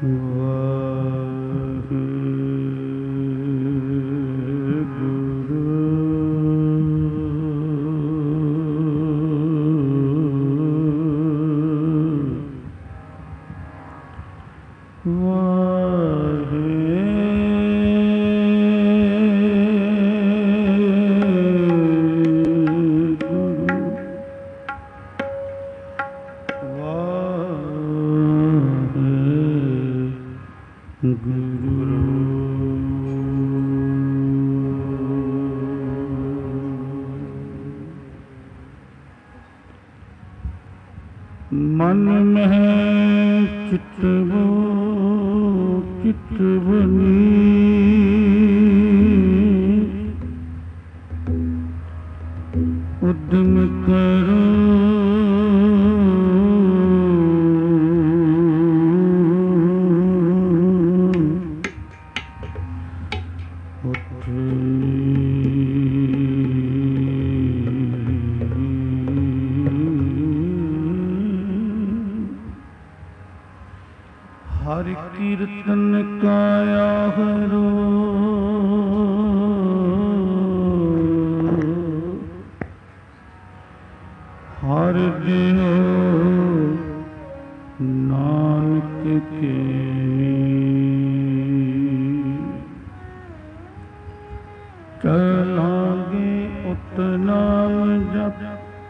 मन में चितवो चितवनी उद्यम करो हरि कीर्तन काया हरो हर दियो नानक के चलांगे उतनाम जप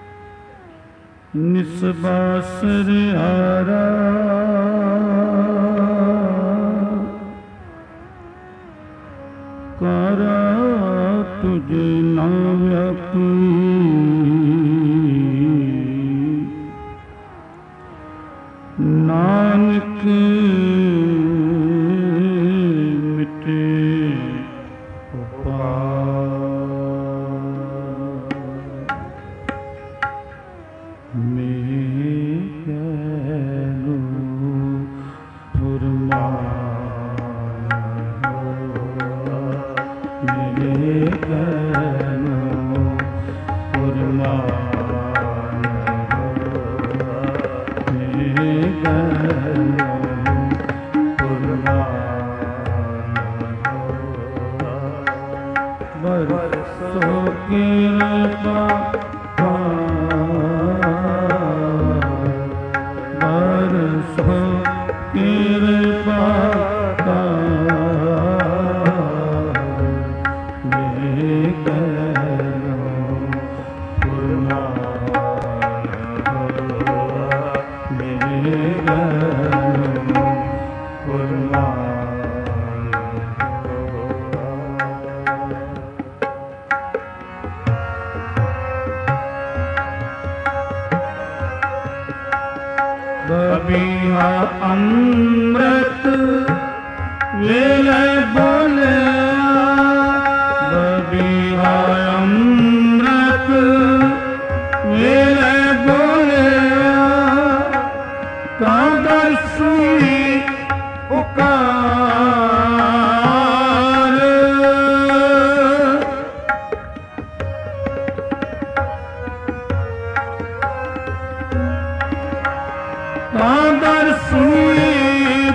निस्बासर हारा कारा तुझे नाम अपनी नानक मिटे बबिया अमृत वेले बोले बबिया अमृत वेले बोले कादर सुनी पुकार कादर सुनी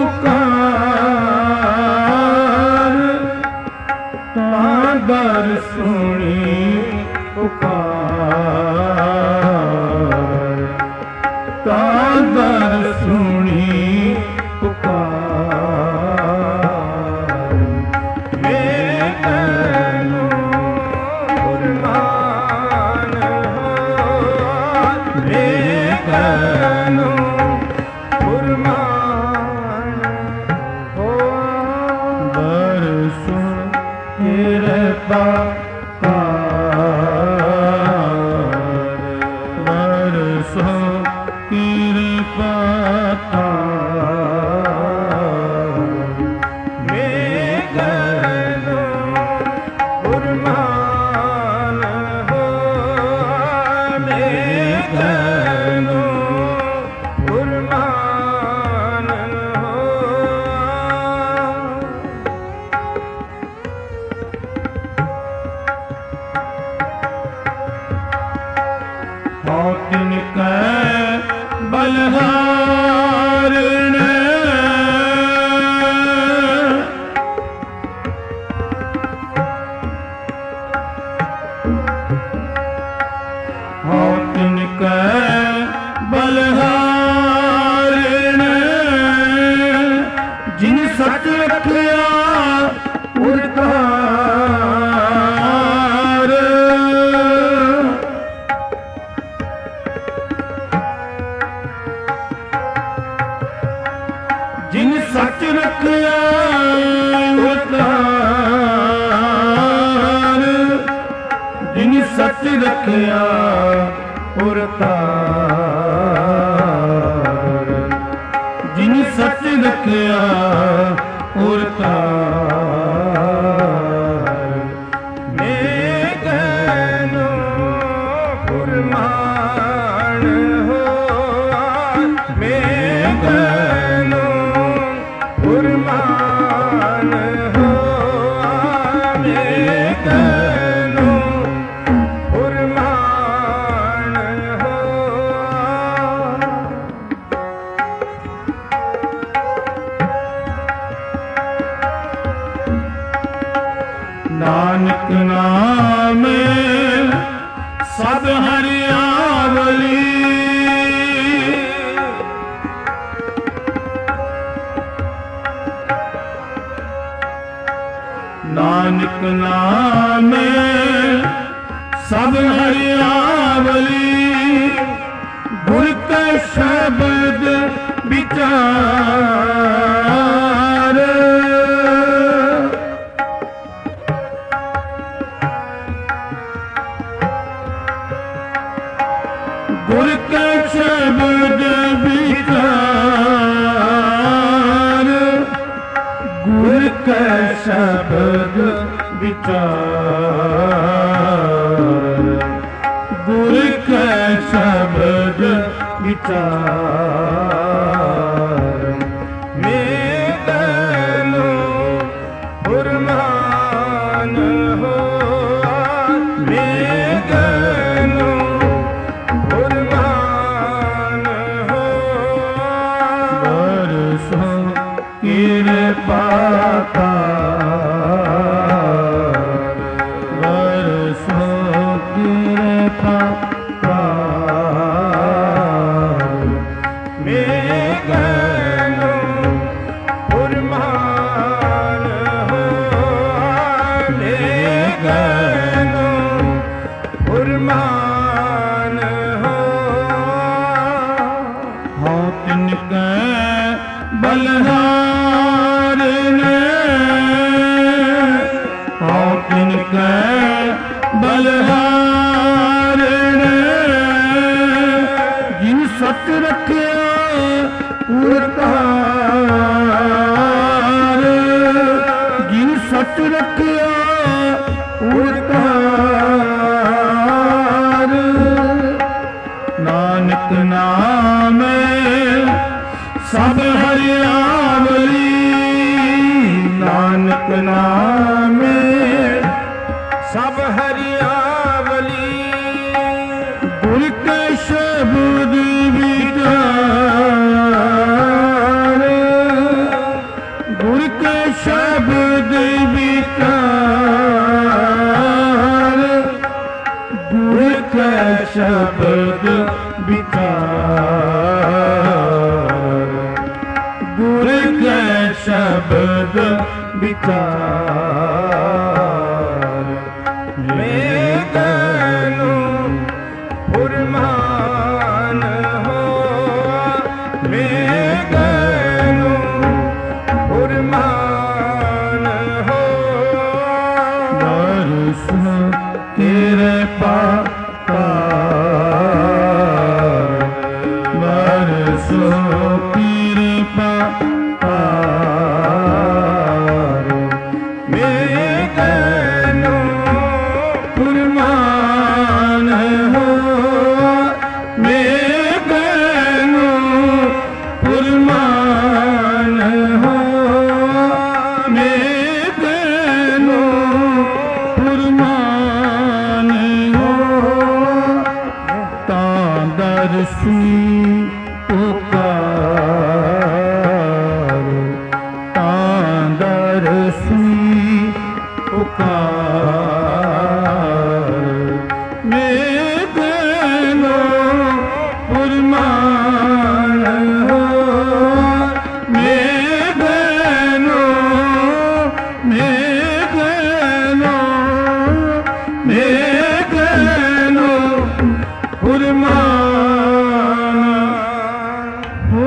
पुकार कादर सुनी पुकार कादर सुनी पुकार मेरे कैनो कुर्बान हो मेरे कैनो रखिया उरतार जिन सच रखिया उरतार मेघनु फुरमान हो मेघनु फुरमान हो मेघनु फुरमान हो नानक नाम सब हरियावली नानक नाम सब हरियावली गुर का शब्द विचार गुर का शब्द विचार गुर का शब्द विचार गुर का शब्द विचार मेघनु फुरमान हो मेघनु फुरमान हो बरसों कृपा बरसों कृपा मेघनु फुरमान हो मेघनु फुरमान हो हो तिनके बलहार ने हो तिनके बलहार ने जिन सत रखिया उरतार जिन सत रखिया उरतार नानक नाम सब हरियावली नानक नाम सब हरियावली गुर के शब्द विचार गुर के शब्द विचार गुर के शब्द विचार गुर के शब्द विचार मेघनु फुरमान हो मेघनु फुरमान हो बरसों तेरे पार बरसों कृपा पार मेघनु फुरमान हो मेघनु फुरमान हो मेघनु फुरमान हो तां दर्शी पुकार तां दर्शी पुकार मेघनु फुरमान हो मेघनु मेघनु मेघनु फुरमान हो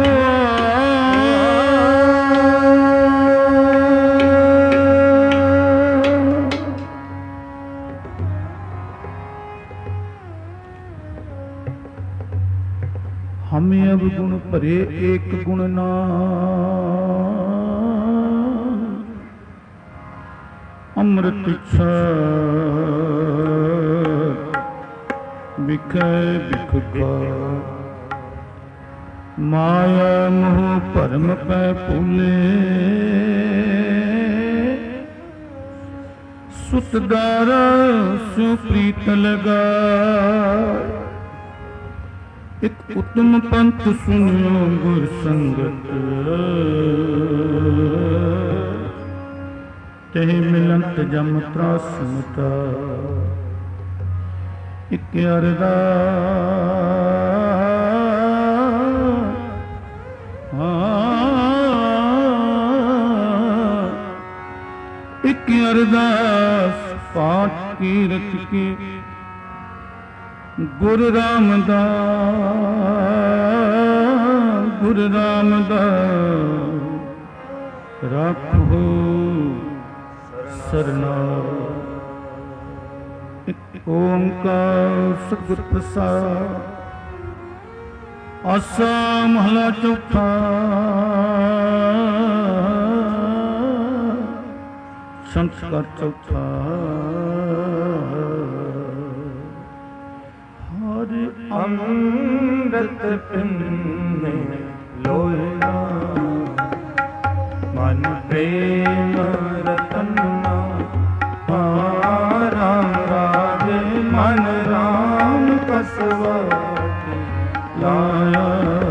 धरे एक गुण नाम अमृत बिखै बिखुका माया मोह भरम पै भूले सुतदारा सु प्रीत लगा एक उत्तम पंथ सुनियो गुर संगत ते मिलंत जम त्रास मता एक अरदास पाठ की रच के गुरु रामदास राखो सरना ओंकार सतगुर प्रसाद आसा महला चौथा संस्कार चौथा हरि अमृत पिन्ने लोया मन प्रेम रतन्ना राम राजे मन राम कसवती लाया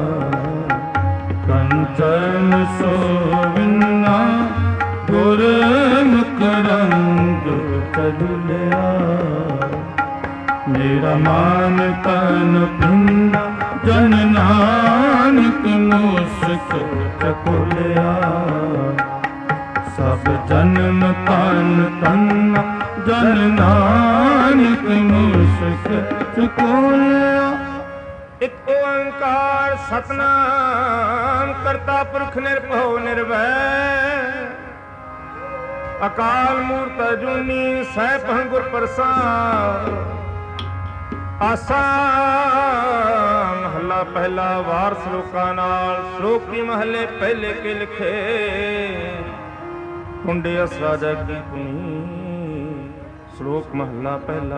कंचन सोविन्ना गुरमुख रंग कदुलिया मेरा मान तन पिंड जन नानक मूसक चकुलिया सब जन्म तन तन जन नानक मूसक चकुलिया। एक ओंकार सतनाम करता पुरख निर्भव निर्वैर अकाल मूरत अजूनी सैभं गुर प्रसाद। आसा महला पहला वार श्लोकां नाल श्लोक की महले पहले के लिखे कुंडे असरा जगी कुनी श्लोक महला पहला।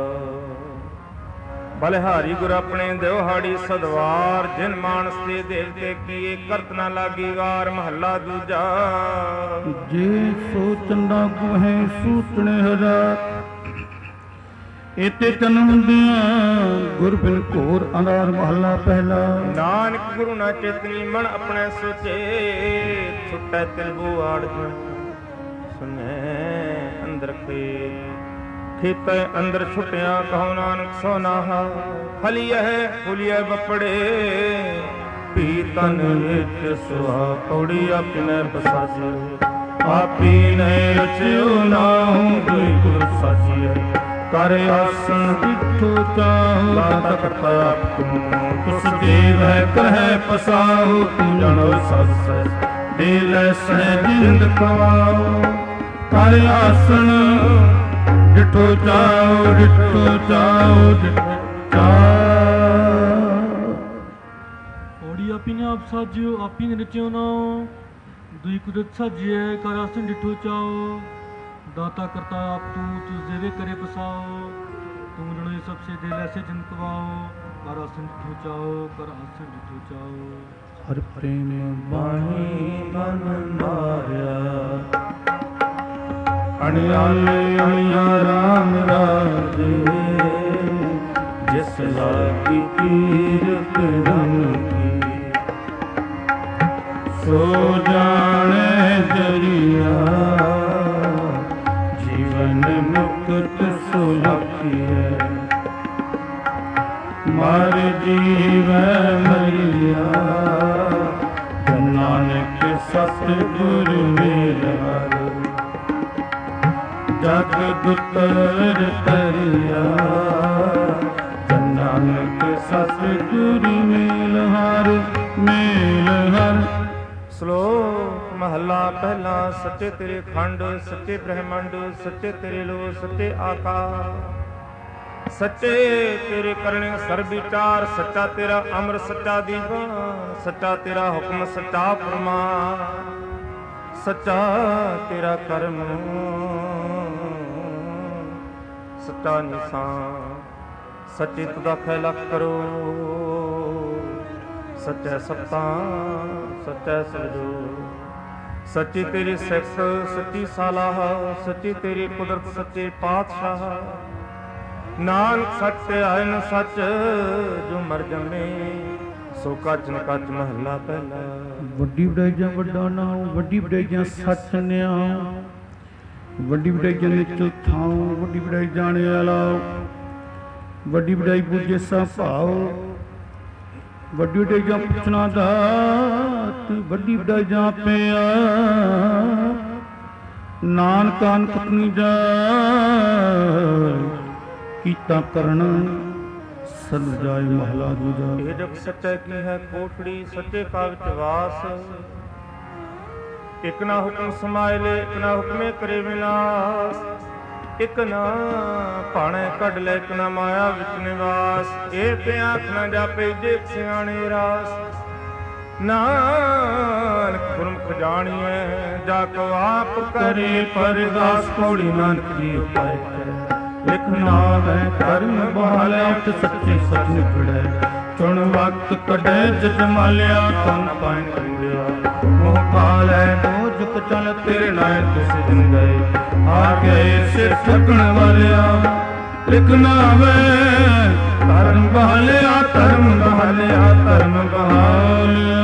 बलिहारी गुर अपने देवहाड़ी सदवार जिन मानस के देवते किए करत न लागी वार महला दूजा। जे सोचंदा गुहे सूतने हजार इते तन हुंदियां गुर बिन घोर अंधार महला पहला। नानक गुरु ना चेतनी मन अपने सोचे छुट्टा तिलबू आड़ सुने अंदर खेत अंदर छुटिया कहो नानक सोनाहा फलिया है फुलिया बपड़े पीतन विच सुहा पौड़ी अपने बसासी आपी ने रचियो नाहूं कोई गुरु साची कर आसन जिठो चाहूं दाता करता तुम तुस देव है कह पसाहु तू जानो सस दिल सह जिंद कवाओ कर आसन डिठो चाओ डिठो चाओ ओड़ी आपी ने आप साजियो आपी ने रचियो नाओ दुई कुदरत साजिए कर आसन डिठो चाओ दाता करता आप तू देवे करे पसाओ तुम जनो सबसे दिल ऐसे जनकवाओ कर आसन डिठो चाओ कर आसन डिठो चाओ। हर प्रेम बाणी मन मारिया अणियाले अणिया राम राजे जिस लागी कीरत धन की सो जाने जरिया जीवन मुक्त सुलखिए मर जीव मरिया नानक सतगुरु मेरा जग दुतर तरिया नानक सतगुरु मेल हर श्लोक महला पहला। सच्चे तेरे खंड सच्चे ब्रह्मंड सच्चे तेरे लो सच्चे आकाश ਸੱਚੇ ਤੇਰੇ ਕਰਨੇ ਸਰਬ ਵਿਚਾਰ, ਸੱਚਾ ਤੇਰਾ ਅਮਰ, ਸੱਚਾ ਦੀਵਾਨ, ਸੱਚਾ ਤੇਰਾ ਹੁਕਮ, ਸੱਚਾ ਫਰਮਾਨ, ਸੱਚਾ ਤੇਰਾ ਕਰਮ, ਸੱਚਾ ਨਿਸ਼ਾਨ, ਸੱਚੇ ਤੁਦਾ ਖੈਲਾ ਕਰੋ, ਸੱਚਾ ਸੱਤਾ, ਸੱਚਾ ਸਜੋ, ਸੱਚੀ ਤੇਰੀ ਸਿੱਖ, ਸੱਚੀ ਸਾਲਾਹ, ਸੱਚੀ ਤੇਰੀ ਕੁਦਰਤ, ਸੱਚੇ ਪਾਤਸ਼ਾਹ, ਨਾਨਕ ਸੱਚ ਆਇ ਨ ਸੱਚ, ਜੋ ਮਰ ਜੰਮੇ ਸੋ ਕੱਚ ਨ ਕੱਚ। ਮਹੱਲਾ ਪਹਿਲਾ। ਵੱਡੀ ਵਡਾਈ ਜਾਂ ਵੱਡਾ ਨਾਮ, ਵੱਡੀ ਵਡਾਈ ਜਾਂ ਸੱਚ ਨਿਆਉ, ਵੱਡੀ ਵਡਾਈ ਜਾਂ ਨਿਚਲ ਥਾਉ, ਵੱਡੀ ਵਡਾਈ ਜਾਣੇ ਵਾਲਾ, ਵੱਡੀ ਵਡਾਈ ਬੁਝੇ ਸਾ ਭਾਉ, ਵੱਡੀ ਵਡਾਈ ਜਾਂ ਪੁੱਛਣਾ ਦਾਤ, ਵੱਡੀ ਵਡਾਈ ਜਾਂ ਪਿਆ ਨਾਨਕ ਅਨਕ ਨੀ ਜਾਇ, ਕੀਤਾ ਕਰਨ ਸਦ ਜਾਇ। ਮਹਲਾ ਦੂਜਾ। ਇਹ ਜਗ ਸੱਚੇ ਕੀ ਹੈ ਕੋਠੜੀ, ਸੱਚੇ ਕਾਗਜ ਵਾਸ, ਇਕ ਨਾ ਹੁਕਮ ਸਮਾਇ ਲੈ, ਇਕ ਨਾ ਹੁਕਮੇ ਕਰੇ ਵਿਨਾਸ਼, ਇਕ ਨਾ ਭਾਣੇ ਕੱਢ ਲੈ, ਇਕ ਨਾ ਮਾਇਆ ਵਿੱਚ ਨਿਵਾਸ, ਇਹ ਆਖ ਨਾ ਜਾਪੇ ਜੇ ਸਿਆਣੇ ਰਾਸ, ਨਾਨਕ ਗੁਰਮੁਖ ਜਾਣੀਐ ਜਾ ਕੋ ਆਪ ਕਰੇ ਪਰਦਾਸ। ਪੌੜੀ ਨਾਨਕ ਜੀ ਉਪਾਇ ਲਿਖਣਾ ਹੈ ਕਰਮ ਬਹਾਲਿਆ, ਤੇ ਸੱਚੀ ਸੱਚ ਨਿਕੜੈ, ਚੁਣ ਵਕਤ ਕੱਢੈ ਜਦ ਮਾਲਿਆ, ਤਨ ਪਾਇ ਕੰਡਿਆ, ਮੋਹ ਕਾਲੈ ਦੋਜਕ ਚਲ, ਤੇਰੇ ਨਾਇ ਤਿਸ ਦਿਨ ਗਏ, ਆ ਗਏ ਸਿਰ ਠੱਗਣ ਵਾਲਿਆ, ਲਿਖਣਾ ਵੇ ਧਰਮ ਬਹਾਲਿਆ, ਧਰਮ ਬਹਾਲਿਆ, ਧਰਮ ਬਹਾਲਿਆ।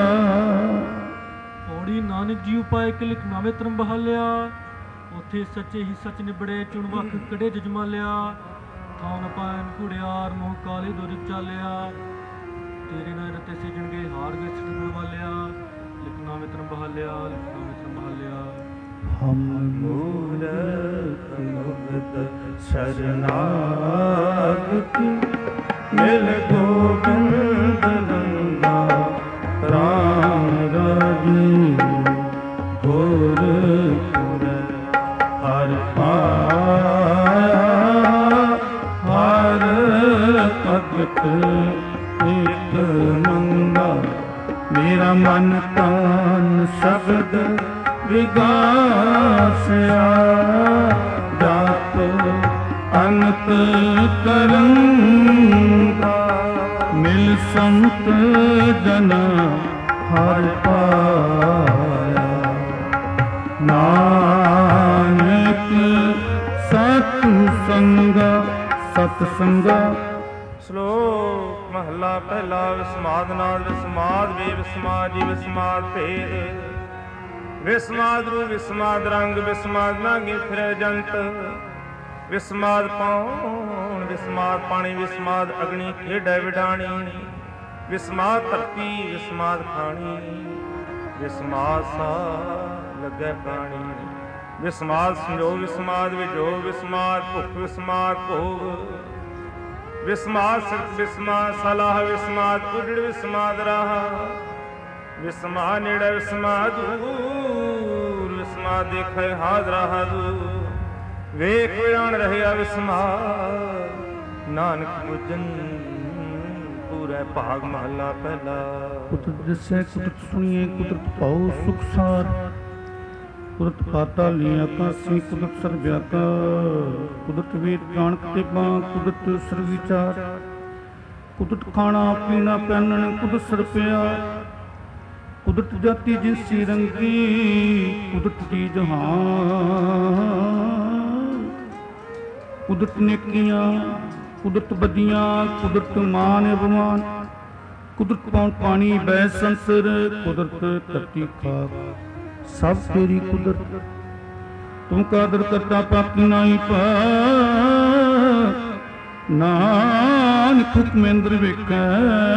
ਪੌੜੀ ਨਾਨਕ ਜੀ ਉਪਾਇ ਕਿ ਲਿਖ ਨਾਵੇਂ ਧਰਮ ਬਹਾਲਿਆ, ਉੱਥੇ ਸੱਚੇ ਹੀ ਸੱਚ ਨਿਬੜੇ, ਚੁਣ ਵਖ ਕੜੇ ਜਜਮਾਲਿਆ, ਥਾਉ ਨ ਪਾਇਨ ਘੁੜਿਆਰ, ਮੋਹ ਕਾਲੇ ਦੁਰਜ ਚਾਲਿਆ, ਤੇਰੇ ਨਾਲ ਰਤੇ ਸਿਜਣਗੇ ਹਾਰ ਗਏ ਛੱਡਣ ਵਾਲਿਆ, ਲਿਖ ਨਾਵੇਂ ਧਰਮ ਬਹਾਲਿਆ, ਲਿਖ ਨਾਵੇਂ ਧਰਮ ਬਹਾਲਿਆ। ਹਮ ਮੂਰਖ ਮੁਕਤ ਸ਼ਰਨਾਗਤ, ਮਿਲ ਗੋਬਿੰਦ ਨੰਦਾ ਰਾਮ ਰਾਜੀ, ਹੋਰ ਹਰ ਪਾਇਆ, ਹਰ ਭਗਤ ਇੱਕ ਮੰਗਾ, ਮੇਰਾ ਮਨ ਤਨ ਸ਼ਬਦ ਵਿਗਾਸਿਆ, ਜਾਤ ਅੰਤ ਕਰੰਗਾ, ਮਿਲ ਸੰਤ ਜਨਾ ਹਰ ਪਾਇਆ, ਨਾਨਕ ਸਤ ਸੰਗਾ, ਸਤ ਸੰਗਾ। ਸ਼ਲੋਕ ਮਹੱਲਾ ਪਹਿਲਾ। ਵਿਸਮਾਦ ਨਾਲ ਵਿਸਮਾਦ ਵੇ, ਵਿਸਮਾਦ ਜੀ ਵਿਸਮਾਦ ਭੇਦ, ਵਿਸਮਾਦ ਰੂ ਵਿਸਮਾਦ ਰੰਗ, ਵਿਸਮਾਦ ਨਾਗੀ ਫਿਰੈ ਜੰਤ, ਵਿਸਮਾਦ ਪਾਉਣ ਵਿਸਮਾਦ ਪਾਣੀ, ਵਿਸਮਾਦ ਅਗਨੀ ਖੇਡੈ ਵਿਡਾਣੀ, ਵਿਸਮਾਦ ਧਰਤੀ ਵਿਸਮਾਦ ਖਾਣੀ, ਵਿਸਮਾਦ ਸਾ ਲੱਗੈ ਪ੍ਰਾਣੀ, ਵਿਸਮਾਦ ਸੰਜੋਗ ਵਿਸਮਾਦ ਵਿਜੋਗ, ਵਿਸਮਾਦ ਭੁੱਖ ਵਿਸਮਾਦ ਭੋਗ, ਵਿਸਮਾਦ ਸਿਰਤ ਵਿਸਮਾਦ ਸਲਾਹ, ਵਿਸਮਾਦ ਉਜੜ ਵਿਸਮਾਦ ਰਾਹ, ਵਿਸਮਾਦ ਨੇੜੇ ਵਿਸਮਾਦ ਦੂਰ, ਵਿਸਮਾਦ ਦੇਖੈ ਹਾਜ਼ਰਾ ਹਾਜ਼ੂਰ, ਵੇਖ ਵਿਰਾਣ ਰਹਿਆ ਵਿਸਮਾਦ, ਨਾਨਕ ਮੁਜਨ ਪੂਰੈ ਭਾਗ। ਮਹੱਲਾ ਪਹਿਲਾ। ਕੁਦਰਤ ਦਿਸੈ ਕੁਦਰਤ ਸੁਣੀਏ, ਕੁਦਰਤ ਪਾਉ ਸੁਖ ਸਾਰ, ਕੁਦਰਤ ਪਾਤਾਲੀ ਆਕਾਸੀ, ਕੁਦਰਤ ਸਰਬਿਆਕਾ, ਕੁਦਰਤ ਵੇਦ ਜਾਣਕ ਤੇ ਬਾਂ, ਕੁਦਰਤ ਸਰਬ ਵਿਚਾਰ, ਕੁਦਰਤ ਖਾਣਾ ਪੀਣਾ ਪਹਿਨਣ, ਕੁਦਰਤ ਸਰਪਿਆ, ਕੁਦਰਤ ਜਾਤੀ ਜਿਨਸੀ ਰੰਗੀ, ਕੁਦਰਤ ਦੀ ਜਹਾਨ, ਕੁਦਰਤ ਨੇਕੀਆਂ, ਕੁਦਰਤ ਬਦੀਆਂ, ਕੁਦਰਤ ਮਾਨ ਅਭਿਮਾਨ, ਕੁਦਰਤ ਪੌਣ ਪਾਣੀ ਬੈ ਸੰਸਰ, ਕੁਦਰਤ ਧਰਤੀ ਖਾਕ, ਸਭ ਤੇਰੀ ਕੁਦਰਤ, ਤੂੰ ਕਾਦਰ ਕਰਤਾ ਪਾਪੀ ਨਾਹੀ ਪਾ, ਨਾਨਕ ਹੁਕਮ ਅੰਦਰ ਵੇਖੈ,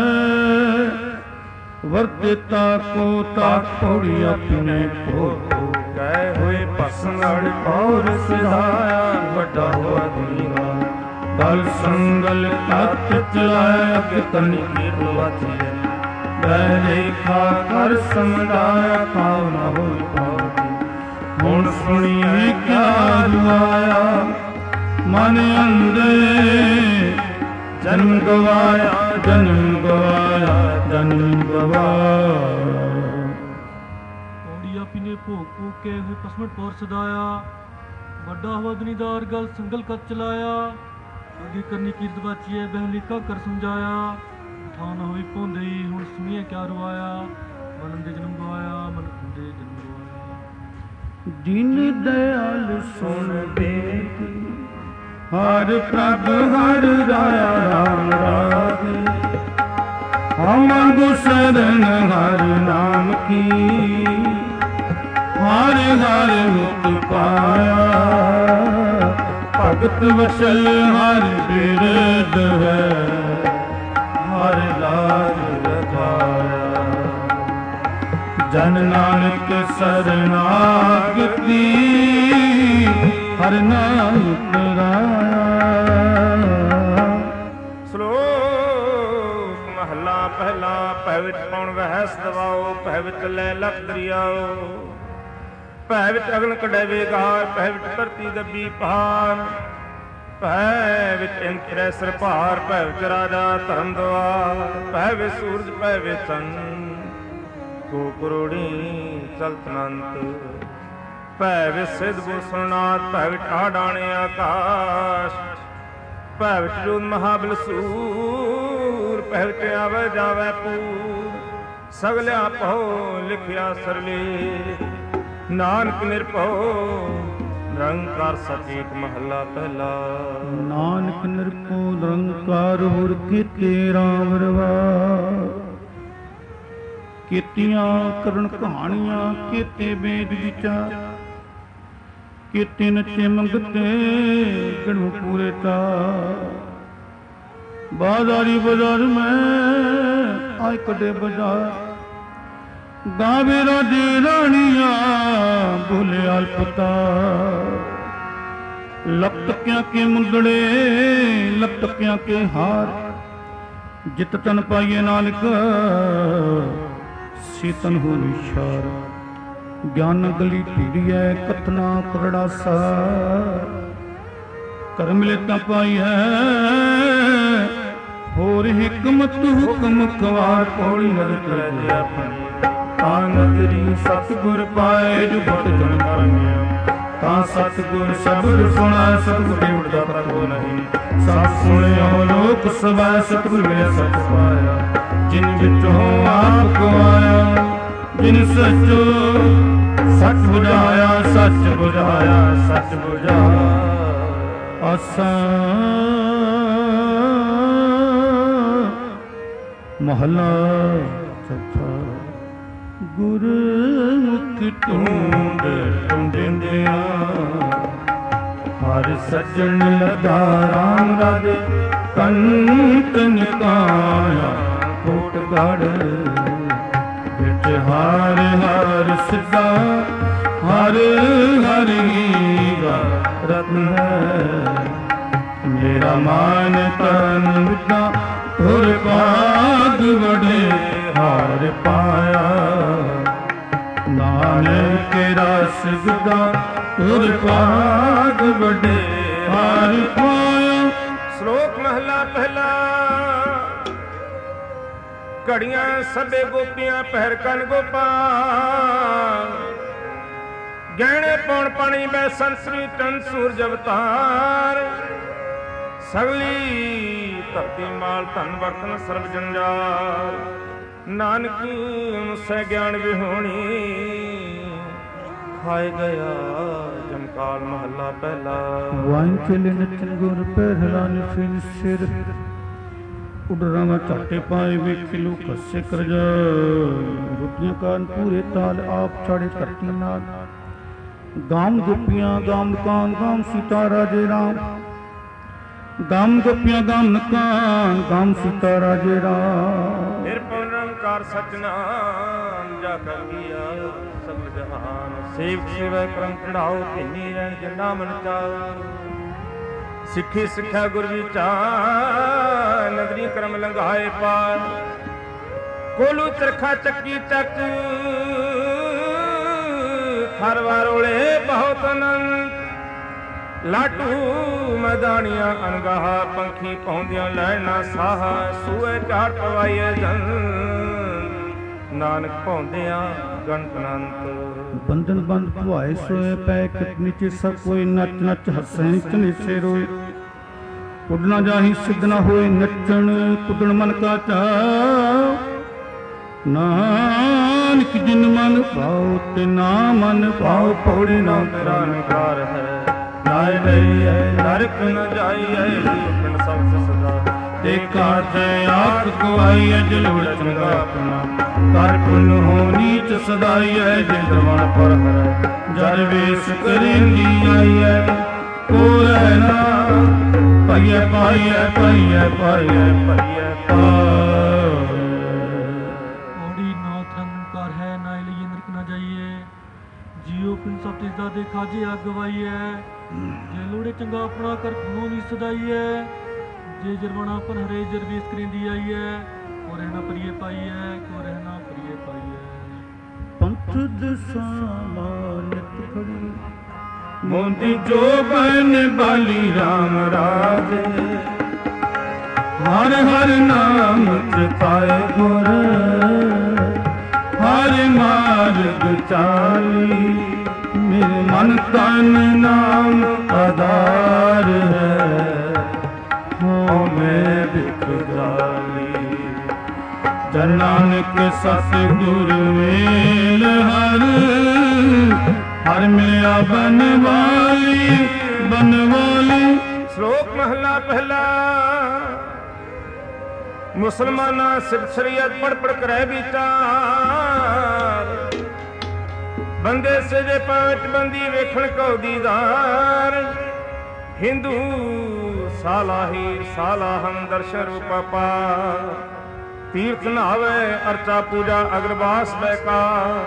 ਵਰਤੇਤਾ ਕੋ ਤਾਕ ਪੌੜੀ ਆਪਣੇ ਕੋ, ਗਏ ਹੋਏ ਭਸਮੜ ਪੌਰ ਸਿਧਾਇਆ, ਵੱਡਾ ਹੋਆ ਦੁਨੀਆ ਦਲ ਸੰਗਲ ਤਤ ਚਲਾਇਆ, ਕਿਤਨ ਕੀ ਰਵਾਚੀਐ, ਬੈ ਰੇਖਾ ਕਰ ਸਮਝਾਇਆ, ਖਾਉ ਨਾ ਹੋਈ ਪਾਉ, ਹੁਣ ਸੁਣੀਏ ਕਿਆ ਦੁਆਇਆ, ਮਨ ਅੰਦੇ ਜਨਮ ਗਵਾਇਆ, ਜਨਮ ਗਵਾਇਆ, ਜਨਮ ਗਵਾਇਆ। ਪੌੜੀ ਆਪੀ ਨੇ ਭੋਗ ਭੋਗ ਕੇ ਹੋਏ ਪਸਮਟ ਪੌਰ ਸਦਾਇਆ, ਵੱਡਾ ਹਵਾ ਦੁਨੀਦਾਰ ਗਲ ਸੰਗਲ ਕਤ ਚਲਾਇਆ। ਅੱਗੇ ਕਰਨੀ ਕੀਰਤ ਬਾਚੀਏ ਬਹਿਲੀ ਕਾ ਕਰ ਸਮਝਾਇਆ, ਠਾਂ ਨਾ ਹੋਈ ਪਹੁੰਦਈ ਹੁਣ ਸੁਣੀਏ ਕਿਆ ਰਵਾਇਆ। ਮਨ ਦੇ ਜਨਮ ਗਵਾਇਆ, ਮਨ ਦੇ ਜਨਮ ਗਵਾਇਆ। ਦੀਨ ਦਇਆਲ ਸੁਣ ਬੇਨਤੀ, ਹਰ ਪ੍ਰਭ ਹਰ ਰਾਇਆ ਰਾਮ ਰਾਜੇ। ਹਮ ਮੰਗੂ ਸ਼ਰਨ ਹਰ ਨਾਮ ਕੀ, ਹਰ ਹਰ ਮੁਕਤ ਪਾਇਆ। ਭਗਤ ਵਸਲ ਹਰ ਬਿਰਦ ਹੈ, ਹਰ ਲਾਜ ਰਖਾਇਆ। ਜਨ ਨਾਨਕ ਸਰਨਾਗਤੀ, ਹਰ ਨਾਮ ਤਰਾਇਆ। ਸ਼ਲੋਕ ਮਹਲਾ ਪਹਿਲਾ। ਭੈ ਵਿੱਚ ਪਉਣ ਵਹਿਸ ਦਵਾਓ, ਭੈ ਵਿੱਚ ਲੈ ਲਖ ਦਰਿਆਓ। ਭੈ ਵਿੱਚ ਅਗਨ ਕਢੈ ਵੇਗਾਰ, ਭੈ ਵਿੱਚ ਧਰਤੀ ਦੱਬੀ ਪਹਾੜ। ਭੈ ਵਿੱਚ ਇੰਤਰੈ ਸਿਰ ਭਾਰ, ਭੈ ਵਿੱਚ ਰਾਜਾ ਧਰਮ ਦੁਆਰ। ਭੈ ਵਿੱਚ ਸੂਰਜ, ਭੈ ਵਿੱਚ ਚੰਦ, ਕੋ ਕਰੋੜੀ ਚਲਤ ਅਨੰਤ। ਭੈ ਵਿੱਚ ਸਿਧ ਭੂਸ਼ਣਨਾਥ, ਭੈ ਵਿੱਚ ਆਡਾਣੇ ਆਕਾਸ਼। ਭੈ ਵਿੱਚ ਜੋਤ ਮਹਾਬਲ ਸੂਰ, ਭੈ ਵਿੱਚ ਆਵੇ ਜਾਵੇ ਪੂਰ। ਸਗਲਿਆ ਭਉ ਲਿਖਿਆ ਸਰਲੇ, ਨਾਨਕ ਨਿਰਭਉ ਨਿਰੰਕਾਰ ਸਚ ਏਕ। ਮਹੱਲਾ ਪਹਿਲਾ। ਨਾਨਕ ਨਿਰਭਉ ਨਿਰੰਕਾਰ ਹੁਰ ਕੀਤੇ ਰਾਮ ਰਵਾ। ਕੀਤੀਆਂ ਕਰਨ ਕਹਾਣੀਆਂ, ਕੀਤੇ ਵੇਦ ਵਿਚਾਰ। ਕੀਤੇ ਨਚੇ ਮੰਗਤੇ ਗਣ ਪੂਰੇ ਤਾ। ਬਾਜ਼ਾਰੀ ਬਾਜ਼ਾਰ ਮੈਂ ਆਇ ਕਦੇ ਬਾਜ਼ਾਰ। ਗਾਵੇ ਰਾਜੇ ਰਾਣੀਆਂ ਬੋਲੇ ਅਲਪਤਾ। ਲਪਟਕਿਆਂ ਕੇ ਮੁੰਦੜੇ, ਲਪਟਕਿਆਂ ਕੇ ਹਾਰ। ਜਿਤ ਤਨ ਪਾਈਏ ਨਾਨਕ, ਸੀਤਨ ਹੋ ਵਿਸ਼ਾਰ। ਗਿਆਨ ਗਲੀ ਢੀੜੀਐ, ਕਥਨਾ ਕਰੜਾ ਸਾਰ। ਕਰਮ ਲੈ ਤਾਂ ਪਾਈ ਹੈ, ਹੋਰ ਹਿਕਮਤ ਹੁਕਮ ਖਵਾਰ। ਪੌੜੀ ਨਦਰ ਲੈ ਆਪਣੀ, ਤਾਂ ਨਦਰੀ ਸਤਿਗੁਰ ਪਾਏ ਜੋ ਬਟ ਜਨ ਕਰਮਿਆ। ਤਾਂ ਸਤਿਗੁਰ ਸ਼ਬਦ ਸੁਣਾ, ਸਤਿਗੁਰ ਦੇਵਤਾ ਕੋ ਨਹੀਂ। ਸਤ ਸੁਣਿਓ ਲੋਕ ਸਭਾ, ਸਤਿਗੁਰ ਵੇ ਸਤ ਪਾਇਆ। ਜਿਨ ਵਿੱਚੋਂ ਆਪ ਗਵਾਇਆ, ਜਿਨ ਸਚੋ ਸੱਚ ਬੁਝਾਇਆ, ਸੱਚ ਬੁਝਾਇਆ, ਸੱਚ ਬੁਝਾਇਆ। ਆਸਾ ਮਹਲਾ ਚੌਥਾ। ਗੁਰਮੁਖ ਟੁੰਡ ਟੁੰਡਿੰਦਿਆਂ, ਹਰ ਸੱਜਣ ਲੱਗਾ ਰਾਮ ਰਾਜੇ। ਕੰਟ ਨਿਕਾਇਆ ਕੋਟ ਗੜ, ਵਿੱਚ ਹਰ ਹਰ ਸਿੱਧਾ। ਹਰ ਹਰ ਹੀਰਾ ਰਤਨ ਹੈ, ਮੇਰਾ ਮਾਨ ਤਨ ਵਿਦਾ। ਹੁਰ ਭਾਗ ਵਡੇ ਹਾਰ ਪਾਇਆ, ਨਾਨਕ ਰਸ ਵਿਦਾ। ਹੁਰ ਭਾਗ ਵਡੇ ਹਾਰ ਪਾਇਆ। ਸ਼ਲੋਕ ਮਹਲਾ ਪਹਿਲਾ। ਘੜੀਆਂ ਸਭੇ ਗੋਪੀਆਂ, ਪਹਿਰ ਕੰਨ ਗੋਪਾਲ। ਗਹਿਣੇ ਪੌਣ ਪਾਣੀ ਬੈ ਸੰਸਰੀ, ਚੰਦ ਸੂਰਜ ਅਵਤਾਰ। ਸਗਲੀ ਧਰਤੀ ਮਾਲ, ਧਨ ਬਰਤਨ ਸਰਬ ਜੰਜਾਲ। ਨਾਨਕ ਮੁਸੈ ਗਿਆਨ ਵਿਹੋਣੀ, ਖਾਏ ਗਿਆ ਜਮਕਾਲ। ਮਹੱਲਾ ਪਹਿਲਾ। ਵਾਂਚਲੇ ਨਚਨ ਗੁਰ ਪਹਿਲਾ ਨਿਸਿਰ ਸਿਰ। ਉਡਰਾਵਾਂ ਝਾਟੇ ਪਾਏ ਵੇਖ ਲੂ ਕੱਸੇ ਕਰ ਜਾ। ਰੁਪੀਆਂ ਕਾਨ ਪੂਰੇ ਤਾਲ, ਆਪ ਚੜੇ ਧਰਤੀ ਨਾਲ। ਗਾਮ ਗੋਪੀਆਂ ਗਾਮ ਨਕਾਨ, ਗਾਮ ਸੀਤਾ ਰਾਜੇ ਰਾਮ। ਗਾਮ ਗੋਪੀਆਂ ਗਾਮ ਨਕਾਨ, ਗਾਮ ਸੀਤਾ ਰਾਜੇ ਰਾਮ। ਫਿਰ ਨਿਰੰਕਾਰ ਸਚਨਾਮ, ਜਾ ਕਰ ਗਿਆ ਸਭ ਜਹਾਨ। ਸੇਵਕ ਸੇਵਾ ਕਰਮ ਚੜਾਓ, ਧਿਨੀ ਰਹਿਣ ਜਿੰਨਾ ਮਨ ਚਾਓ। ਸਿੱਖੀ ਸਿੱਖਿਆ ਗੁਰ ਵਿਚਾਰ, ਨਦਰੀ ਕਰਮ ਲੰਘਾਏ ਪਾਰ। ਕੋਲੂ ਚਰਖਾ ਚੱਕੀ ਚੱਕ, ਹਰ ਵਾਰ ਓਲੇ ਬਹੁਤ ਅਨੰਤ। ਲਾਟੂ ਮੈਦਾਨੀਆਂ ਅਣਗਾਹਾ, ਪੰਖੀ ਪਾਉਂਦਿਆਂ ਲੈਣਾ ਸਾਹ, ਸੂਏ ਝਾੜ ਪਵਾਈਏ ਜਨ, ਨਾਨਕ ਪਾਉਂਦਿਆਂ ਗਣਤ ਅਨੰਤ। ਬੰਧਨ ਬੰਦ ਭੁਆਏ ਸੋਏ ਪੈ, ਕਿਤ ਨੀਚੇ ਸਭ ਕੋਈ ਨੱਚ ਨੱਚ ਹੱਸੈ, ਚਨੇਸੇ ਰੋਏ। ਉੱਡਣਾ ਜਾਹੀ ਸਿੱਧ ਨਾ ਹੋਏ ਨੱਚਣ, ਕੁੱਦਣ ਮਨ ਕਾ ਚਾਅ। ਨਾਨਕ ਜਿਨ ਮਨ ਭਾਉ ਤੇ ਨਾ ਮਨ ਭਾਉ, ਪੌੜੀ ਨਾ ਤੇਰਾ ਨਿਕਾਰ ਹੈ। ਨਾਇ ਲਈਐ ਨਰਕ ਨ ਜਾਈਐ, ਜੀਵਨ ਸਭ ਸਦਾ। ਦੇਖਾ ਤੇ ਆਖ ਗਵਾਈਐ, ਜਲੋੜ ਚੰਗਾ ਆਪਣਾ। ਕਰ ਪੁੰਨ ਹੋ ਨੀਚ ਸਦਾਈਐ, ਜੇ ਦਰਵਣ ਪਰ ਹਰੈ। ਜਰ ਵੇਸ ਕਰੇਂਦੀ ਆਈਐ, ਕੋ ਰਹਿਣਾ ਪਾਈਐ ਪਾਈਐ ਪਾਈਐ ਪਾਈਐ ਪਾਈਐ ਪਾਈਐ। ਔੜੀ ਨਾ ਨਿਰੰਕਾਰ ਹੈ, ਨਾ ਲਈਏ ਨਰਕ ਨਾ ਜਾਈਏ। ਜੀਉ ਪਿੰਡ ਸਭ ਤਿਸ ਦਾ ਦੇਖਾ ਜੇ ਅਗਵਾਈਐ। ਜੇ ਲੋੜੇ ਚੰਗਾ ਆਪਣਾ, ਕਰ ਪੁਨੋ ਨੀ ਸਦਾਈਐ। ਜੇ ਜਰਵਣਾ ਪਰ ਹਰੇ, ਜਰ ਵੇਸ ਕਰੇਂਦੀ ਆਈਐ। ਕੋ ਰਹਿਣਾ ਪਰੀਏ ਪਾਈਐ, ਕੋ ਰਹਿਣਾ ਪਰੀਏ ਪਾਈਐ। ਪੰਥ ਦਸਾਂ ਨਿਤ ਖੜੀ, ਮੋਦੀ ਜੋ ਬਨ ਬਾਲੀ ਰਾਮ ਰਾਜੇ। ਹਰ ਹਰ ਨਾਮ ਚਿਤਾਏ ਗੁਰ, ਹਰ ਮਾਰਗ ਚਾਲੀ। ਮੇਰੇ ਮਨ ਤਨ ਨਾਮ ਆਧਾਰ ਹੈ, ਹੋ ਮੈਂ ਬਿਖ ਜਾਲੀ। ਜਨ ਨਾਨਕ ਸਤਿਗੁਰ ਮੇਲ ਹਰ, ਹਰ ਮਿਲਿਆ ਬਨਵਾਲੀ ਬਨਵਾਲੀ। ਸ਼ਲੋਕ ਮਹਲਾ ਪਹਿਲਾ। ਮੁਸਲਮਾਨਾਂ ਸਿਫਤ ਸ਼ਰੀਅਤ ਪੜ ਪੜ ਕਰੈ ਵਿਚਾਰ। ਬੰਦੇ ਸਜੇ ਪਾਂਚ ਬੰਦੀ ਵੇਖਣ ਕਉ ਦੀਦਾਰ। ਹਿੰਦੂ ਸਾਲਾਹੀ ਸਾਲਾਹੰ ਦਰਸ਼ਨ ਰੂਪ ਪਾ। ਤੀਰਥ ਨਹਾਵੇ ਅਰਚਾ ਪੂਜਾ ਅਗਰਵਾਸ ਬੈਕਾ।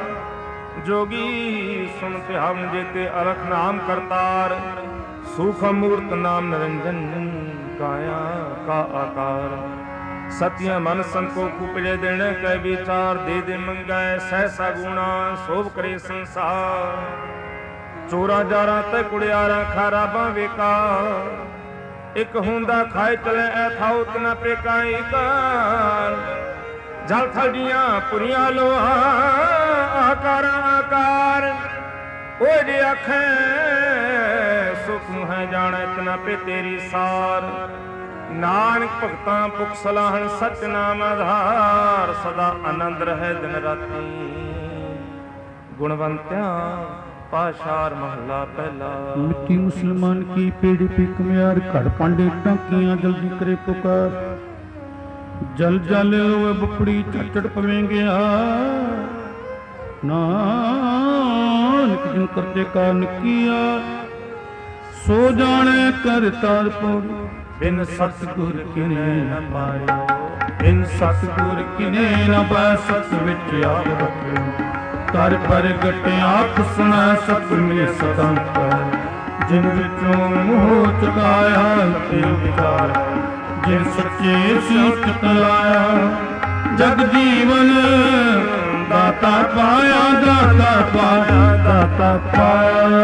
ਜੋਗੀ ਸੁਣ ਧਿਆਨ ਜੇਤੇ ਅਲਖ ਨਾਮ ਕਰਤਾਰ। ਸੂਖਮ ਮੂਰਤ ਨਾਮ ਨਿਰੰਜਨ, ਕਾਇਆ ਕਾ ਆਕਾਰ। ਸਤਿਆ ਮਨ ਸੰਤੋਖ ਉਪਜੇ ਦਿਨ ਕੈ ਵਿਚਾਰ। ਦੇ ਦੇ ਮੰਗੈ ਸਹਿਸਾ ਗੁਣਾ, ਸੋਭ ਕਰੇ ਸੰਸਾਰ। ਚੋਰਾ ਜਾਰਾ ਤੇ ਕੁੜਿਆਰਾ, ਖਾਰਾ ਬਾਵੇ ਕਾ। ਇੱਕ ਹੁੰਦਾ ਖਾਏ ਚਲੇ ਐਥਾਉ ਨ ਪੇਕਾਈ ਕਾਰ। ਜਲ ਥਲ ਦੀਆਂ ਪੁਰੀਆਂ ਲੋਹਾ, ਆਕਾਰ ਆਕਾਰ। ਉਹ ਜੇ ਆਖੈ ਸੁਖ ਮੁਹਿ ਜਾਣੈ, ਇਤਨਾ ਪੇ ਤੇਰੀ ਸਾਰ। ਨਾਨਕ ਭਗਤਾਂ ਭੁਖ ਸਲਾਹਣ, ਸਚ ਨਾਮ ਆਧਾਰ। ਸਦਾ ਆਨੰਦ ਰਹਿ ਦਿਨ ਰਾਤੀ, ਗੁਣਵੰਤਿਆਂ ਪਾਸ਼ਾਰ ਮਹਲਾ ਪਹਿਲਾ। ਮਿੱਟੀ ਮੁਸਲਮਾਨ ਕੀ ਪੇੜੀ ਪੀ ਕਮਿਆਰ, ਘੜ ਪਾਂਡੇ ਟਾਂਕੀਆਂ ਜਲਦੀ ਕਰੇ ਪੁਕਾਰ। ਜਲ ਜਲ ਹੋਵੇ ਬੁਪੜੀ, ਝੱਟੜ ਪਵੇਂਗਿਆ। ਨਾਨਕ ਜਿਨ ਕਰਤੇ ਕਾਰਨ ਕੀਆ, ਸੋ ਜਾਣੈ ਕਰ ਤਾਰ ਪੌੜੀ। ਬਿਨ ਸਤਿਗੁਰ ਕਿਨੇ ਨ ਪਾਇਓ, ਬਿਨ ਸਤਿਗੁਰ ਕਿਨੇ ਨ ਪਾਇ। ਸਤ ਵਿੱਚ ਆਪ ਰਖਿਓ, ਕਰ ਪ੍ਰਗਟ ਆਪ ਸੁਣੈ। ਸਤ ਮਿਲੇ ਸਤੰਤਰ, ਜਿਨ ਵਿੱਚੋਂ ਮੋਹ ਚੁਕਾਇਆ। ਤੇ ਵਿਚਾਰ ਜਿਨ ਸੱਚੇ ਸੀਤ ਲਾਇਆ। ਜਗ ਜੀਵਨ ਦਾਤਾ ਪਾਇਆ, ਦਾਤਾ ਪਾਇਆ, ਦਾਤਾ ਪਾਇਆ।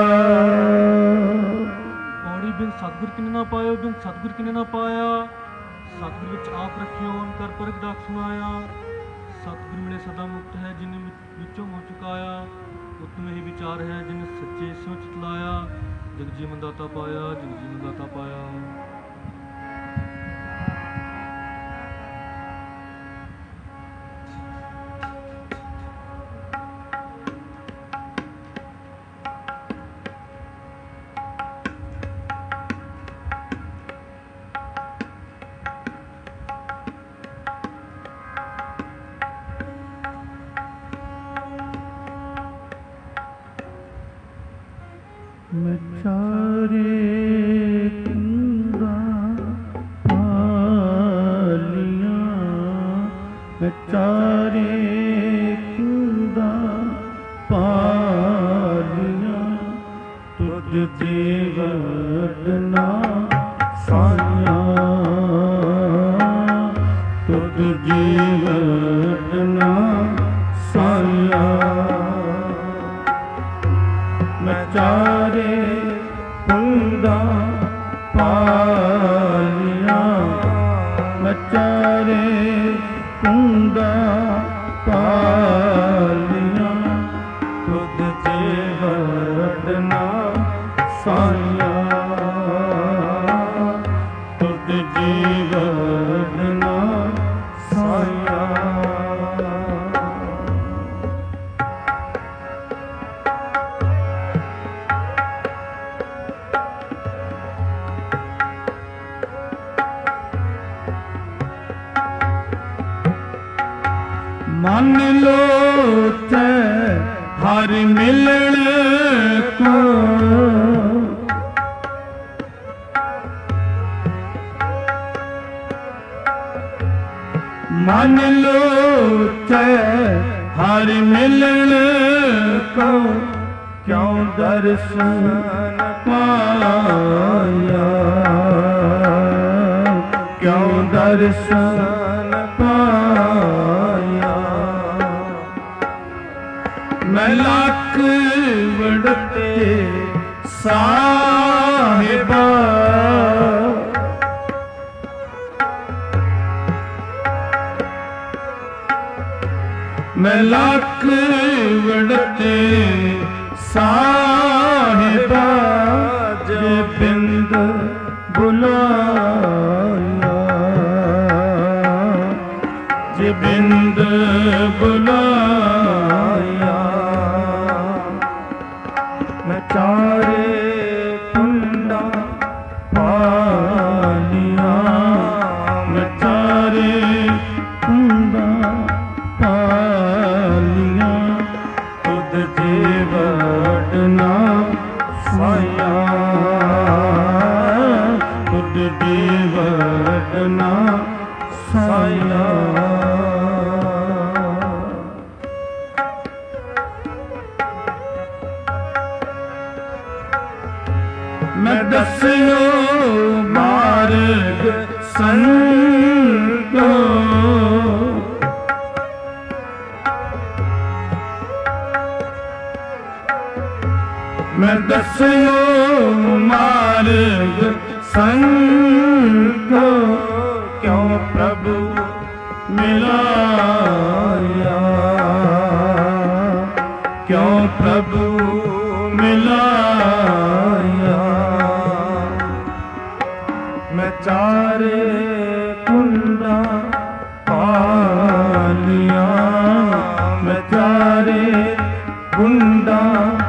ਔੜੀ ਬਿਨ ਸਤਿਗੁਰ ਕਿਨੇ ਨਾ ਪਾਇਓ, ਬਿਨ ਸਤਿਗੁਰ ਕਿਨੇ ਨਾ ਪਾਇਆ। ਸਤਿਗੁਰ ਵਿੱਚ ਆਪ ਰਖਿਓ, ਕਰ ਪ੍ਰਗਟ ਆਪ ਸੁਣਾਇਆ। ਸਤਿਗੁਰ ਮਿਲੇ ਸਦਾ ਮੁਕਤ ਹੈ, ਜਿਨ ਵਿੱਚੋਂ ਮੋਹ ਚੁਕਾਇਆ। ਉਤਮ ਹੀ ਵਿਚਾਰ ਹੈ, ਜਿਨ ਸੱਚੇ ਸਿਉ ਚਿਤ ਲਾਇਆ। ਜਗ ਜੀਵਨ ਦਾਤਾ ਪਾਇਆ, ਜਗ ਜੀਵਨ ਦਾਤਾ ਪਾਇਆ। ਮੈਂ ਚਾਰੇ ਕੁੰਦਾਂ ਪਾਲੀਆਂ, ਮੈਂ ਚਾਰੇ ਕੁੰਦਾਂ ਪਾਲੀਆਂ। ਤੁਧ ਤੇ ਵਡਨਾ ਸਾਈਆਂ, ਤੁਧ ਜੀ ਵਡਨਾ ਸਾਈਆਂ। ਮੈਂ ਚਾਰੇ ਕੁੰਦ ਕੁੰਡਾ ਪਾਲੀਆਂ ਮੈਂ ਚਾਰੇ ਕੁੰਡਾ ਪਾਲੀਆਂ ਤੁਧ ਜੇ ਵਰਡਨਾ ਸਾਈਆਂ ਤੁਧ ਜੀ ਵਰਡਨਾ ਸਾਈਆਂ ਮਨ ਲੋਚੈ ਹਰ ਮਿਲਣ ਕੋ ਮਨ ਲੋਚੈ ਹਰ ਮਿਲਣ ਕੋ ਕਿਉ ਦਰਸ਼ਨ ਪਾਇਆ ਕਿਉ ਦਰਸ਼ਨ ਪਾਇਆ ਮੈਂ ਲੱਖ ਵੰਡਤੇ ਸਾਹਿਬਾ ਮੈਂ ਲੱਖ ਵੰਡਤੇ ਸਾਹਿਬਾ ਜੇ ਬਿੰਦ ਬੁਲਾਇਆ ਜੇ ਬਿੰਦ ਬੁਲਾਇਆ ਮੈਂ ਚਾਰੇ ਕੁੰਡਾ ਪਾਲੀਆਂ ਮੈਂ ਚਾਰੇ ਕੁੰਡਾ ਪਾਲੀਆਂ ਤੁਧ ਜੇ ਵਰਡਨਾ ਸਾਈਆਂ ਤੁਧ ਜੇ ਵਰਡਨਾ ਸਾਈਆਂ ਮੈਂ ਦੱਸਿਓ ਮਾਰਗ ਸੰਤੋ ਮੈਂ ਦੱਸਿਓ ਮਾਰਗ ਸੰਤੋ ਕਿਉ ਪ੍ਰਭੂ ਮਿਲਾਇਆ ਕਿਉ ਪ੍ਰਭੂ ਮਿਲਾਇਆ ਮੈਂ ਚਾਰੇ ਕੁੰਡਾ ਪਾਲੀਆਂ ਮੈਂ ਚਾਰੇ ਕੁੰਡਾ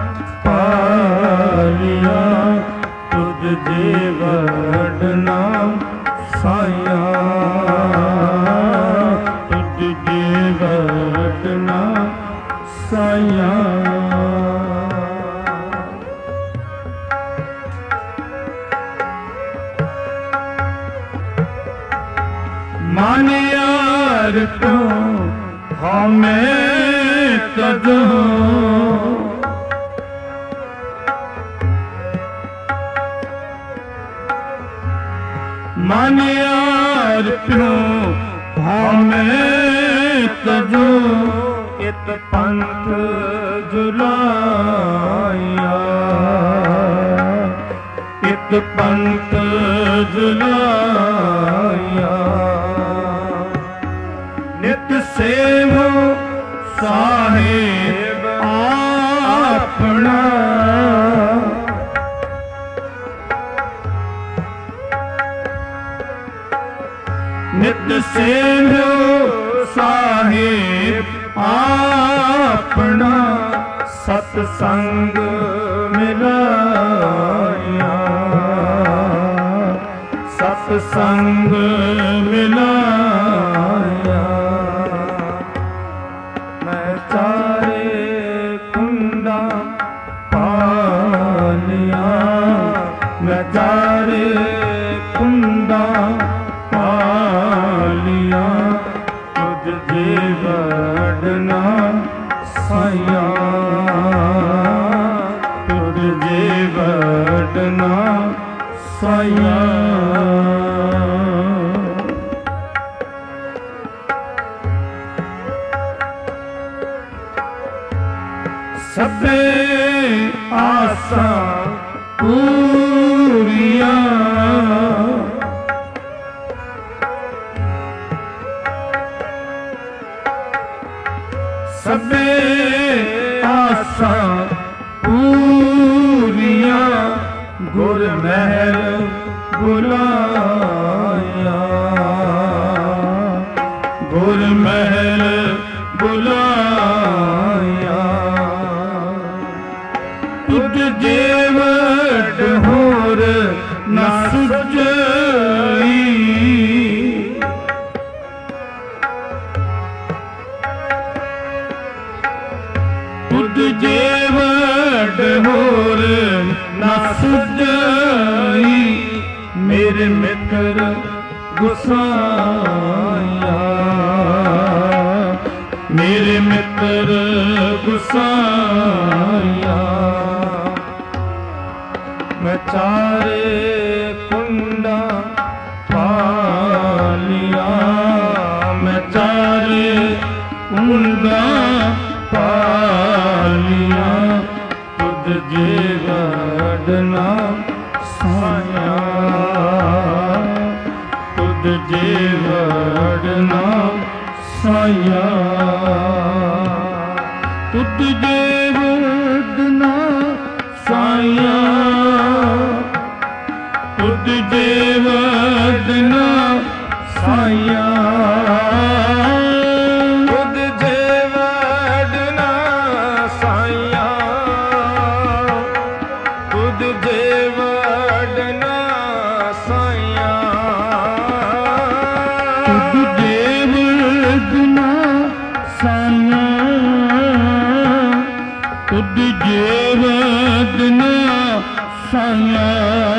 ਪਾਲੀਆਂ ਤੁਧ ਜੇ ਵਰਡਨਾ ਸਾਈਆਂ ਤੁਧ ਜੇ ਵਰਡਨਾ ਸਾਈਆਂ ਮਨ ਯਾਰ ਤੋਂ ਹਮੇ ਤਦੋਂ ਮਨ ਯਾਰ ਤੋਂ ਹਮੇ ਤਦੋਂ ਇਤ ਪੰਥ ਜੁਲਾਇਆ ਇਤ ਪੰਥ ਜੁਲਾਇਆ ਨਿਤ ਸੇਵੋ ਸਾਹਿਬ ਆਪਣਾ ਨਿਤ ਸੇਵੋ ਸਾਹਿਬ ਆਪਣਾ ਸਤ ਸੰਗ ਮਿਲਾਇਆ ਸਤ ਸੰਗ ਮਿਲਾਇਆ ਮੈਂ ਚਾਰੇ ਕੁੰਡਾ ਪਾਲੀਆਂ ਮੈਂ ਚਾਰੇ ਕੁੰਡਾ ਪਾਲੀਆਂ ਤੁਧ ਜੇ ਵਰਡਨਾ ਸਾਈਆਂ ਤੁਧ ਜੇ ਵਰਡਨਾ ਸਾਈਆਂ ਸਭੇ ਆਸਾਂ ਪੂਰੀਆਂ ਗੁਰ ਮਹਿਲ ਬੁਲਾਇਆ, ਗੁਰ ਮਹਿਲ ਬੁਲਾਇਆ। ਤੁਧ ਜੀਵਟ ਹੋਰ ਨਾ ਸੁਝਈ, ਤੁਧ ਜੀਵਟ ਹੋਰ ਨਾ ਸੁਝਈ। ਮੇਰੇ ਮਿੱਤਰ ਗੁਸਾਇਆ, ਮੇਰੇ ਮਿੱਤਰ ਗੁਸਾਇਆ। ਮੈਂ ਚਾਰੇ ਕੁੰਡਾ ਪਾਲਿਆ, ਮੈਂ ਚਾਰੇ ਕੁੰਡਾ ਪਾਲਿਆ। ਤੁਧ ਜੀਵਟ ਨਾ ਸਾਇਆ, ਤੁਧ ਜੀਵਟ ਨਾ ਸਾਇਆ। ਤੁਧ ਜੀਵਟ ਨਾ ਸਾਇਆ, ਤੁਧ ਜੀਵਟ ਨਾ ਸਾਇਆ। ਤੁਧ ਜੀਵਟ ਨਾ ਸਾਇਆ, ਤੁਧ ਜੀਵਟ ਨਾ ਸਾਇਆ। ਤੁਧ ਜੀਵਟ ਨਾ ਸਾਇਆ, ਤੁਧ ਜੀਵਟ ਨਾ ਸਾਇਆ।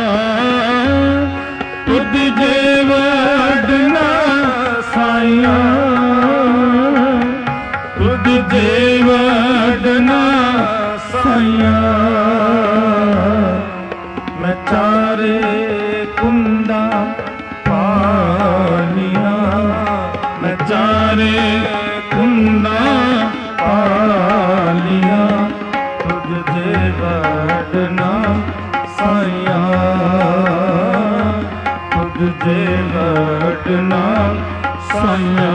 ਤੁਧ ਜੀਵਟ ਨਾ ਸਾਇਆ, ਤੁਧ ਜੀਵਟ ਨਾ ਸਾਇਆ। ਮੈਂ ਚਾਰੇ ਕੁੰਡਾ ਪਾਲਿਆ, ਮੈਂ ਚਾਰੇ ਕੁੰਡਾ ਪਾਲਿਆ। ਤੁਧ ਜੀਵਟ ਨਾ ਸਾਇਆ, ਤੁਧ ਜੀਵਟ ਨਾ ਸਾਇਆ।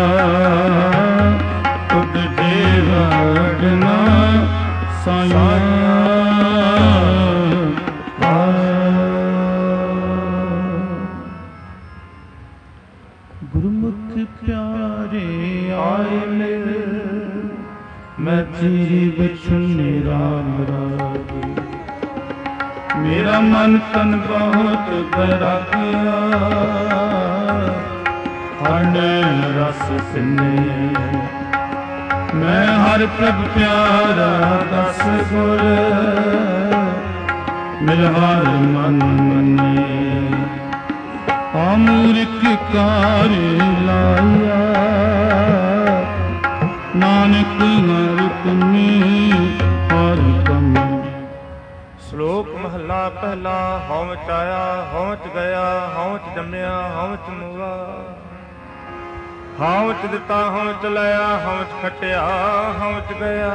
ਤੁਧ ਜੀਵਟ ਨਾ ਸਾਇਆ। ਗੁਰਮੁਖ ਪਿਆਰੇ ਆਏ ਮਿਲ, ਮੈਂ ਚੀਰੀ ਵਿਛੁੰਨੇ ਰਾਮ ਰਾਜੇ। ਮੇਰਾ ਮਨ ਤਨ ਬਹੁਤ ਬੈਰਾਗਿਆ, ਹਰ ਰਸ ਸਿੰਨੇ। ਮੈਂ ਹਰ ਪ੍ਰਭ ਪਿਆਰਾ ਦਸ ਗੁਰ, ਮਿਲ ਹਰ ਮਨ ਮੰਨੇ। ਆਮੂਰਿਕ ਕਾਰ ਲਾਇਆ, ਨਾਨਕ ਹਰ ਕੰਮੀ ਹਰ ਕੰਮੀ। ਸ਼ਲੋਕ ਮਹਲਾ ਪਹਿਲਾ। ਹਉ ਚ ਆਇਆ, ਹਉ ਚ ਗਿਆ, ਹਉ ਚ ਜੰਮਿਆ, ਹਉ ਚ ਮੂਆ। ਹਉ ਚ ਦਿੱਤਾ, ਹਉ ਚ ਲਿਆ, ਹਉ ਚ ਖਟਿਆ, ਹਉ ਚ ਗਿਆ।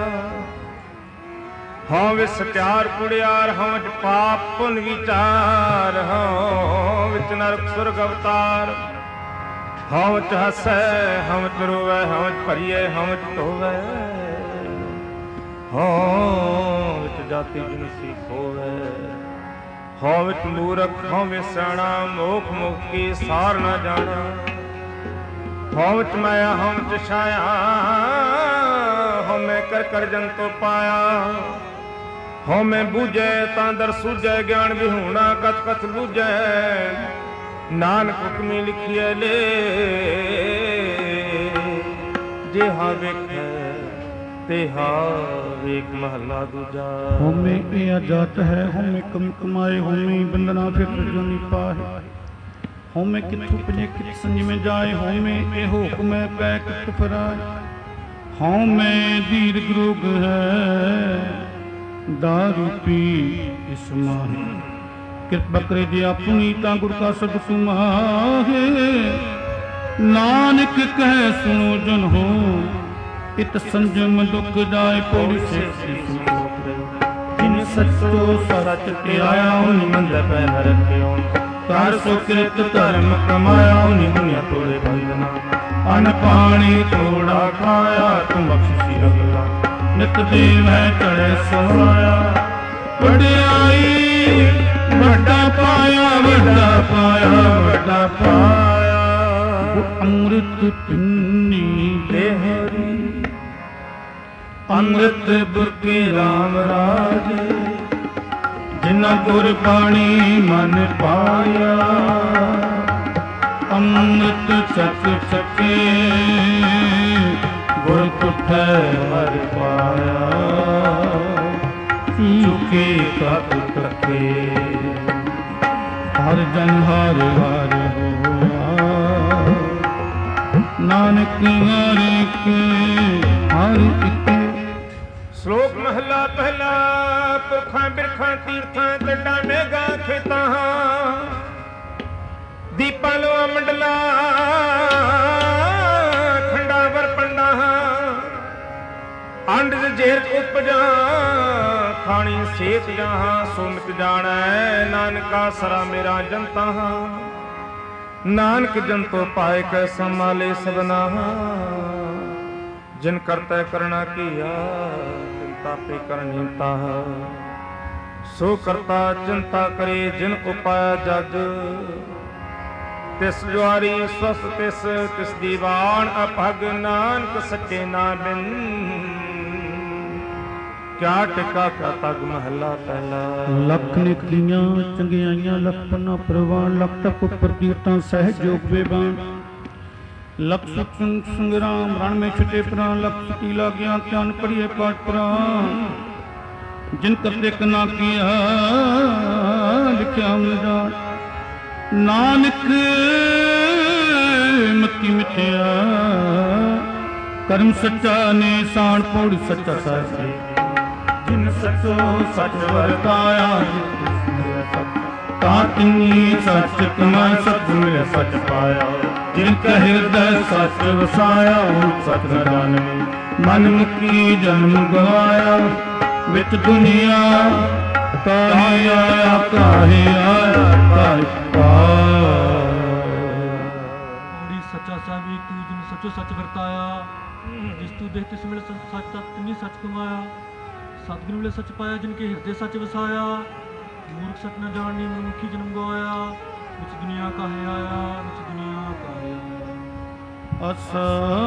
ਹਉ ਵਿੱਚ ਸਤਿਆਰ ਕੁੜਿਆਰ, ਹਉ ਚ ਪਾਪ ਪੁੰਨ ਵਿਚਾਰ। ਹਉ ਵਿੱਚ ਨਰਕ ਸੁਰਗ ਅਵਤਾਰ। ਹਉ ਚ ਹਸੈ, ਹਉ ਚ ਰੋਵੈ, ਹਉ ਚ ਭਰੀਏ, ਹਉ ਚ ਧੋਵੈ। ਹਉ ਵਿੱਚ ਜਾਤੀ ਜਿਨਸੀ ਖੋਵੈ। ਹਉ ਵਿੱਚ ਮੂਰਖ, ਹਉ ਵਿੱਚ ਸਿਆਣਾ, ਮੋਖ ਮੁਕਤੀ ਸਾਰ ਨਾ ਜਾਣਾ। ਹਉ ਵਿੱਚ ਮਾਇਆ, ਹਉ ਵਿੱਚ ਛਾਇਆ, ਹਉ ਮੈਂ ਕਰ ਕਰ ਜੰਤੋ ਪਾਇਆ। ਹਉ ਮੈਂ ਬੂਝੈ ਤਾਂ ਦਰ ਸੂਝੈ, ਗਿਆਨ ਵਿਹੂਣਾ ਕਥ ਕਥ ਬੂਝੈ। ਨਾਨਕ ਹੁਕਮੀ ਲਿਖੀਐ ਲੈ, ਜਿਹਾ ਵੇਖੈ ਤੇਹਾ ਵੇਖ। ਮਹਲਾ ਦੂਜਾ। ਹਉਮੈ ਇਹ ਜਾਤ ਹੈ, ਹਉਮੈ ਕਮ ਕਮਾਏ, ਹਉਮੈ ਬੰਦਨਾ ਫਿਰ ਜਨੀ ਪਾਹੇ। ਹਉਮੈ ਕਿਥੁ ਪਜੇ ਕਿਤ ਸੰਜਮੇ ਜਾਏ, ਹਉਮੈ ਇਹ ਹੁਕਮੈ ਪੈ ਕਿਤ ਫਰਾਏ। ਹਉਮੈ ਦੀਰਘ ਰੋਗ ਹੈ, ਦਾਰੂ ਪੀ ਇਸ ਮਾਹੇ। ਕਿਰਪਾ ਕਰੇ ਜੇ ਆਪਣੀ ਤਾਂ ਗੁਰ ਕਾ ਸਬਦ ਸੁਮਾਹੇ। ਨਾਨਕ ਕਹਿ ਸੁਣੋ ਜਨ ਹੋ, ਇਤ ਸੰਜਮ ਦੁਖ ਜਾਏ ਪੌੜੀ ਸੇਖੀ ਸੰਤੋਖ ਰਹੇ। ਜਿਨ ਸੱਚੋ ਸੱਚ ਧਿਆਇਆ, ਹੁਨਿ ਮੰਦ ਪੈ ਰੱਖਿਓ। ਕਰ ਸੁਕ੍ਰਿਤ ਧਰਮ ਕਮਾਇਆ, ਹੁਨਿ ਦੁਨੀਆ ਤੋੜੇ ਬੰਦਨਾ। ਅਨ ਪਾਣੀ ਥੋੜਾ ਖਾਇਆ, ਤੁਮ ਬਖਸ਼ੀ ਅਗਲਾ। ਨਿਤ ਦੇਵ ਹੈ ਚੜੇ ਸਹਾਇਆ। ਵਡਿਆਈ ਪਾਇਆ ਵੱਡਾ ਪਾਇਆ। ਅੰਮ੍ਰਿਤ ਪਿੰਨੀ ਦੇਹਰੀ ਅੰਮ੍ਰਿਤ ਬੁਰਕੇ ਰਾਮ ਰਾਜੇ, ਜਿਨ੍ਹਾਂ ਗੁਰ ਬਾਣੀ ਮਨ ਪਾਇਆ। ਅੰਮ੍ਰਿਤ ਸਚ ਸਕੇ ਗੁਰ ਤੁਠੈ ਹਰਿ ਪਾਇਆ। ਚੁਕੇ ਕਤ ਤਕੇ ਹਰ ਜਨ ਹਰਿ ਹਰਿ ਹੋਆ। ਨਾਨਕ ਹਰਿ ਕੇ ਹਰਿ ਇਕ। ਸ਼ਲੋਕ ਮਹਲਾ ਪਹਿਲਾ। ਪੁਰਖਾਂ ਬਿਰਖਾਂ ਤੀਰਥਾਂ ਟੱਡਾਂ ਮੇਘਾਂ ਖੇਤਾਂ, ਦੀਪਾਂ ਲੋਆ ਮੰਡਲਾ ਖੰਡਾ ਵਰਪੰਡਾ। ਅੰਡ ਜੇਰ ਉਪਜਾ ਖਾਣੀ ਸੇਤ ਜਹਾਂ, ਸੁਮਿਤ ਜਾਣੈ ਨਾਨਕਾ ਸਰਾ ਮੇਰਾ ਜਨਤਾ। ਨਾਨਕ ਜਨਤੋ ਪਾਏ ਕੈ ਸੰਭਾਲੇ ਸਭਨਾ। ਜਿਨ ਕਰਤੈ ਕਰਣਾ ਕੀਆ ਤਿਨ ਤਾਪੇ ਕਰਨੀਤਾ। ਸੋ ਕਰਤਾ ਚਿੰਤਾ ਕਰੇ ਜਿਨ ਉਪਾਇਆ ਜਗ। ਤਿਸ ਜੁਆਰੀ ਸਵਸ ਤਿਸ ਤਿਸ ਦੀਵਾਨ ਅਭਗ। ਨਾਨਕ ਸੱਚੇ ਨਾ ਬਿਨ ਕਿਆ ਟਿਕਾ ਕਿਆ ਤਗ। ਮਹਲਾ ਪਹਿਲਾ। ਲੱਖ ਨਿਕਲੀਆਂ ਚੰਗਿਆਈਆਂ ਲਖਪਨਾ ਪ੍ਰਵਾਨ। ਲਖ ਤਪ ਪ੍ਰਤੀਤਾਂ ਸਹਿਜ ਜੋਗ ਬੇਬਾਨ। ਲਖ ਸੁਖ ਸੰਗਰਾਮ ਰਣ ਮੇ ਛੁਟੇ ਪ੍ਰਾਨ। ਲਖ ਸਤੀ ਲਾਗਿਆ ਧਿਆਨ ਪੜੀਏ ਪਾਠ ਪੁਰਾਨ। ਜਿਨ ਕਰਤੇ ਕਨਾ ਕੀਆ ਲਿਖਿਆ ਮਿਲ ਜਾਣ। ਨਾਨਕ ਮਤੀ ਮਿਥਿਆ ਕਰਮ ਸੱਚਾ ਨੇ ਸਾਣ ਪੌੜ ਸੱਚਾ ਸਾਚੇ। ਜਿਨ ਸਚੋ ਸਚ ਵਰਤਾਇਆ ਤਾਂ ਤਿਨੀ ਸਚ ਕਮਾਇ ਸਚ ਮਿਲਿਆ ਸਚ ਪਾਇਆ। ਜਿਨ ਕੈ ਹਿਰਦੈ ਸਚ ਵਸਾਇਆ ਸਚ ਨ ਜਾਣੈ। ਮਨ ਮੁਕੀ ਜਨਮ ਗਵਾਇਆ ਵਿੱਚ ਦੁਨੀਆ। ਕਾਹੇ ਆਇਆ ਕਾਹੇ ਆਇਆ ਕਾਹੇ ਪਾਇਆ। ਸੱਚਾ ਸਾਹਿਬੀ ਤੂੰ ਜਿਨ ਸਚੋ ਸੱਚ ਵਰਤਾਇਆ। ਜਿਸ ਤੂੰ ਦੇਖ ਤਿਸ ਮਿਲ ਸੱਚ ਤੱਕ ਤਿਨੀ ਸੱਚ ਕਮਾਇਆ। ਸਤਿਗੁਰੂ ਮਿਲੇ ਸੱਚ ਪਾਇਆ ਜਿਨ ਕੇ ਹਿਰਦੇ ਸੱਚ ਵਸਾਇਆ। ਮੂਰਖ ਸੱਚ ਨ ਜਾਣਨੀ ਮਨੁੱਖੀ ਜਨਮ ਗਵਾਇਆ। ਵਿੱਚ ਦੁਨੀਆ ਕਾਹੇ ਆਇਆ ਵਿੱਚ ਦੁਨੀਆ ਕਾਹੇ ਆਇਆ। ਅਸਾ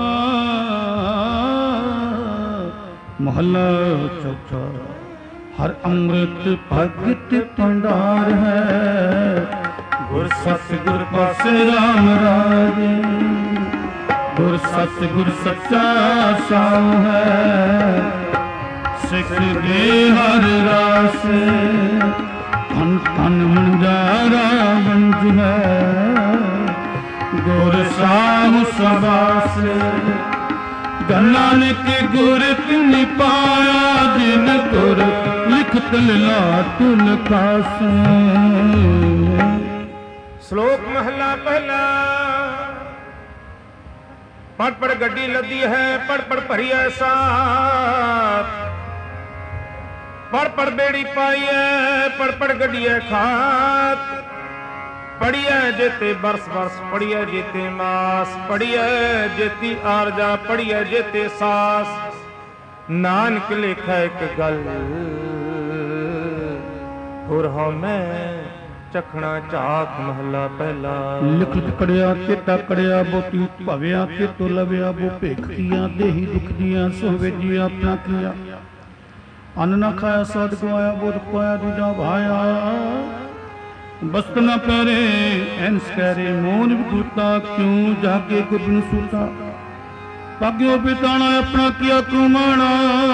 ਮਹਲਾ ਚੌਥਾ। ਹਰ ਅੰਮ੍ਰਿਤ ਭਗਤ ਭੰਡਾਰ ਹੈ। ਗੁਰ ਸਤ ਗੁਰ ਪਾਸੇ ਰਾਮ ਰਾਜੇ। ਗੁਰ ਸਤ ਗੁਰ ਸੱਚਾ ਸਾਉ ਹੈ। ਸਿੱਖ ਦੇ ਹਰ ਰਾਸ ਧਨ ਧਨ ਮੰਜਾਰਾ ਵੰਜ ਹੈ। ਗੁਰ ਸਾਹੁ ਸਬਾਸ ਨਾਨਕ ਗੁਰ ਤਿਨਿ ਪਾਇਆ। ਜਿਨ ਤੁਰ ਲਿਖਤ ਲਾਤ ਲਖਾਸ। ਸ਼ਲੋਕ ਮਹਲਾ ਪਹਿਲਾ। ਪੜ ਪੜ ਗੱਡੀ ਲੱਦੀ ਹੈ ਪੜ ਪੜ ਭਰੀ ਐਸਾਤ। ਪੜ ਪੜ ਬੇੜੀ ਪਾਈਐ ਪੜ ਪੜ ਗੱਡੀਐ ਖਾਤ। ਪੜੀਐ ਜੇਤੇ ਬਰਸ ਬਰਸ ਪੜੀਐ ਜੇਤੇ ਮਾਸ। ਪੜੀਐ ਜੇਤੀ ਆਰਜਾ ਪੜੀਐ ਜੇਤੇ ਸਾਸ। ਨਾਨਕ ਲੇਖਾ ਇੱਕ ਗੱਲ ਹੋਰ ਹਉ ਮੈਂ ਚਖਣਾ ਝਾਕ। ਮਹਲਾ ਪਹਿਲਾ। ਲਿਖਤ ਕੜਿਆ ਚੇਤਾ ਕੜਿਆ ਬੋਤੀ ਭਵਿਆ ਚੇਤੋ ਲਵਿਆ। ਬੋ ਭੇਖੀਆਂ ਦੇਹੀ ਦੁਖ ਦੀਆਂ ਸੋ ਵੇਜੀ ਆਪਣਾ ਕੀਆ। ਅੰਨ ਨਾ ਖਾਇਆ ਸਾਧ ਗਵਾਇਆ ਬੋਧ ਪਾਇਆ ਦੂਜਾ ਭਾਇਆ। ਬਸਤ ਨ ਪੈਰੇ ਐਨਸ ਕਰੇ ਮੋਨ ਵਿਦੂਤਾ। ਕਿਉਂ ਜਾਗੇ ਗੁਰਬਿਨ ਸੂਤਾ। ਭਾਗਿਓ ਪਿਤਾਣਾ ਆਪਣਾ ਕੀਆ ਕੁਮਾਣਾ।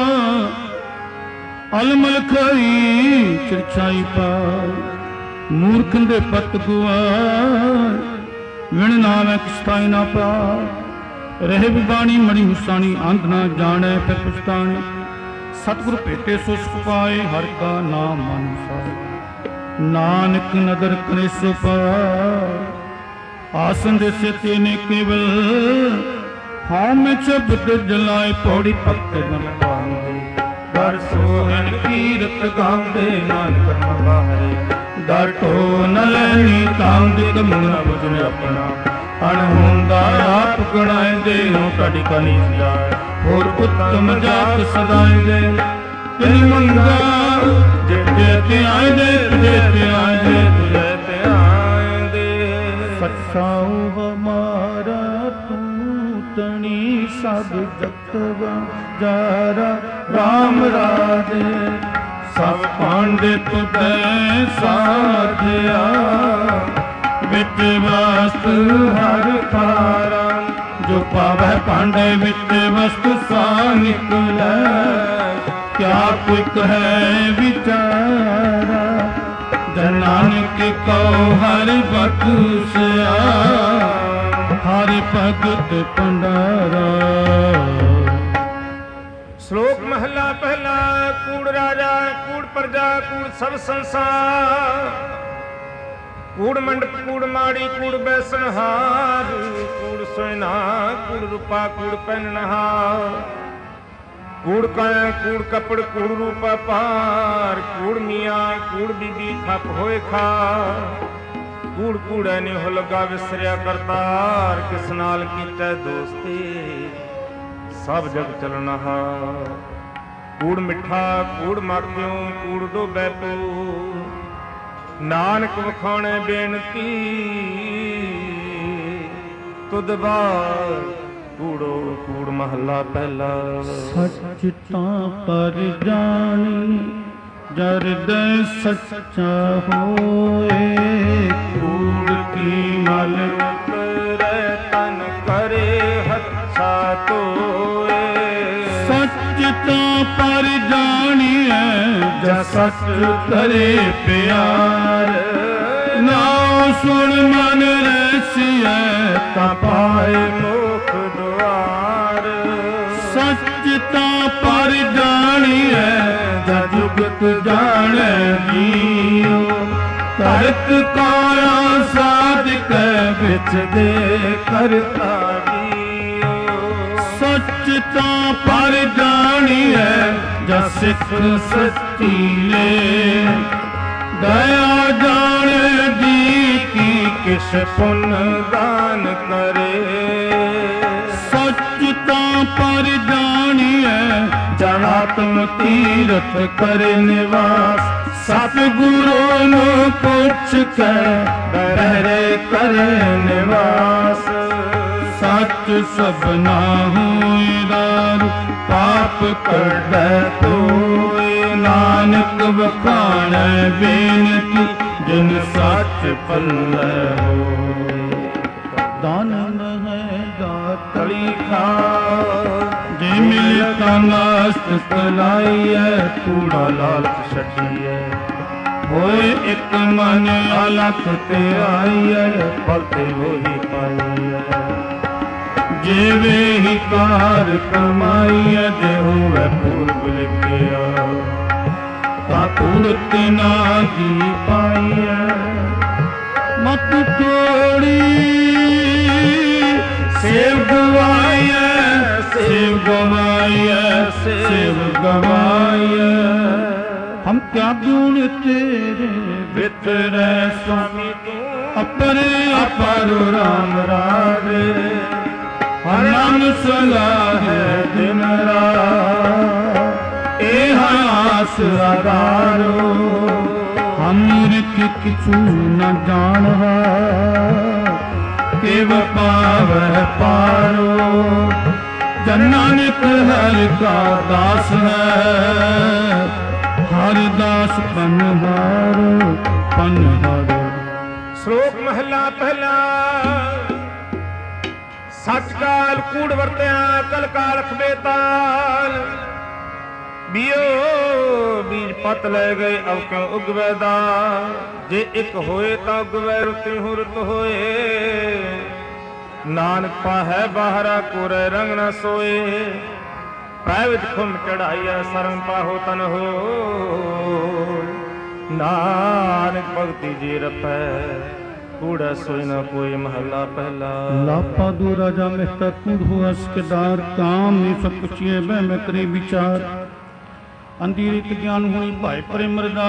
ਅਲਮਲ ਖਾਈ ਚਿਰਛਾਈ ਪਾਈ। ਮੂਰਖ ਦੇ ਪਤ ਗੁਆਏ ਵਿਣ ਨਾਮੈ ਕਿਛ ਥਾਈ ਨਾ ਪਾਇ। ਰਹੇ ਬਿਬਾਣੀ ਮੜੀ ਹੁਸਾਣੀ ਅੰਧ ਨਾ ਜਾਣੈ ਫਿਰ ਪੁਸਤਾਣੀ। ਸਤਿਗੁਰ ਭੇਟੇ ਸੋ ਸੁਖ ਪਾਏ ਹਰਿ ਕਾ ਨਾਮ ਮਨ ਸਾਏ। ਨਾਨਕ ਨਦਰ ਕਰੇ ਸੋ ਪਾਇ। ਆਸਨ ਦੇ ਸੇਤੇ ਨੇ ਕੇਵਲ ਹਉ ਮੈਂ ਸ਼ਬਦ ਜਲਾਏ। ਪੌੜੀ ਭਗਤ ਗਨ ਪਾਉਂਦੇ ਦਰ ਸੋਹਣ ਕੀਰਤ ਗਾਉਂਦੇ। ਨਾਨਕ ਨਾਮ ਬਾਹਰੇ ਦਰ ਢੋ ਨ ਲੈਣੀ ਤਾਂਦ ਕਮੁਨਾ ਬੁਝਨ ਆਪਣਾ। ਅਣਹੋਂਦਾ ਆਪ ਗਣਾਏ ਦੇਹੁ ਕਢ ਕਨੀ ਜਾਏ। ਹੋਰ ਉੱਤਮ ਜਾਤ ਸਦਾਏ ਦੇ ਤਿਨ ਮੰਗਾ। ਜੇ ਤੇ ਆਏ ਦੇ ਤੁਝੇ ਤੇ ਆਏ ਦੇ ਤੁਝੇ ਤੇ ਆਏ ਦੇ। सब जगत बंजारा राम राजे सब पंडित दे साधिया विच वस्तु हर थारा जो पावै पांडे विच वस्तु सा निकलै क्या कोई कहे विचारा जन नानक कहो हर बख्शिया हर भगत भंडारा। श्लोक महला पहला। कूड़ राजा कूड़ प्रजा कूड़ सब संसार कूड़ मंडप कूड़ माड़ी कूड़ बैसनहार कूड़ सोना कूड़ रूपा कूड़ पहनहार कूड़ काया कूड़ कपड़ कूड़ रूपा पार कूड़ मियाँ कूड़ बीबी खप होए खा कूड़ कूड़े ने हो लगा विसरिया करतार किस नाल कीता दोस्ती सब जग चलना कूड़ मिठा कूड़ माखियों कूड़ डोबे पू नानक वखाणे बेनती तुद बार कूड़ो कूड़ महला पहला। सच तां पर जानी जरद सच्चा होए कूड़ की मल करे तन करे हच्छा तोए सच तां पर जानिए जा सच करे प्यार नाम सुन मन रसिए ता पाए मुख द्वार सच तां पर जानिए जा जुगत जाने जियो करत काया साधिक विच दे करता जियो सच तां पर जानिए जा सिख सच्ची ले दया जाने जी की किस पुण्य दान करे सच तां पर जानिए जनात्म तीर्थ करे निवास सतगुरु नु पुछ के बहरे करे निवास सच सबना होए दारू पाप कढ़ै तोए नानक वखाणै बेनती जिन सच पल्लै होए दान है दातली खा जे मिल तनास्त कलाइए कूड़ा लालच छड़िए होए एक मन अलख ते आइए पलते वही पाइए जेवे ही कार कमाइए जे होवे पूर्व लिखिया ताकुर तिना की पाइए मत तोड़ी सेव गवाइए सेव गवाइए सेव गवाइए हम क्या गुण तेरे बितरे स्वामी अपने अपर राम राजे हर नाम सला है दिन रात ए आस आधारो हम किछु न जानहा केव पावह पारो जन नानक हर का दास है हर दास पनहारो पनहारो। श्लोक महला पहला। सच काल कूड़ वरत्या कल काल खबेताल बियो बीज पत ले गए अब क्यों उगवेदा जे एक होए ता उगवे रुति हुरत होए नानक पाहै बाहरा कोरे रंग न सोए पैवित खुम चढ़ाइया सरम पाहो तन हो नानक भक्ति जी रपै कूड़ा सोई न कोई महला पहला। लापा दो राजा मेहता कूड़ हो असकेदार काम ने सब कुछ ये बह में करे विचार अंधीरित ज्ञान हुई भाई परे मरदा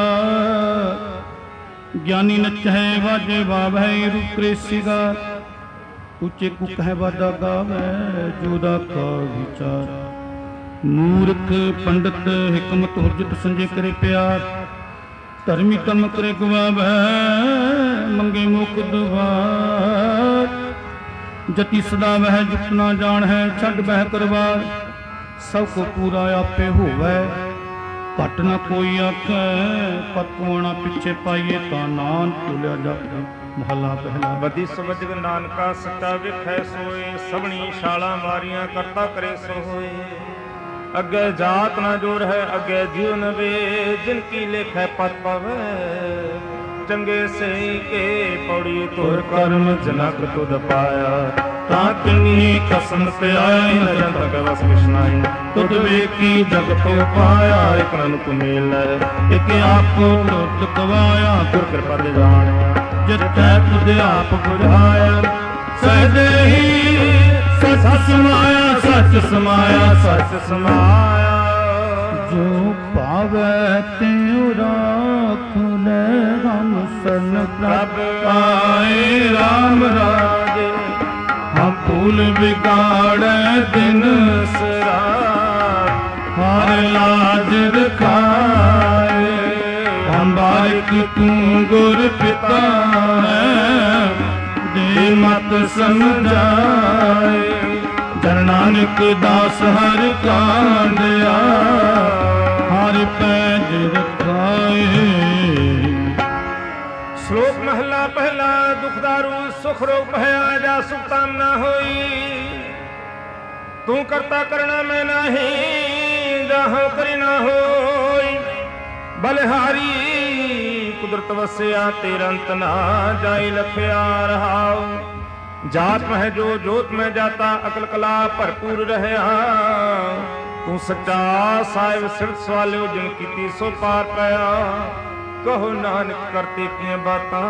ज्ञानी न चाहे वाजे वावै रूप रे सिगार ऊंचे कुक है वादा गावे जोदा का विचार मूर्ख पंडित हिकमत हुज्जत संजय करे प्यार धर्मी कर्म करे गवावै मंगे मुख दुआर जति सदा वह जुट ना जान है छड़ बह करवार सब को पूरा आपे होवे घट न कोई आखे पतवाना पिछे पाइए ता नान तुलिया जाए महला पहला बदी समझ नानका सच्चा विखै सोए सबनी शाला मारियां करता करे सो होए अगे जात ना जोर है अगे जीव न वे जिनकी लेख है पत पवे चंगे से के पौड़ी तोर कर्म जनक तुद पाया ताकनी कसम से आया न जन तक बस कृष्णाई तुद वेकी जग तो पाया एक नन कुमेल एक आपको तुद कवाया गुर कृपा दे जाने जितै तुद आप बुझाया सहदे ही सच समाया सच समाया सच समाया जो पावे त्यों राख ले हम सन प्रभ आए राम राजे हम फूल बिगाड़े दिन सरात हर लाज रखाए हम बारिक तू गुर पिता दे मत समझाए जन नानक दास हर कांदया हर पैज रखाए। श्लोक महला पहला दुखदारू सुख रोग भया जा सुख ताम ना होई तू करता करना मैं नहीं जहाँ करी ना होई बलिहारी कुदरत वस्या तेरा अंत ना जाई लखया रहाओ जात में है जो जोत में जाता अकल कला भरपूर रहा तू सच्चा साहिब सिर सवालियो जिन कीती सो पार पाया कहो नानक करते किए बातां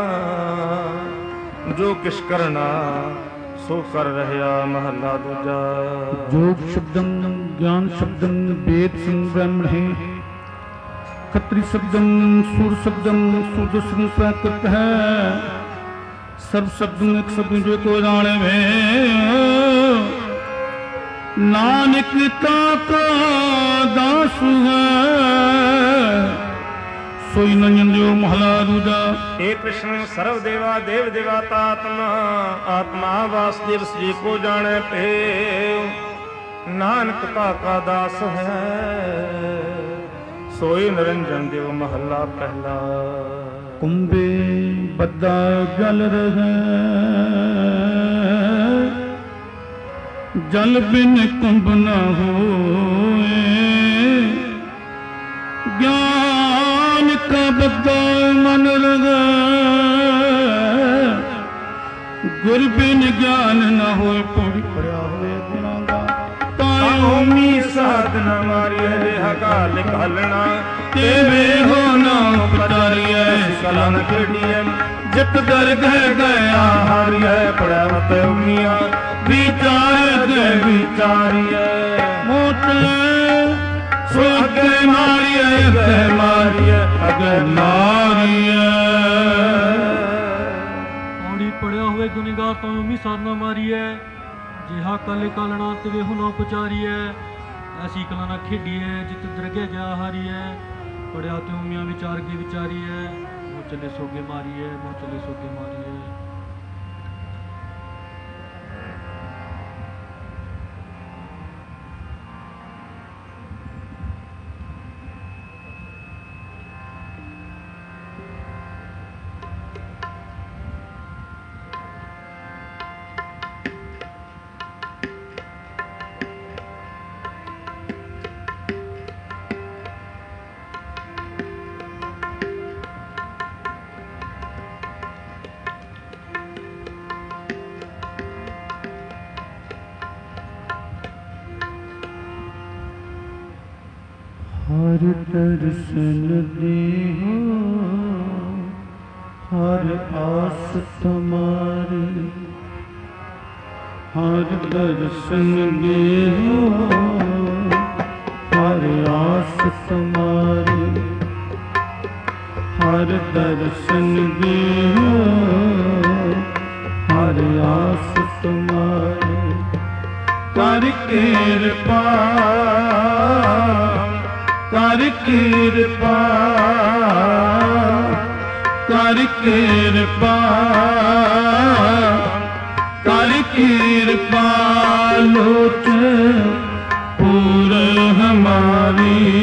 जो किश करना सो कर रहा महला दूजा। योग शब्दम ज्ञान शब्दम वेद सिंह ब्राह्मण है खत्री शब्दम सूर शब्दम सूर्य प्राकृत है सर्व शब्द एक शब्द जो को जाने में नानक का दास है सोई नंजन जो महला दूजा। हे कृष्ण सर्व देवा देव देवाता आत्मा आत्मा वासुदेव जी को जाने पे नानक का दास है सोई निरंजन देव महला पहला। कुंभे बद्दा जल रहे जल बिन कुंभ न होए ज्ञान का बद्दा मन रहे गुर बिन ज्ञान न होए पौड़ी पड़ा हुए दिनांगा ताओमी साधना मारिए हकाल कालना तेवे हो ना पटारिए कला न खेड़िए जित दर गया हारिए पड़ा मत उमिया विचार दे विचारिए मोटे सो अगे मारिए अगे मारिए पौड़ी पड़िया हुए गुनेगार ताओमी साधना मारिए जिहा काले कालना तेवे हो ना पचारिए ऐसी कला ना खेड़िए जित दरगे गया हारिए पढ़िया त्यों मियाँ विचार के विचारी है मोह चले सोगे मारी है मोह चले सोगे मारी है। हर दर्शन देहो हर आस तुम्हारी हर दर्शन देहो हर आस तुम्हारी हर दर्शन देहो हर आस तुम्हारी कर कृपा कर कृपा कर कृपा कर कृपा लोच पूर हमारी,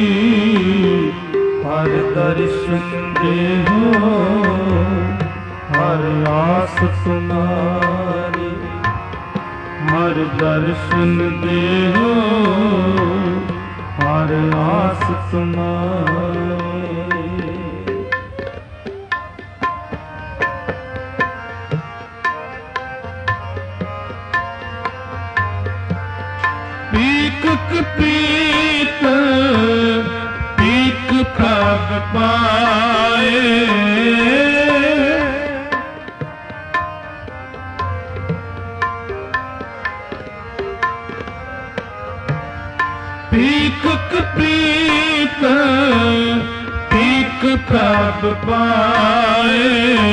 हर दर्शन देहो हर आस तुम्हारी, हर दर्शन देहो हर आस तुम्हारी। पीक पीत पीक प्रभ पाए, पीक पीत पीक प्रभ पाए,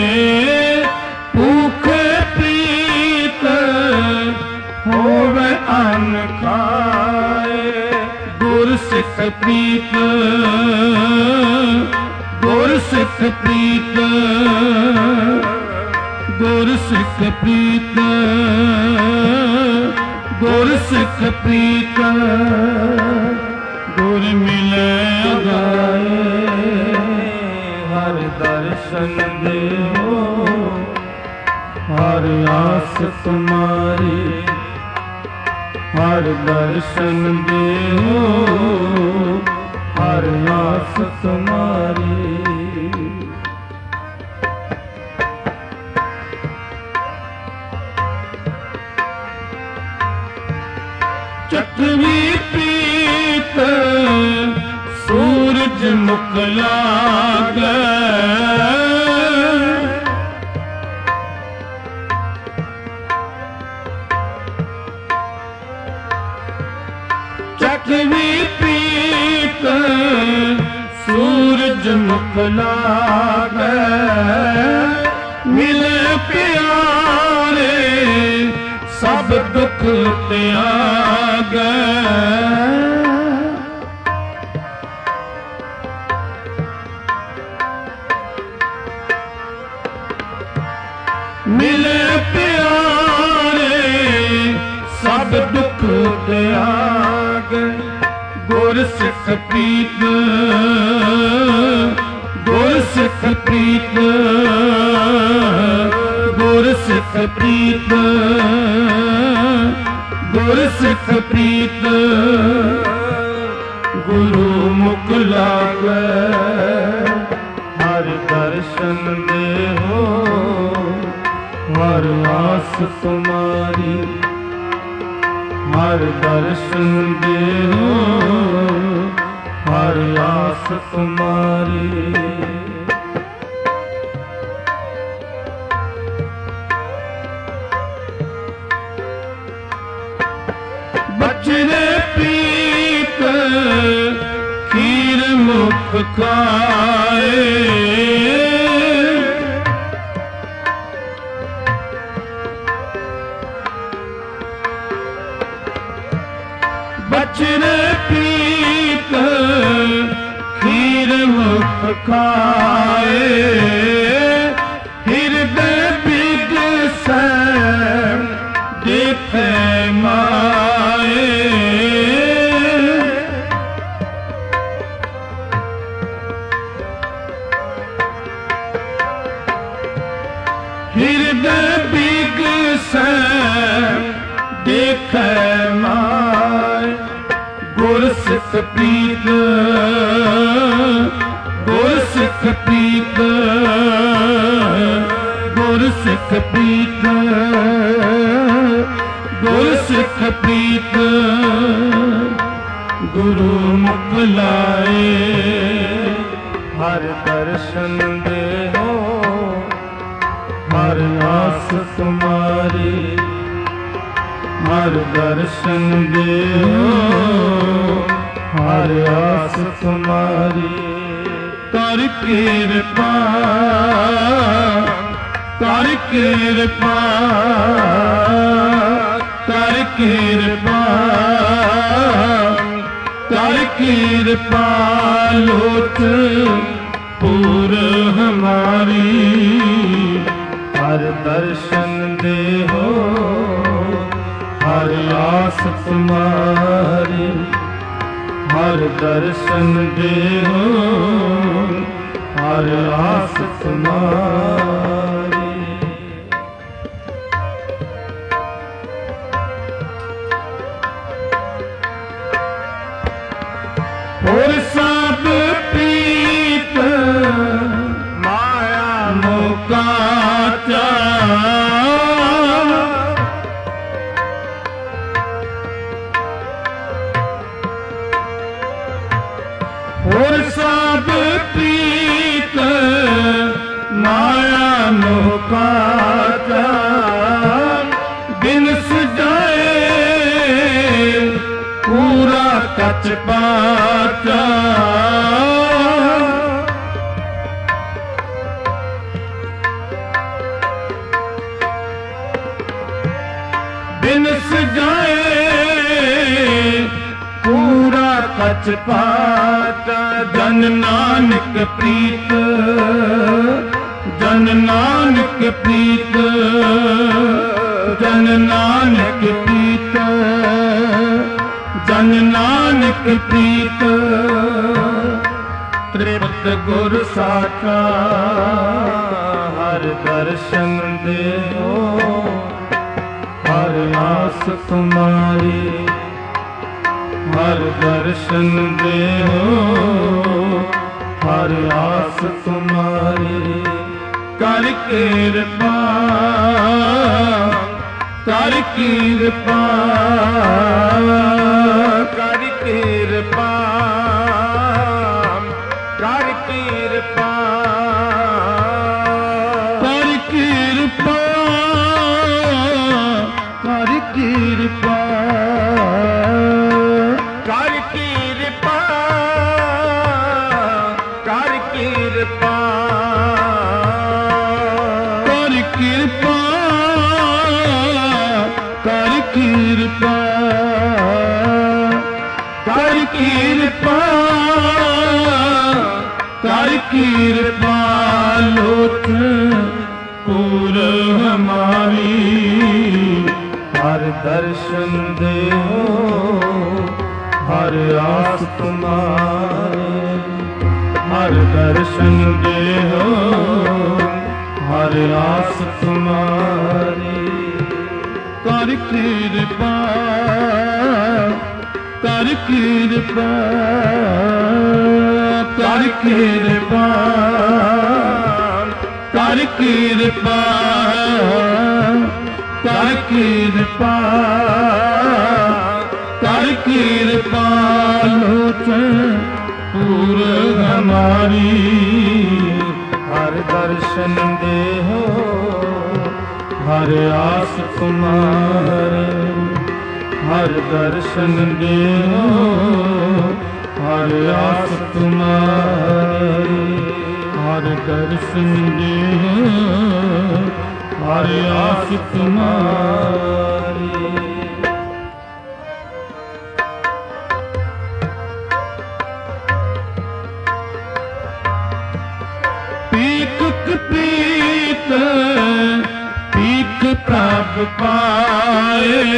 भूखे प्रीत होवे अन्न खाए, गुर सिख प्रीत गुर सिख प्रीत गुर सिख प्रीत गुर सिख प्रीत, गुर मिले गाए, हर दर्शन देहो हर आस तुम्हारी, हर दर्शन देहो हर आस तुम्हारी। चटवी प्रीत सूरज मुख लागे, चटवी प्रीत सूरज मुख लागे, मिले प्यारे सब दुख त्यागे, मिले प्यारे सब दुख त्यागे, गुर सिख प्रीत गुर सिख प्रीत गुर सिख प्रीत गुर सिख प्रीत, गुरु मुख लागे, हर दर्शन देहो हर आस तुम्हारी, हर दर्शन देहो हर आस तुम्हारी। बचरे पीत खीर मुख खाए, बचरे पीत खीर मुख खाए, हृदय बिगसै देखे माए, हृदय बिगसै देखे माए, गुर सिख प्रीत गुर सिख प्रीत गुर सिख प्रीत गुर सिख प्रीत, गुरु मुख लाए, हर दर्शन देहो हर आस तुम्हारी, हर दर्शन देहो हर आस तुम्हारी। कर कृपा कर कृपा कर कृपा कर कृपा लोच पूर हमारी, हर दर्शन देहो तुम्हारी, हर दर्शन देहो हर आस तुम्हारी। और सब प्रीत माया मुका और सब प्रीत माया मुका बिन सजाए पूरा कच पाचा। बिन सजाए पूरा कच पाचा। जन नानक प्रीत जन नानक प्रीत जन नानक प्रीत जन नानक प्रीत। तृप्त गुर साचा हर दर्शन देहो हर आस तुम्हारी, हर दर्शन देहो हर आस तुम्हारी। कर कृपा कर कृपा कर कृपा कर कृपा कर कृपा कर कृपा कर कृपा कर कृपा कर कृपा कर कृपा कर कृपा कर कृपा। लोचन पूर हमारी, हर दर्शन देहो हर आस तुम्हारी, हर दर्शन देहो हर आस तुम्हारी। कर कृपा कर कृपा कर कृपा कर कृपा कर कृपा कर कृपा। लोचन पूर हमारी, हर दर्शन देहो हर आस तुम्हारी, हर दर्शन देहो हर आस तुम्हारी, हर दर्शन देहो हर आस तुम्हारी। पीक पीत पीक प्रभ पाए,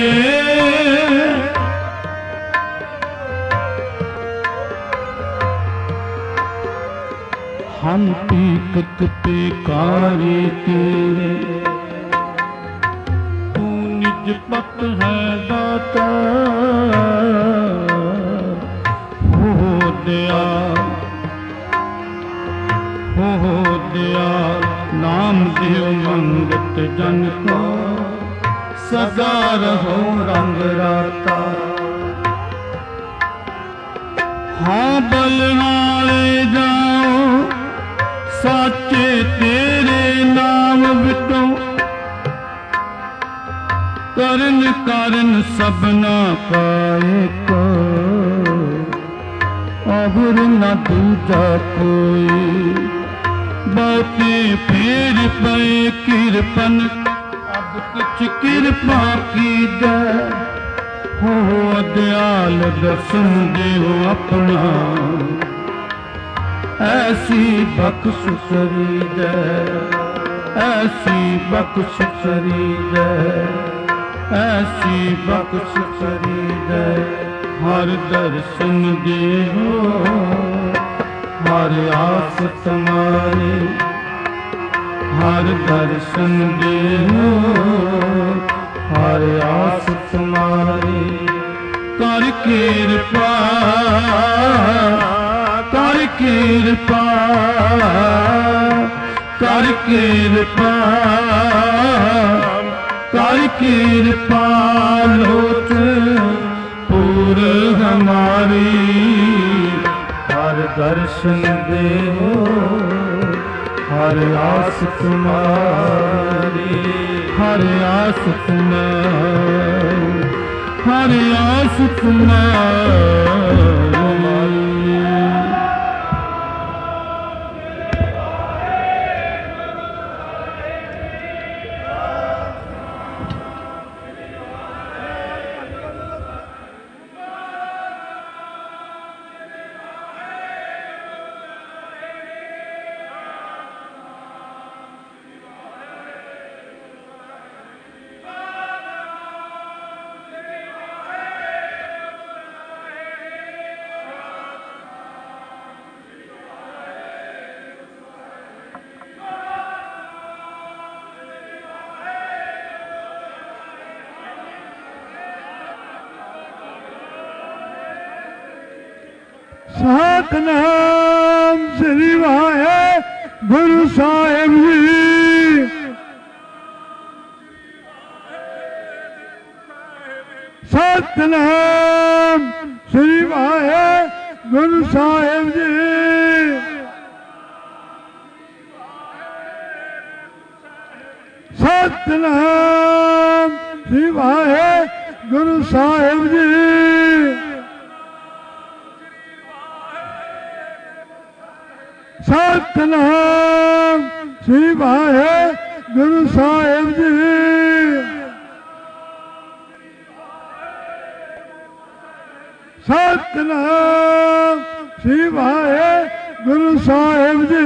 हम पीकत पिकारी तेरे, तू निज पत है दाता हो दया हो दया। नाम दियो मंगत जन को सदा रहो रंग राता। हाँ बलहाले जाओ साचे तेरे नाम बिटो, करन कारण सबना पाए को अबुर न दूजा कोई। बहुते फेर पे किरपन अब कुछ कृपा की दे, हो दयाल दर्शन देव अपना ऐसी बख्श करी दे, ऐसी बख्श करी दे। ਐਸੀ ਬਖਸ਼ ਕਰੀਦੈ ਹਰ ਦਰਸ਼ਨ ਦੇਹੋ ਹਰ ਆਸ ਤੁਮਾਰੀ ਹਰ ਦਰਸ਼ਨ ਦੇਹੋ ਹਰ ਆਸ ਤੁਮਾਰੀ ਕਰ ਕਿਰਪਾ ਕਰ ਕਿਰਪਾ ਕਰ ਕਿਰਪਾ ਕਰ ਕਿਰਪਾ ਲੋਚ ਪੂਰ ਹਮਾਰੀ ਹਰ ਦਰਸ਼ਨ ਦੇਹੋ ਹਰ ਆਸ ਤੁਮਾਰੀ ਹਰ ਆਸ ਤੁਮਾਰੀ ਹਰ ਆਸ ਤੁਮਾਰੀ ਸਤਿਨਾਮ ਸ੍ਰੀ ਵਾਹਿਗੁਰੂ ਸਾਹਿਬ ਜੀ। ਸਤਿਨਾਮ ਸ੍ਰੀ ਵਾਹਿਗੁਰੂ ਸਾਹਿਬ ਜੀ। ਸਤਿਨਾਮ ਸ੍ਰੀ ਵਾਹਿਗੁਰੂ ਸਾਹਿਬ ਜੀ। ਸਤਿਨਾਮ ਸ੍ਰੀ ਵਾਹਿਗੁਰੂ ਸਾਹਿਬ ਜੀ। ਸਤਿਨਾਮ ਸ੍ਰੀ ਵਾਹਿਗੁਰੂ ਸਾਹਿਬ ਜੀ।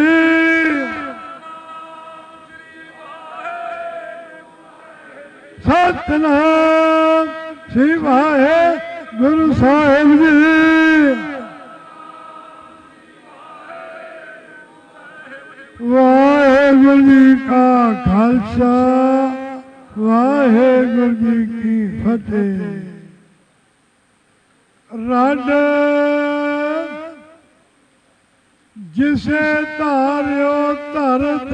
ਸਤਿਨਾਮ ਸ੍ਰੀ ਵਾਹਿਗੁਰੂ ਸਾਹਿਬ ਜੀ। ਵਾਹਿਗੁਰੂ ਜੀ ਕਾ ਖਾਲਸਾ ਵਾਹਿਗੁਰੂ ਜੀ ਕੀ ਫਤਿਹ। ਰੱਡ ਜਿਸੇ ਧਾਰਿਓ ਧਰਤ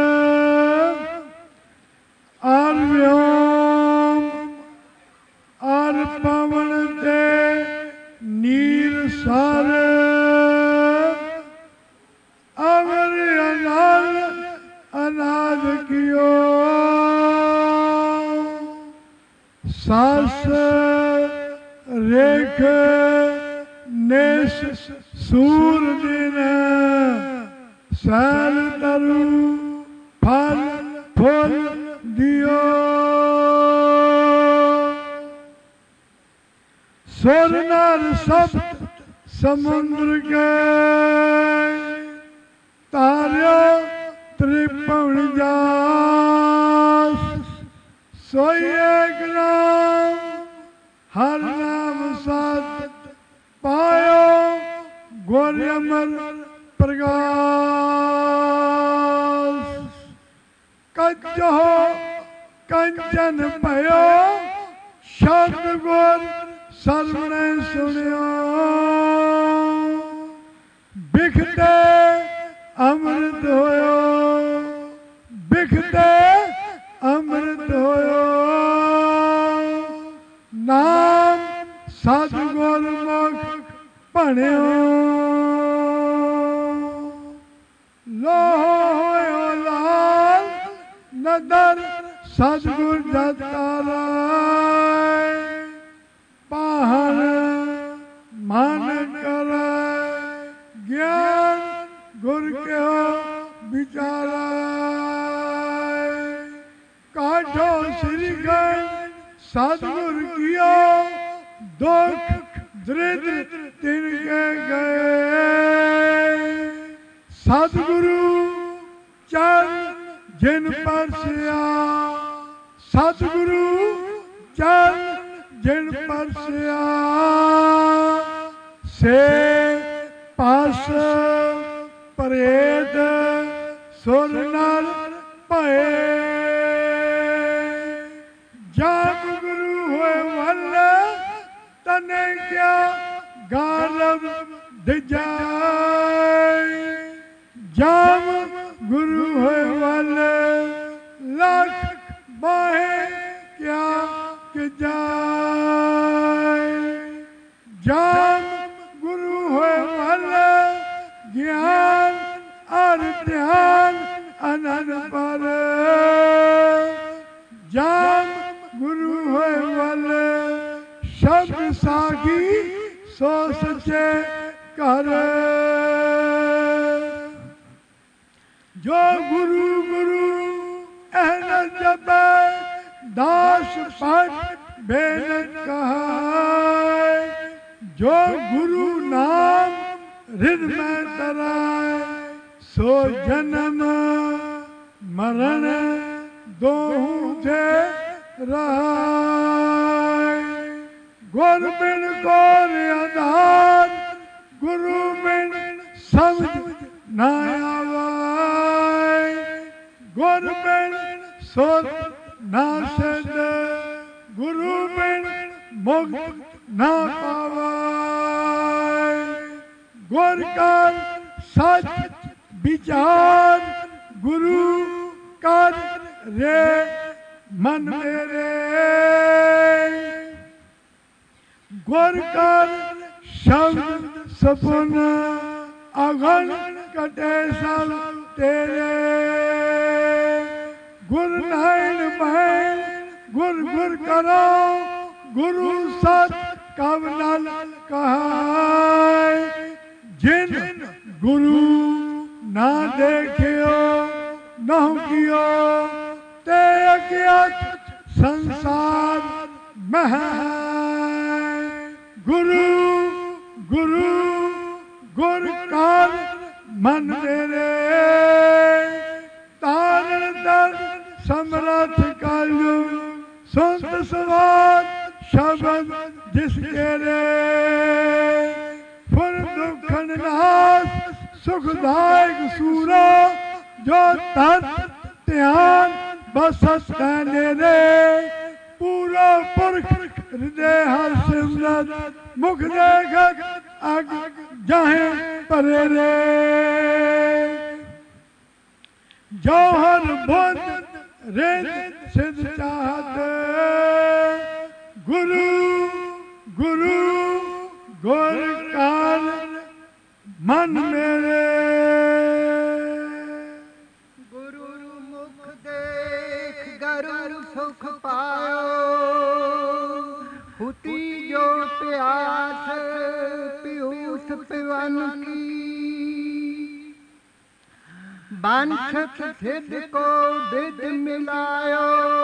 ਅਰ ਵਿਓਮ ਅਰ ਪਵਨ ਤੇ ਨੀਰ ਸਰ ਅਮਰ ਅਨਾਜ ਕੀਓ ਸਾਸ ਰੇਖ ਨਿਸ ਸੂਰ ਦਿਨ ਸੈਲ ਤਰੁ ਫਲ ਫੁੱਲ ਦਿਓ ਸੁਰ ਨਰ ਸਭ ਸਮੁੰਦਰ ਕੇ ਤਾਰਿਓ ਤ੍ਰਿਭੁਵਨ ਜਾਸ ਸੋਈ ਏਕ ਨਾਮ ਹਰ ਨਾਮ ਸਤ ਪਾਇਓ ਗੁਰ ਅਮਰ ਪ੍ਰਗਾਸ ਕੱਜੋ ਕੰਚਨ ਭਇਓ ਸ਼ਬਦ ਗੁਰ ਸਰਵਣੇ ਸੁਣਿਓ ਬਿਖਤੇ ਅੰਮ੍ਰਿਤ ਹੋਇਓ ਬਿਖਤੇ ਅੰਮ੍ਰਿਤ ਹੋਇਓ ਨਾਮ ਸਤਿਗੁਰ ਮੁਖ ਭਣਿਓ ਲੋਹ ਹੋਇਓ ਲਾਲ ਨਦਰ ਸਤਿਗੁਰ ਜਤਾ ਰਾਏ ਪਾਹਨ ਮਨ ਕਰੈ ਗਿਆਨ ਗੁਰ ਕਿਓ ਵਿਚਾਰਾ ਕਾਢੋ ਸ੍ਰੀ ਗੰਜ ਸਤਿਗੁਰ ਕੀਓ ਦੁਖ ਦ੍ਰਿਦ ਤਿਨ ਕੇ ਗਏ ਸਤਿਗੁਰੂ ਚਰਨ ਜਿਨ ਪਰਸਿਆ ਸਤਿਗੁਰੂ चल जिन परसिया से पास परेद सुर नर भये जब गुरु हुए वल तने क्या गारब दिजाए जब गुरु हुए वल लाख बाहे क्या कि जाए जब गुरु हुए वल ज्ञान और ध्यान अनन पर जब गुरु हुए वल शब्द सागी सो सचे कर जो गुरु गुरु अहन जब दास पट बेन कहाय जो गुरु नाम हृदय में तराय सो जन्म मरण दोहू जे रहाय गुर बिन गोर आधार गुरु बिन समझ न आवाय गुर बिन सोच न सिद्ध गुरु बिन मुक्त न पावाय गुर का सच विचार गुरु कर रे मन मेरे गुर कर शब्द सपन अगन कटे सब तेरे गुर नाइन महल गुर गुर करो गुरु सत कवनल कहाय जिन गुरु ना देखियो न कियो ते अज्ञात संसार में गुरु गुरु गुर कार मन मेरे तारण दर समरथ कालू संत सवार शब्द जिसके रे फुर दुखन नाश सुखदायक सूरो जो तत् ध्यान बसत रे पूरा पुरख हृदय हर सिमरत मुख देखत अग जाहे परे रे जौहर बुद्ध रिद सिद्ध चाहत गुरु गुरु गुर काल मन मेरे गुरु मुख देख गरुड़ सुख पायो हुती जो प्यास पीयूष पिवन की बांछत सिद्ध को विद मिलायो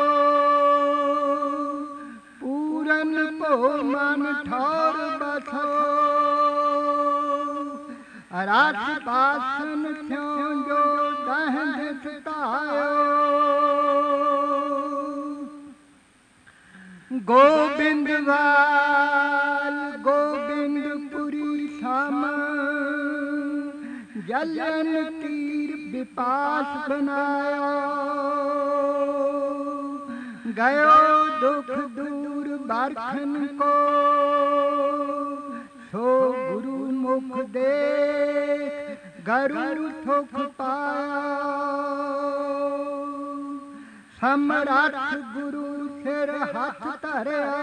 पूरन को मन ठौर बसो रात पासन थ्यों जो दहन दिसतायो गोबिंद वाल गोबिंदपुरी साम जलन तीर विपास बनाया गयो दुख दूर बरखन को सो गुरु मुख देख गरुड़ सुख पाया समरथ गुरु सिर हाथ धरया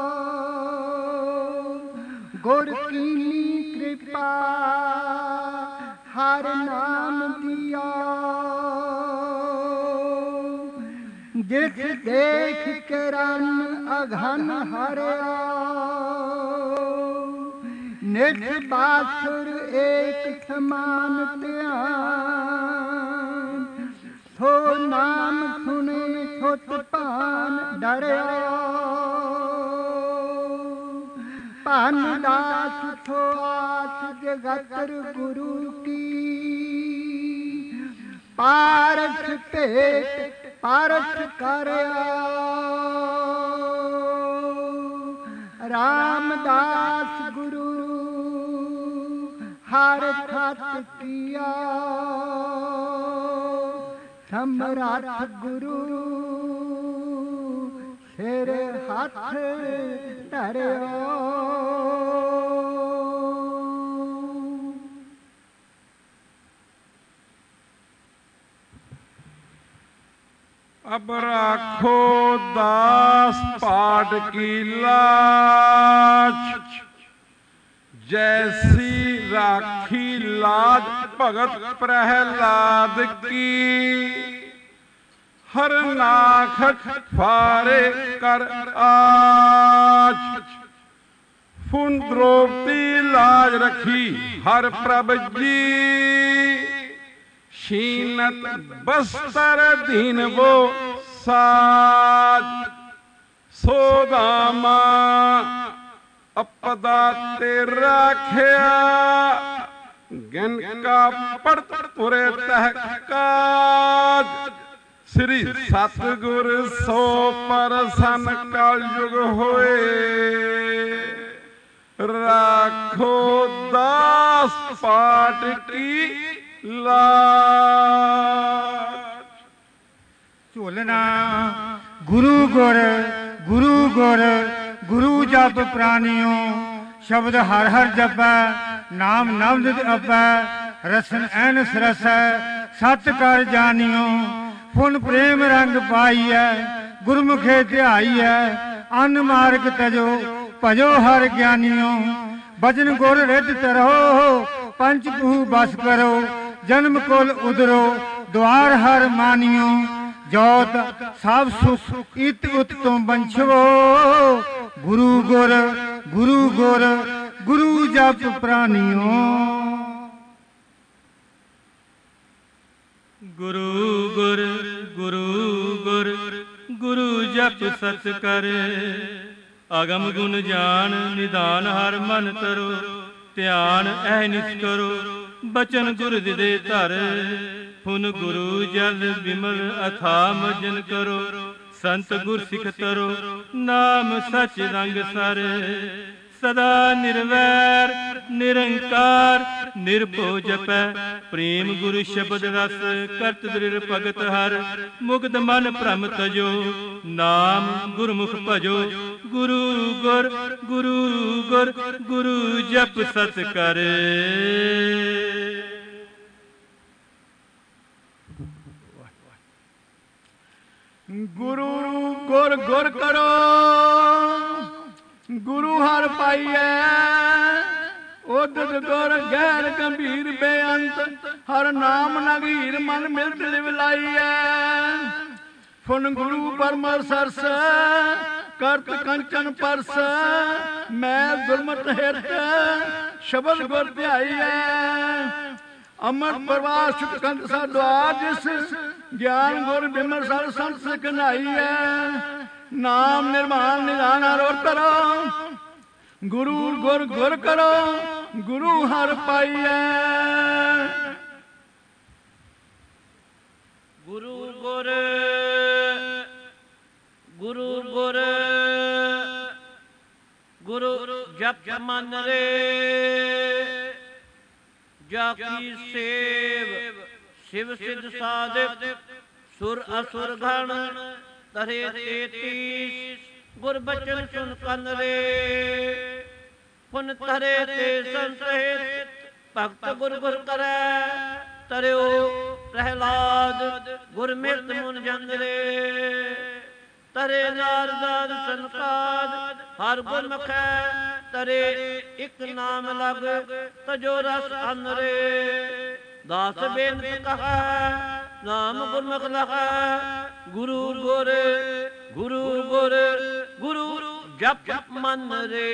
गुर कीनी कृपा हर नाम दिया जिस देख के रन अघन हरया निज बासुर एक समान ध्यान सो नाम सुने सुत पान डरया पान दास सो आस जगत गुरु की पारस पेट पारस करया ਰਾਮਦਾਸ ਗੁਰੂ ਹਰ ਖਤ ਕੀਆ ਸਮਰੱਥ ਗੁਰੂ ਸਿਰ ਹੱਥ ਧਰਿਓ। ਅਬ ਰਾਖੋ ਦਾਸ ਪਾਟ ਕੀ ਲਾਜ, ਜੈਸੀ ਰਾਖੀ ਲਾਜ ਭਗਤ ਪ੍ਰਹਿਲਾਦ ਕੀ। ਹਰ ਨਾਖਟ ਫਾਰੇ ਕਰ ਆਜ, ਫੁਨ द्रौपदी लाज रखी हर प्रभ जी। शीनत बस्तर दीन वो साज, सोदामा अपदा ते राखिया। गन का पड़त पुरे तहकाज, श्री सतगुर सो परसन कल युग होए। राखो दास पाट की लाज। ਝੋਲਣਾ ਗੁਰੂ ਗੁਰ ਗੁਰੂ ਗੁਰ ਗੁਰੂ ਜਪ ਪ੍ਰਾਨਿਓ। ਸ਼ਬਦ ਹਰ ਹਰ ਜਪੈ ਨਾਮ ਨਵਨਿਤ ਆਪੈ। ਰਸਨ ਐਨਸ ਰਸੈ ਸਤ ਕਰ ਜਾਣਿਓ। ਪੁਨ ਪ੍ਰੇਮ ਰੰਗ ਪਾਈਐ ਗੁਰਮੁਖੇ ਧਿਆਈਐ। ਅਨ ਮਾਰਗ ਤਜੋ ਭਜੋ ਹਰ ਗਿਆਨੀਓ। ਬਚਨ ਗੁਰ ਰਿੱਧ ਤਰੋ ਪੰਚ ਪੂ ਬਸ ਕਰੋ। ਜਨਮ ਕੁਲ ਉਦਰੋ ਦੁਆਰ ਹਰ ਮਾਨਿਓ। ਜੋਤ ਸਭ ਸੁਖ ਇਤ ਉਤ ਤੋਂ ਬੰਛਵੋ। ਗੁਰੂ ਗੁਰ ਗੁਰੂ ਗੁਰ ਗੁਰੂ ਜਪ ਪ੍ਰਾਨਿਓ। ਗੁਰੂ ਗੁਰ ਗੁਰੂ ਗੁਰ ਗੁਰੂ ਜਪ ਸਚ ਕਰ। ਅਗਮ ਗੁਣ ਜਾਣ ਨਿਦਾਨ ਹਰ ਮਨ ਤਰੋ। ਧਿਆਨ ਅਹਨਿਸ ਕਰੋ ਬਚਨ ਗੁਰ ਦੇ ਧਰ। ਪੁਨ ਗੁਰੂ ਜਲ ਬਿਮਲ ਅਥਾ ਮਜਨ ਕਰੋ। ਸੰਤ ਗੁਰ ਸਿੱਖ ਤਰੋ ਨਾਮ ਸਚ ਰੰਗ ਸਰ। ਸਦਾ ਨਿਰਵੈਰ ਨਿਰੰਕਾਰ ਨਿਰਭਉ ਜਪੈ। ਪ੍ਰੇਮ ਗੁਰੂ ਸ਼ਬਦ ਰਸ ਕਰਤ ਦ੍ਰਿੜ ਭਗਤ ਹਰ। ਮੁਕਤ ਮਨ ਭ੍ਰਮ ਤਜੋ ਨਾਮ ਗੁਰਮੁਖ ਭਜੋ। ਗੁਰੂ ਗੁਰ ਗੁਰੂ ਗੁਰ ਗੁਰੂ ਜਪ ਸਚ ਕਰ। ਗੁਰੂ ਗੁਰ ਗੁਰ ਕਰੋ ਗੁਰੂ ਹਰ ਪਾਈਐ। ਉਦਤ ਗੁਰ ਗਹਿਰ ਗੰਭੀਰ ਬੇਅੰਤ। ਹਰ ਨਾਮ ਨਗੀਰ ਮਨ ਮਿਲਤ ਲਿਵਲਾਈਐ। ਫੁਨ ਗੁਰੂ ਪਰਮ ਸਰਸ ਕਰਤ ਕੰਚਨ ਪਰਸ। ਮੈਂ ਦੁਰਮਤ ਹਿਰਤ ਸ਼ਬਦ ਗੁਰ ਧਿਆਈਐ। ਅਮਰ ਪ੍ਰਵਾਹ ਸੁਖ ਕੰਦ ਸਾਧੁਆ ਜਿਸ। ਗਿਆਨ ਗੁਰ ਬਿਮਲ ਸਰ ਸੰਤ ਸਿਖਨਾਈਐ। ਨਾਮ ਨਿਰਮਾਨ ਨਿਦਾਨ ਹਰ ਤਰੋ। ਗੁਰੂ ਗੁਰ ਗੁਰ ਕਰੋ ਗੁਰੂ ਹਰ ਪਾਈਐ। ਗੁਰੂ ਗੁਰ ਗੁਰੂ ਗੁਰ ਗੁਰੂ ਜਪ ਮਨ ਰੇ। ਜਾ ਕੀ ਸੇਵ शिव सिद्ध साधित सुर असुर गण तरे 33 गुर बचन सुन कन रे। पुन तरे ते संसहित भक्त गुर गुर करे। तरियो प्रहलाद गुर मित मुन जन रे। तरे नारदाद सनकाद हर गुर मखै। तरे इक नाम लग तजो रस अन रे। दास बेनत कहा नाम गुरमुख लखा। गुरु गुर गुरु गुर गुरु जप मन रे।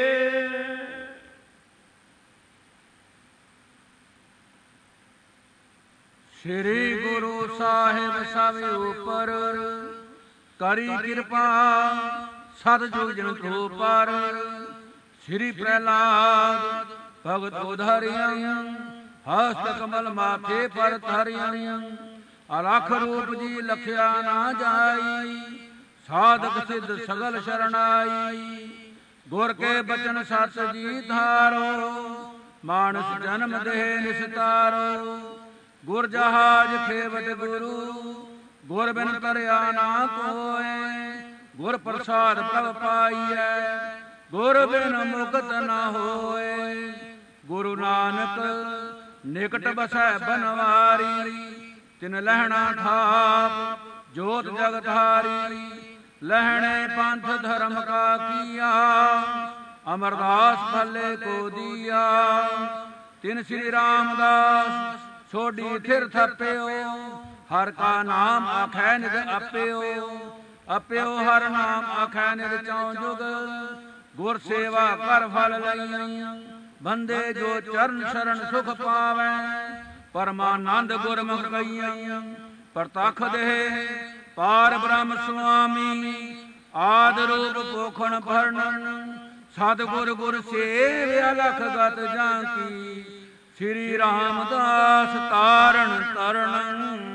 श्री गुरु साहिब सब ऊपर। करी कृपा सतजुग जन तो पर। श्री प्रहलाद भगत उधारियां। हस्त कमल माथे पर धरियां। अलख रूप जी लखिया ना जाई। साधक सिद्ध सगल शरणाई। ਗੁਰ ਕੇ ਬਚਨ ਸਤ ਜੀ ਧਾਰੋ, ਮਾਨਸ ਜਨਮ ਦੇਹ ਨਿਸਤਾਰੋ। ਗੁਰ ਜਹਾਜ ਖੇਵਟ ਗੁਰੂ, ਗੁਰ ਬਿਨ ਤਰਿਆ ਨਾ ਕੋਇ। ਗੁਰ ਪ੍ਰਸਾਦ ਪ੍ਰਭ ਪਾਈਐ, ਗੁਰ ਬਿਨ ਮੁਕਤ ਨਾ ਹੋਏ। ਗੁਰੂ ਨਾਨਕ ਨਿਕਟ ਬਸੈ ਬਨਵਾਰੀ, ਤਿਨ ਲਹਿਣਾ ਠਾਪ ਜੋਤ ਜਗਧਾਰੀ। ਲਹਿਣੇ ਪੰਥ ਧਰਮ ਕਾ ਕੀਆ, ਅਮਰਦਾਸ ਭਲੇ ਕੋ ਦੀਆ। ਤਿਨ ਸ੍ਰੀ ਰਾਮਦਾਸ ਛੋਡੀ ਥਿਰ ਥਪਿਓ, ਹਰ ਕਾ ਨਾਮ ਆਖੈ ਨਿਦ ਆਪਿਓ। ਆਪਿਓ ਹਰ ਨਾਮ ਆਖੈ ਨਿਦ ਚੌ ਜੁਗ, ਗੁਰ ਸੇਵਾ ਕਰ ਫਲ ਲਈ। ਬੰਦੇ ਜੋ ਚਰਨ ਸ਼ਰਨ ਸੁਖ ਪਾਵੈ, ਪਰਮਾਨੰਦ ਗੁਰਮੁਖ ਕਈਆ। ਪ੍ਰਤਖ ਦੇਹ ਪਾਰ ਬ੍ਰਹਮ ਸੁਆਮੀ, ਆਦ ਰੂਪ ਪੋਖਣ ਭਰਨਨ। ਸਤਿਗੁਰ ਗੁਰ ਸੇਵ ਅਲਖ ਗਤ ਜਾਂਕੀ, ਸ੍ਰੀ ਰਾਮਦਾਸ ਤਾਰਨ ਤਰਣ।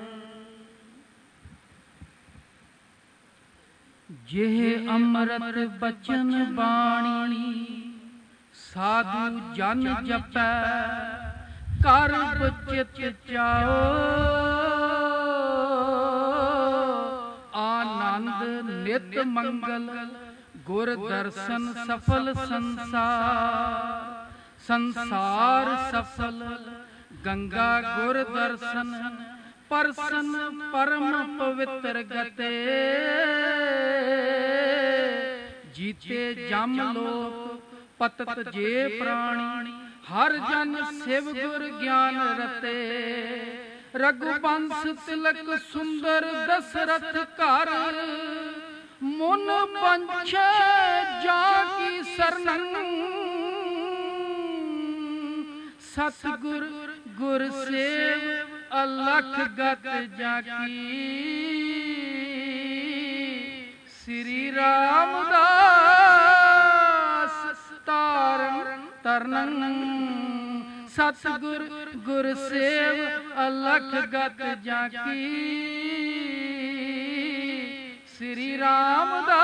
ਜਿਹ ਅੰਮ੍ਰਿਤ ਬਚਨ ਬਾਣੀ, ਸਾਧੂ ਜਨ ਜਪੈ ਕਰ ਬਚਿਤ ਚਾਓ। ਆਨੰਦ ਨਿਤ ਮੰਗਲ ਗੁਰ ਦਰਸ਼ਨ ਸਫਲ ਸੰਸਾਰ। ਸੰਸਾਰ ਸਫਲ ਗੰਗਾ ਗੁਰ ਦਰਸ਼ਨ, ਪਰਸਨ ਪਰਮ ਪਵਿੱਤਰ ਗਤੇ। ਜੀਤੇ ਜਮ ਲੋਕ ਪਤਤ ਜੇ ਪ੍ਰਾਣੀ, ਹਰ ਜਨ ਸਿਵ ਗੁਰ ਗਿਆਨ ਰਤੇ। ਰਘੁਬੰਸ ਤਿਲਕ ਸੁੰਦਰ ਦਸਰਥ ਘਰ, ਮੁਨ ਪੰਛੈ ਜਾ ਕੀ ਸਰਨੰ। ਸਤਿਗੁਰ ਗੁਰ ਸੇਵ ਅਲਖ ਗਤ ਜਾਕੀ, ਸ੍ਰੀ ਰਾਮਦਾਸ ਤਾਰਨ ਤਰਨੰ। ਸਤਿਗੁਰ ਗੁਰ ਸੇਵ ਅਲਖ ਗਤ ਜਾਕੀ, ਸ੍ਰੀ ਰਾਮਦਾਸ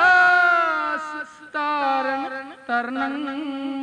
ਤਾਰਨ ਤਰਨੰ।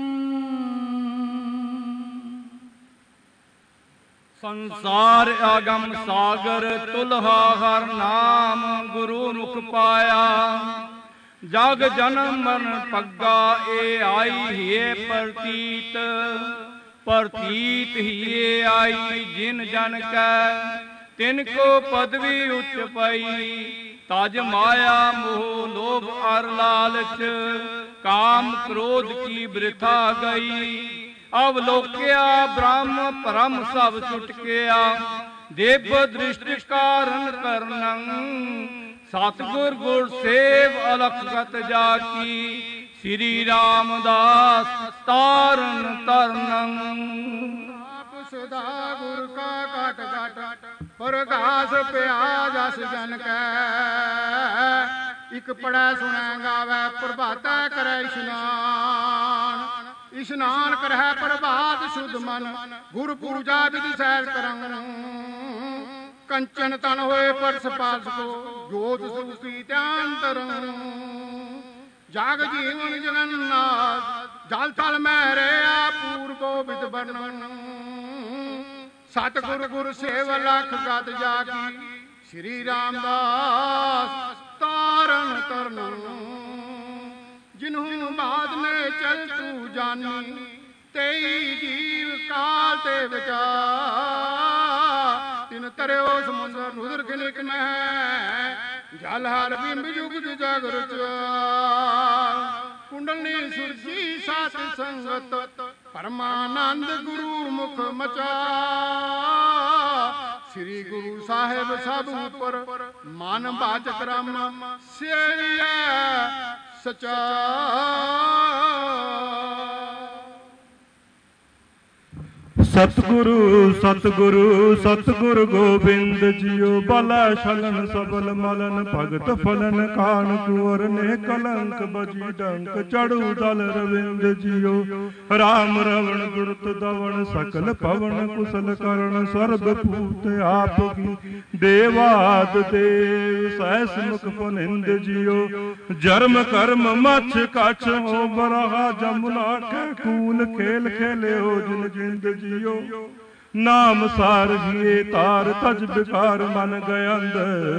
ਸੰਸਾਰ ਆਗਮ ਸਾਗਰ, ਤੁਲਹਾ ਹਰ ਨਾਮ ਗੁਰੂ ਮੁਖ ਪਾਇਆ। ਜਗ ਜਨਮ ਮਰਨ ਪੱਗਾ, ਏ ਆਈ ਹੀਏ ਪ੍ਰਤੀਤ। ਪ੍ਰਤੀਤ ਹੀਏ ਆਈ ਜਿਨ ਜਨ ਕੈ, ਤਿਨ ਕੋ ਪਦਵੀ ਉਚ ਪਈ। ਤਜ ਮਾਇਆ ਮੋਹ ਲੋਭ ਅਰ ਲਾਲਚ, ਕਾਮ ਕ੍ਰੋਧ ਕੀ ਬ੍ਰਿਥਾ ਗਈ। ਅਵਲੋਕਿਆ ਬ੍ਰਹਮ ਭਰਮ ਸਭ ਛੁਟਕਿਆ, ਦੇਵ ਦ੍ਰਿਸ਼ਟ ਕਾਰਨ ਕਰਨੰ। ਸਤਿਗੁਰ ਗੁਰ ਸੇਵ ਅਲਖ ਗਤ ਜਾਕੀ, ਸ੍ਰੀ ਰਾਮਦਾਸ ਤਾਰਨ ਤਰਨੰ। ਆਪ ਸਦਾ ਗੁਰ ਕਾ ਘਟ ਘਟ, ਪ੍ਰਗਾਸ ਪਿਆ ਜਸ ਜਨ ਕੈ। ਇਕ ਪੜੈ ਸੁਣੈ ਗਾਵੈ, ਪ੍ਰਭਾਤੈ ਕਰੈ ਇਸ਼ਨਾਨ। ਇਸ਼ਨਾਨ ਕਰਹਿ ਪ੍ਰਭਾਤ ਸੁਧ ਮਨ, ਗੁਰ ਪੂਜਾ ਵਿਧਿ ਸਹਿਜ ਕਰੰ। ਕੰਚਨ ਤਨ ਹੋਏ ਪਰਸ ਪਾਸ ਕੋ, ਜੋਤ ਸੂਖੀ ਧਿਆਨ ਤਰੰ। ਜਾਗ ਜੀਵਨ ਜਗਨਨਾਥ, ਜਲ ਥਲ ਮਹਿ ਰਿਆ ਪੂਰ ਗੋਬਿੰਦ ਬਰਨਨ। ਸਤਿਗੁਰ ਗੁਰ ਸੇਵ ਲਖ ਗਤ ਜਾਗੀ, ਸ੍ਰੀ ਰਾਮਦਾਸ ਤਾਰਨ ਤਰਨੰ। ਜਿਨਹੂ ਬਾਦ ਨੇ ਚਲ ਤੂੰ ਜਾਨੀ, ਤੇਈ ਜੀਵ ਕਾਲ ਤੇ ਵਿਚਾਰ। ਤਿਨ ਤਰਿਓ ਸਮੁੰਦਰ ਰੁਦਰ ਖਿਨਕ ਮਹਿ, ਜਲ ਹਰ ਬਿੰਬ ਜੁਗ ਜਗ ਰਚਿਆ। ਕੁੰਡਲਨੀ ਸੁਰਜੀ ਸਾਤ ਸੰਗਤ, ਪਰਮਾਨੰਦ ਗੁਰੂ ਮੁਖ ਮਚਾ। ਸ੍ਰੀ ਗੁਰੂ ਸਾਹਿਬ ਸਭ ਉਪਰ, ਮਨ ਬਾਚਕ ਰਾਮ ਸੇਵੀਐ ਸਚਾ। ਸਤਿਗੁਰੂ ਸਤਿਗੁਰੂ ਸਤਿਗੁਰ ਗੋਬਿੰਦ ਜੀਓ ਬਾਲਾ ਛਲਨ ਸਬਲ ਮਲਨ ਭਗਤ ਫਲਨ ਕਾਨ ਕੁਵਰ ਨੇ ਕਲੰਕ ਬਜੀ ਡੰਕ ਚੜੂ ਦਲ ਰਵਿੰਦ ਜੀਓ ਰਾਮ ਰਵਣ ਦੁਰਤ ਦਵਣ ਸਕਲ ਪਵਨ ਕੁਸਲ ਕਰਨ ਸਰਬ ਭੂਤ ਆਪ ਕੀ ਦੇਵਾਦ ਦੇਵ ਸਹਿਸ ਮੁਖ ਪੁਨਿੰਦ ਜੀਓ ਜਰਮ ਕਰਮ ਮਛ ਕਛ ਹੋ ਬਰਹਾ ਜਮੁਨਾ ਕੇ ਕੂਲ ਖੇਲ ਖੇਲਿਓ ਜਿਨ ਜਿੰਦ ਜੀਓ ਨਾਮ ਸਾਰ ਜੀਏ ਤਾਰ ਤਜ ਬਿਕਾਰ ਮਨ ਗਇੰਦ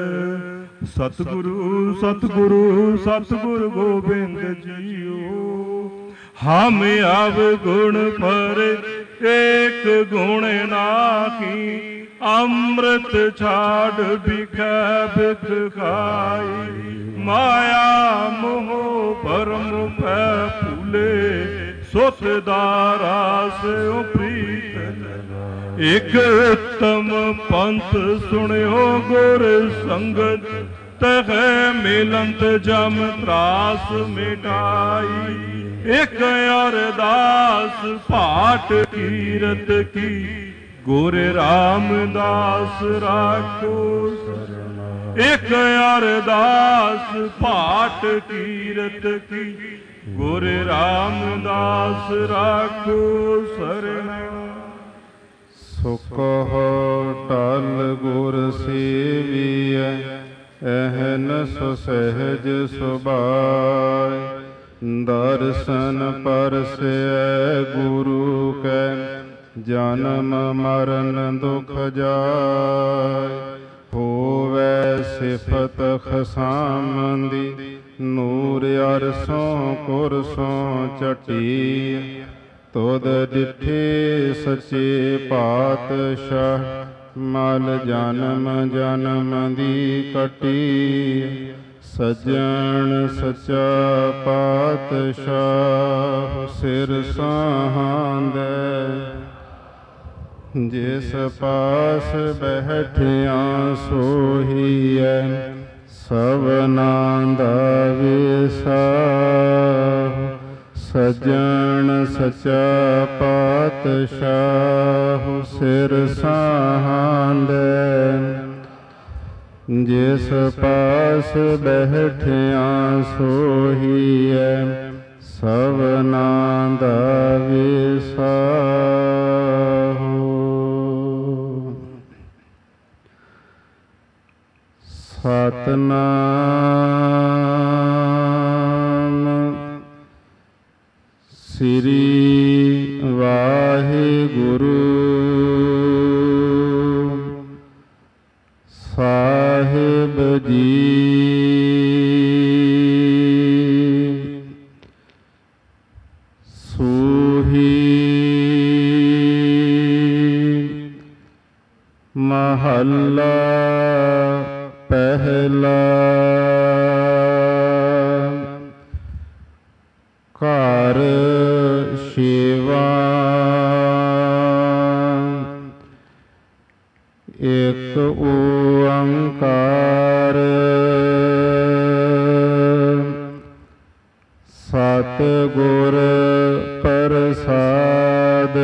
ਸਤਿਗੁਰੂ ਸਤਿਗੁਰੂ ਸਤਿਗੁਰ ਗੋਬਿੰਦ ਜੀਓ ਹਮ ਆਵ ਗੁਣ ਪਰ ਏਕ ਗੁਣ ਨਾਹੀ ਅੰਮ੍ਰਿਤ ਛਾੜ ਬਿਖੈ ਬਿਖ ਖਾਈ ਮਾਇਆ ਮੋਹ ਭਰਮ ਪੈ ਭੂਲੇ ਸੁਤ ਦਾਰਾ ਸਿਉ ਪ੍ਰੀਤ ਇਕ ਤਮ ਪੰਥ ਸੁਣਿਓ ਗੁਰ ਸੰਗਤ ਤਹਿ ਮਿਲੰਤ ਜਮ ਤਰਾਸ ਮਿਟਾਈ ਇਕ ਅਰਦਾਸ ਭਾਟ ਕੀਰਤ ਕੀ ਗੁਰ ਰਾਮਦਾਸ ਰਾਖੋ ਇਕ ਅਰਦਾਸ ਭਾਟ ਕੀਰਤ ਕੀ ਗੁਰ ਰਾਮਦਾਸ ਰਾਖੋ ਸਰਣਾ ਸੁਖ ਟਲ ਗੁਰ ਸੇਵੀਐ ਅਹਨਸ ਸਹਿਜ ਸੁਭਾਇ ਦਰਸ਼ਨ ਪਰਸੈ ਗੁਰੂ ਕੈ ਜਨਮ ਮਰਨ ਦੁਖ ਜਾਇ ਹੋਵੈ ਸਿਫਤ ਖਸਾਮ ਦੀ ਨੂਰ ਅਰਸੋਂ ਕੁਰਸੋਂ ਚਟੀ ਤੁਧ ਡਿਠੇ ਸੱਚੇ ਪਾਤਸ਼ਾਹ ਮਲ ਜਨਮ ਜਨਮ ਦੀ ਕਟੀ ਸੱਜਣ ਸੱਚਾ ਪਾਤਸ਼ਾਹ ਸਿਰ ਸਾਹਾਂਦੈ ਜਿਸ ਪਾਸ ਬੈਠਿਆ ਸੋਹੀਐ ਸਭਨਾਂ ਦਾ ਵਿਸਾਹ ਸੱਜਣ ਸੱਚਾ ਪਾਤਸ਼ਾਹ ਸਿਰ ਸਾਹਾਂਦੈ ਜਿਸ ਪਾਸ ਬੈਠਿਆ ਸੋਹੀਐ ਸਭਨਾਂ ਦਾ ਵਿਸਾਹ ਸਤਿਨਾਮ ਸ੍ਰੀ ਵਾਹਿਗੁਰੂ ਸਾਹਿਬ ਜੀ ਸੂਹੀ ਮਹੱਲਾ ਪਹਿਲਾ ਘਰ ਸੇਵਾ ਇਕ ਓੰਕਾਰ ਸਤਿਗੁਰ ਪ੍ਰਸਾਦ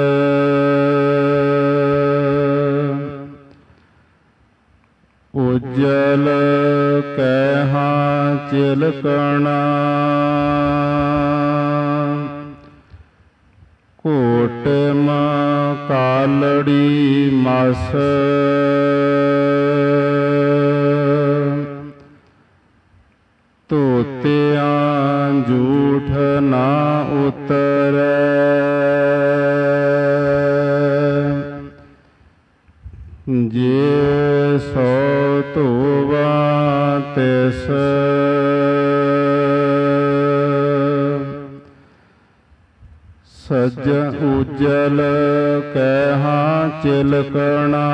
ਉਜਲ ਕਹਿਆ ਚਿਲਕਣਾ ਕੋਟਮ ਕਾਲੜੀ ਮਸ ਧੋਤਿਆਂ ਝੂਠ ਨਾ ਉਤਰੈ ਜੇ ਸੋ ਧੋਵਾ ਤਿਸ ਸੱਜ ਉਜਲ ਕਹਿਆ ਚਿਲਕਣਾ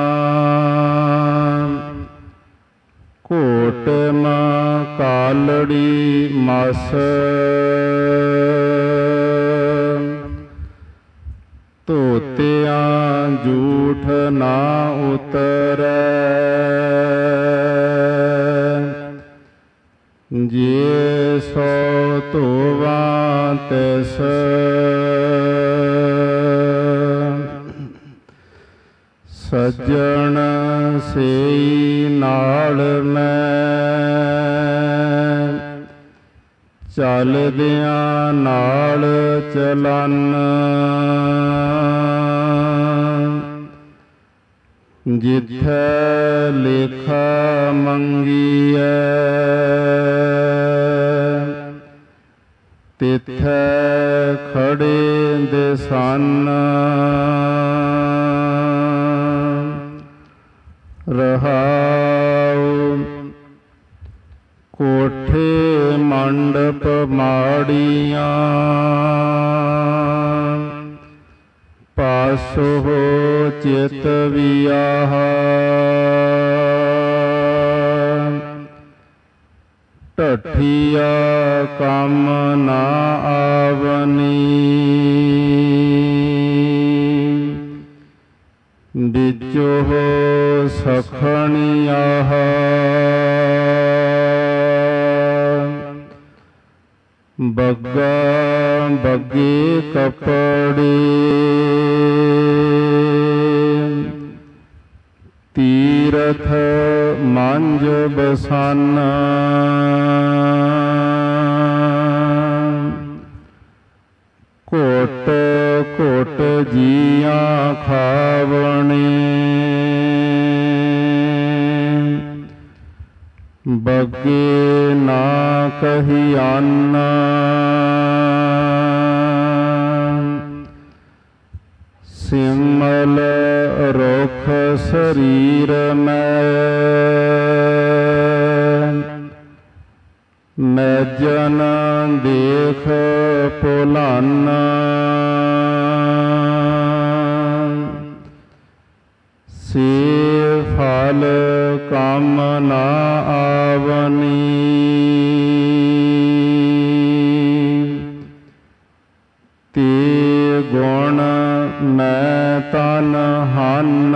ਕੋਟਮ ਕਾਲੜੀ ਮਸ ਧੋਤਿਆਂ ਝੂਠ ਨਾ ਉਤਰੈ ਜੇ ਸੋ ਧੋਵਾ ਤਿਸ ਸੱਜਣ ਸੇਈ ਨਾਲ ਮੈਂ ਚੱਲਦਿਆਂ ਨਾਲ ਚਲਨ ਜਿੱਥੈ ਲੇਖਾ ਮੰਗੀਐ ਤਿਥੈ ਖੜੇ ਦਿਸਨ ਰਹਾਉ ਕੋਠੇ ਮੰਡਪ ਮਾੜੀਆਂ ਪਾਸੋ ਚਿਤ ਵਿਆਹ ਢਠੀਆ ਕੰਮ ਨਾ ਆਵਨੀ ਡਿਚੋ ਸਖਣੀਆਹ ਬੱਗਾ ਬੱਗੇ ਕਪੜੇ ਤੀਰਥ ਮੰਜ ਬਸਨ ਕੋਟ ਕੋਟ ਜੀਆਂ ਖਾਵਣੇ ਬੱਗੇ ਨਾ ਕਹੀਆਨ ਸਿਮਲ ਰੁਖ ਸਰੀਰ ਮੈਂ ਜਨ ਦੇਖ ਭੁਲਨ ਸੇ ਫਲ ਕੰਮ ਨਾ ਆਵਨੀ ਤੇ ਗੁਣ ਮੈਂ ਤਨ ਹਨ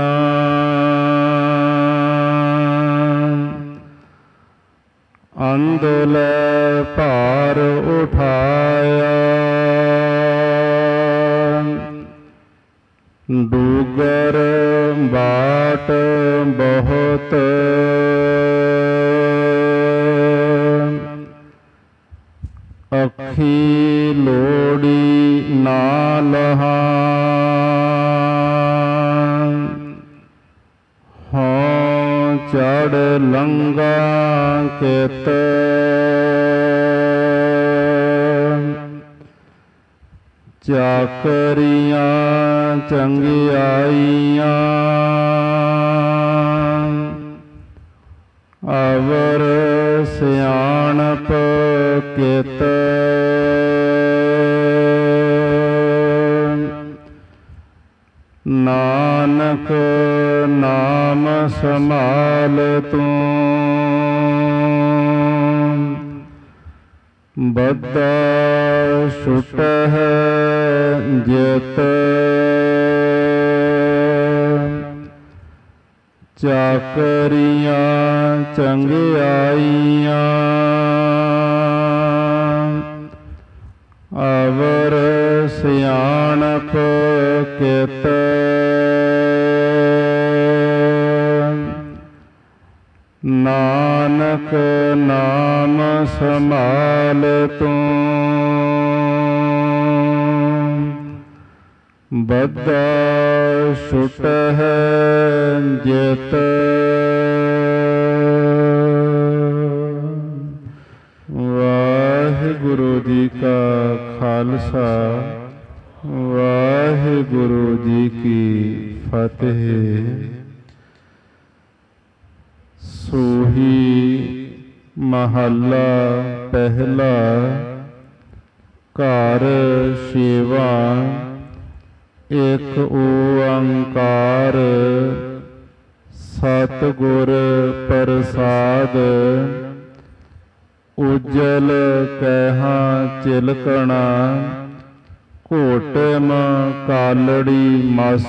ਅੰਦਲੇ ਭਾਰ ਉਠਾਇਆ ਡੂਗਰ ਬਾਟ ਬਹੁਤ ਅੱਖੀ ਲੋੜੀ ਨਾ ਲਹਾ ਹਾਂ ਚੜ ਲੰਗਾ ਕਿਤ ਚਾਕਰੀਆਂ ਚੰਗਿਆਈਆਂ ਅਵਰ ਸਿਆਣਪ ਕਿਤ ਨਾਨਕ ਨਾਮ ਸੰਭਾਲ ਤੂੰ ਬੱਧਾ ਛੁਟ ਹੈ ਜਿਤ ਚਾਕਰੀਆਂ ਚੰਗਿਆਈਆਂ ਅਵਰ ਸਿਆਣਪ ਕਿਤ ਨਾਨਕ ਨਾਮ ਸੰਭਾਲ ਤੂੰ ਬੱਧਾ ਛੁਟ ਹੈ ਜਿਤ ਵਾਹਿਗੁਰੂ ਜੀ ਕਾ ਖਾਲਸਾ ਵਾਹਿਗੁਰੂ ਜੀ ਕੀ ਫਤਿਹ। ਸੋਹੀ ਮਹੱਲਾ ਪਹਿਲਾ। ਘਰ ਸੇਵਾ ਇਕ ਓੰਕਾਰ ਸਤਿਗੁਰ ਪ੍ਰਸਾਦ। ਉਜਲ ਕਹਿਆ ਚਿਲਕਣਾ ਘੋਟਮ ਕਾਲੜੀ ਮਸ।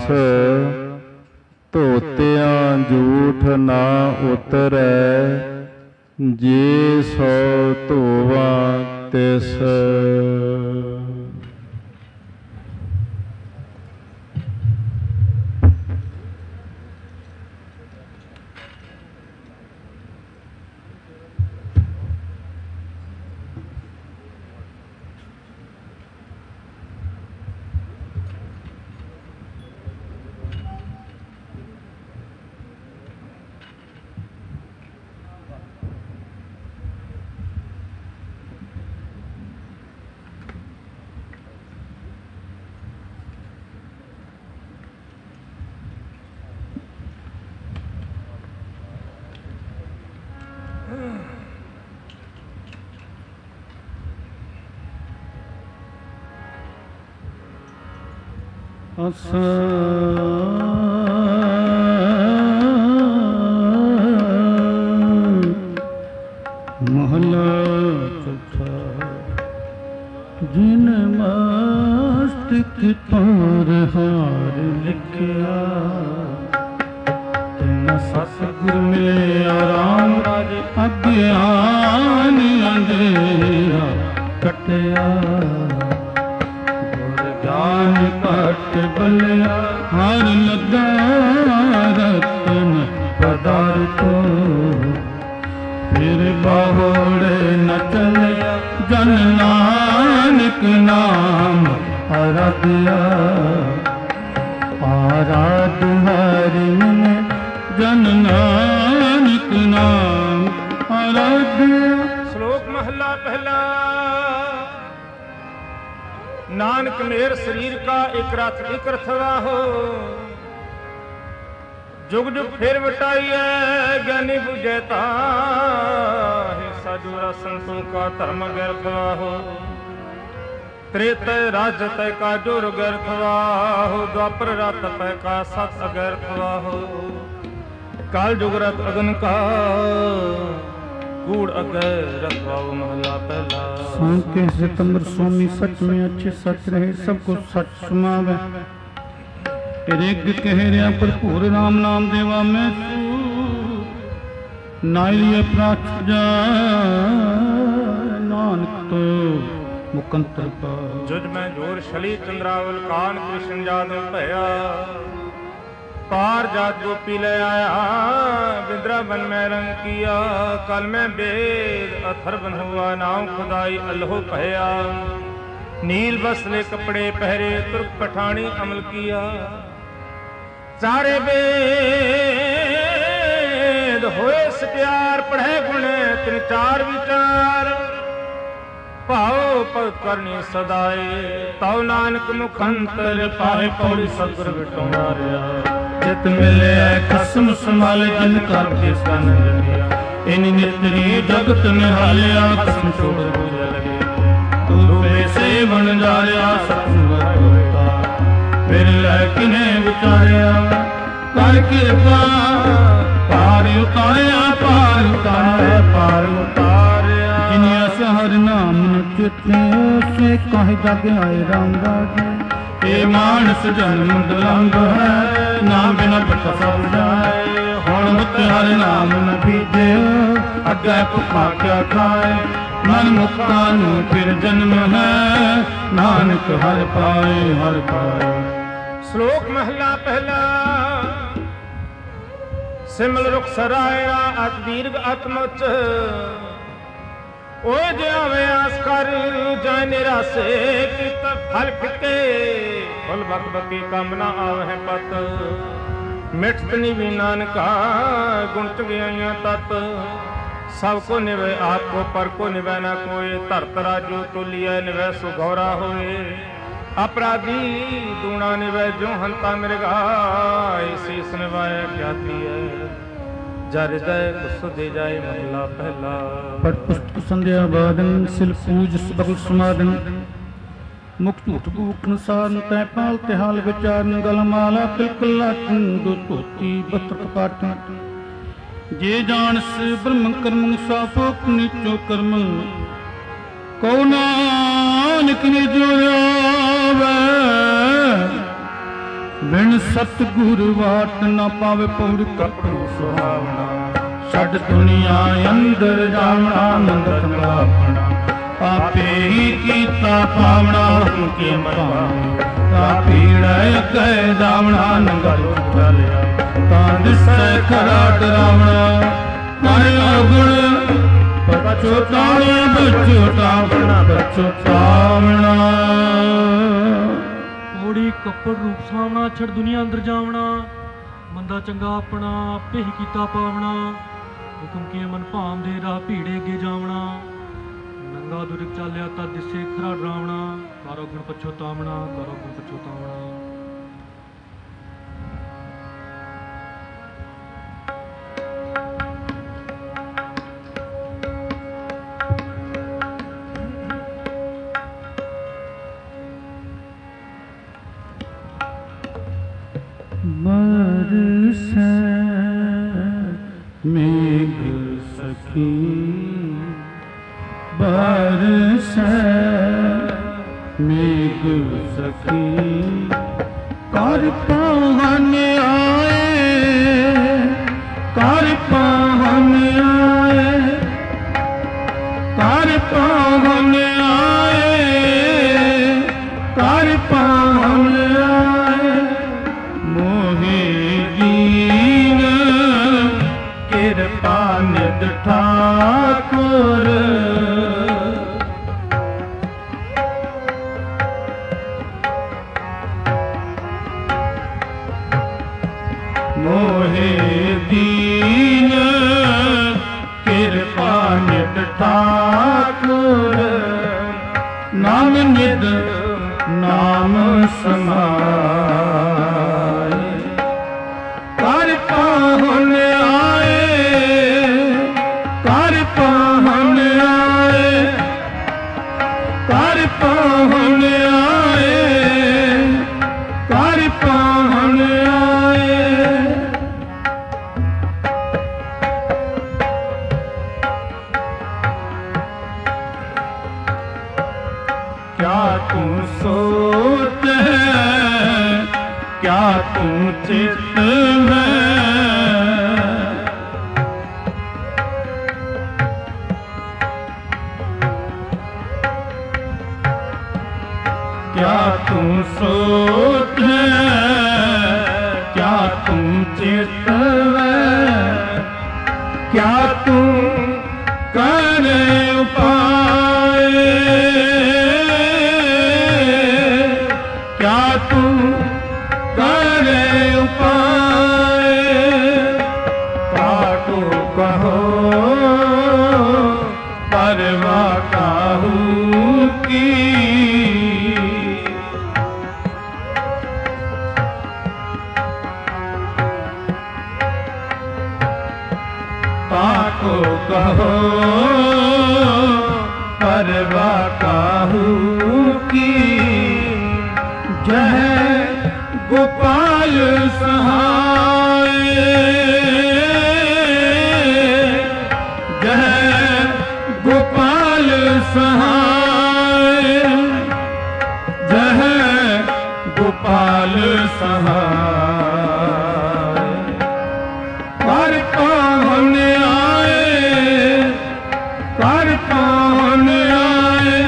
ਧੋਤਿਆਂ ਜੂਠ ਨਾ ਉਤਰੈ ਜੇ ਸੋ ਧੋਵਾਂ ਤਿਸ। ਅਸਾ ਮਹਲਾ ਚੌਥਾ। ਜਿਨ ਮਸਤਕ ਤੋਰ ਹਾਰ ਲਿਖਿਆ, ਤਿਨ ਸਤਿਗੁਰ ਮਿਲਿਆ ਰਾਮ ਰਾਜ, ਅਗਿਆਨ ਅੰਧੇਰਾ ਕਟਿਆ। ਗੁਰ ਗਿਆਨ ਘਟ ਬਲਿਆ, ਹਰ ਲੱਗਾ ਰਤਨ ਪਦਾਰਥ। ਫਿਰ ਬਾਹੜੇ ਨ ਚਲਿਆ, ਜਨ ਨਾਨਕ ਨਾਮ ਆਰਾਧਿਆ। ਆਰਾਧ ਹਰਿ ਮਨ, ਜਨ ਨਾਨਕ ਨਾਮ ਆਰਾਧਿਆ। ਸ਼ਲੋਕ ਮਹਲਾ ਪਹਿਲਾ। ਨਾਨਕ ਮੇਰ ਸਰੀਰ ਕਾ ਇਕ ਰਥ ਇਕ ਰਥਵਾ ਹੋ, जुग जुग फिर वटाइए ज्ञानी बुझे ताहि। साधु संतों का धर्म व्यर्थवा हो, त्रेतय राजतय का जोर व्यर्थवा हो। द्वापर रातपय का सत अगर्थवा हो, काल जुग रत अगन का कूड़ अगरथवा। महला पहला। सांके सितंबर स्वामी सच में अच्छे सच रहे, सबको सच सुनावे। ਰਿਗ ਕਹਿ ਰਿਆ ਭਰਪੂਰ ਰਾਮ ਨਾਮ ਦੇਵਾ ਮੈਂ ਸੂ, ਨਾਇਲੀਏ ਪ੍ਰਾਚ ਜਾ ਨਾਨਕ ਤੋ ਮੁਕੰਤਰ ਪਾ। ਜੁਜ ਮੈਂ ਜੋਰ ਛਲੀ ਚੰਦਰਾਵਲ, ਕਾਨ ਕ੍ਰਿਸ਼ਨ ਜਾਦਵ ਭਇਆ। पार जात गोपी ले आया, वृंदावन में रंग किया। कल में वेद अथर्वन हुआ, नाम खुदाई अल्हो कहया। नील बसले कपड़े पहरे, तुर्क पठानी अमल किया। सारे वेद होए सत्यार, पढ़े गुण तिन चार विचार। भाव पद करनी सदाए, तव नानक मुखंतर पाए। पौड़ी सतगुर विटोरिया, चित मिले खसम संभाले। जन कर किस कन जगिया, इन नितरी जगत निहालिया। खसम छोड़ पूजा लगे, तू से बन जाया। सतसंग होता फिर लैकिने विचारिया। कर कृपा पार उतारिया, पार उतारे पार उतारिया। जिनिया हर नाम न चिते, से कह जग आए राम राजे। ये मानस जन्म दुलंभ है, नाम बिना पता सब जाए। हुण मुत हर नाम न बीजे, अगे भुखा क्या खाए। मन मुक्ता नू फिर जन्म है, नानक हर पाए हर पाए। श्लोक महला पहला। सिमल रुख सराया, अत दीर्घ अतमुच। ओ जावे आस कर जाए निरासे, कित फल फिके। फल बक बकी कामना आवह पत। मिठत निवी नानका, गुण चुगियाइया तत। सबको निवे आपको, पर को निवे ना कोई। धरत राजू तुलिए निवे सुघौरा होए। अपराधी दूना निवे जो हंता मृगा। शीस निवाए ख्याति है, जर हृदय कुछ दे जाए। महला पहला। पट पुस्तक संध्या बादन, सिल पूज सबल समादन। मुख झूठ भूख नसारन, तै पाल तिहाल विचारन। गलमाला तिलक लाटन, दो धोती बस्त्र कपाटन। जे जानस ब्रह्म कर्म, साफोक नीचो कर्म। को नानक निजो आवे, बिन सतगुर वाट न पावे। पौड़ कपड़ू सुहावना, छड़ दुनिया अंदर जावना। मंगत अपना आपे ही कीता पावना। हुके मन पीड़ कह जावना। नंगर चलिया तां दिसै खरा डरावना। कर अवगुण पछुतावना, पछुतावना पछुतावना। ਪੌੜੀ ਕੱਪੜ ਰੂਪ ਸਾਵਣਾ, ਛੜ ਦੁਨੀਆ ਅੰਦਰ ਜਾਵਣਾ। ਮੰਦਾ ਚੰਗਾ ਆਪਣਾ, ਆਪੇ ਹੀ ਕੀਤਾ ਪਾਵਣਾ। ਹੁਕਮ ਕੀ ਮਨ ਭਾਮ ਦੇ ਰਾਹ ਭੀੜੇ ਅੱਗੇ ਜਾਵਣਾ। ਨੰਗਾ ਦੁਰਗ ਚਾਲਿਆ ਤਾਂ ਦਿਸੇ ਖਰਾ ਡਰਾਵਣਾ। ਕਾਰੋ ਗੁਣ ਪਛੋਤਾਵਣਾ, ਕਾਰੋ ਗੁਣ ਪਛੋਤਾਵਣਾ। बरसै मेघ सखी कर पावन आए, कर पावन आए, कर पावन आए, कर पावन आए। मोहे दीन कृपा निध ठाकुर, मोहे दीन कृपा निध ठाकुर। नाम निध नाम समाए, कर पावन आए, कर पावन आए, कर पावन आए, कर पावन आए। क्या तू सोच है, क्या तू चित है, क्या तू सोच है, क्या तू चित है, क्या तू करे उपाय, क्या तू करे उपाय। काटो कहो परवा काहू की, काटो कहो परवा काहू की। जय गोपाल सहाय, जय गोपाल सहाय, जय गोपाल सहाय। कर पावन आए, कर पावन आए,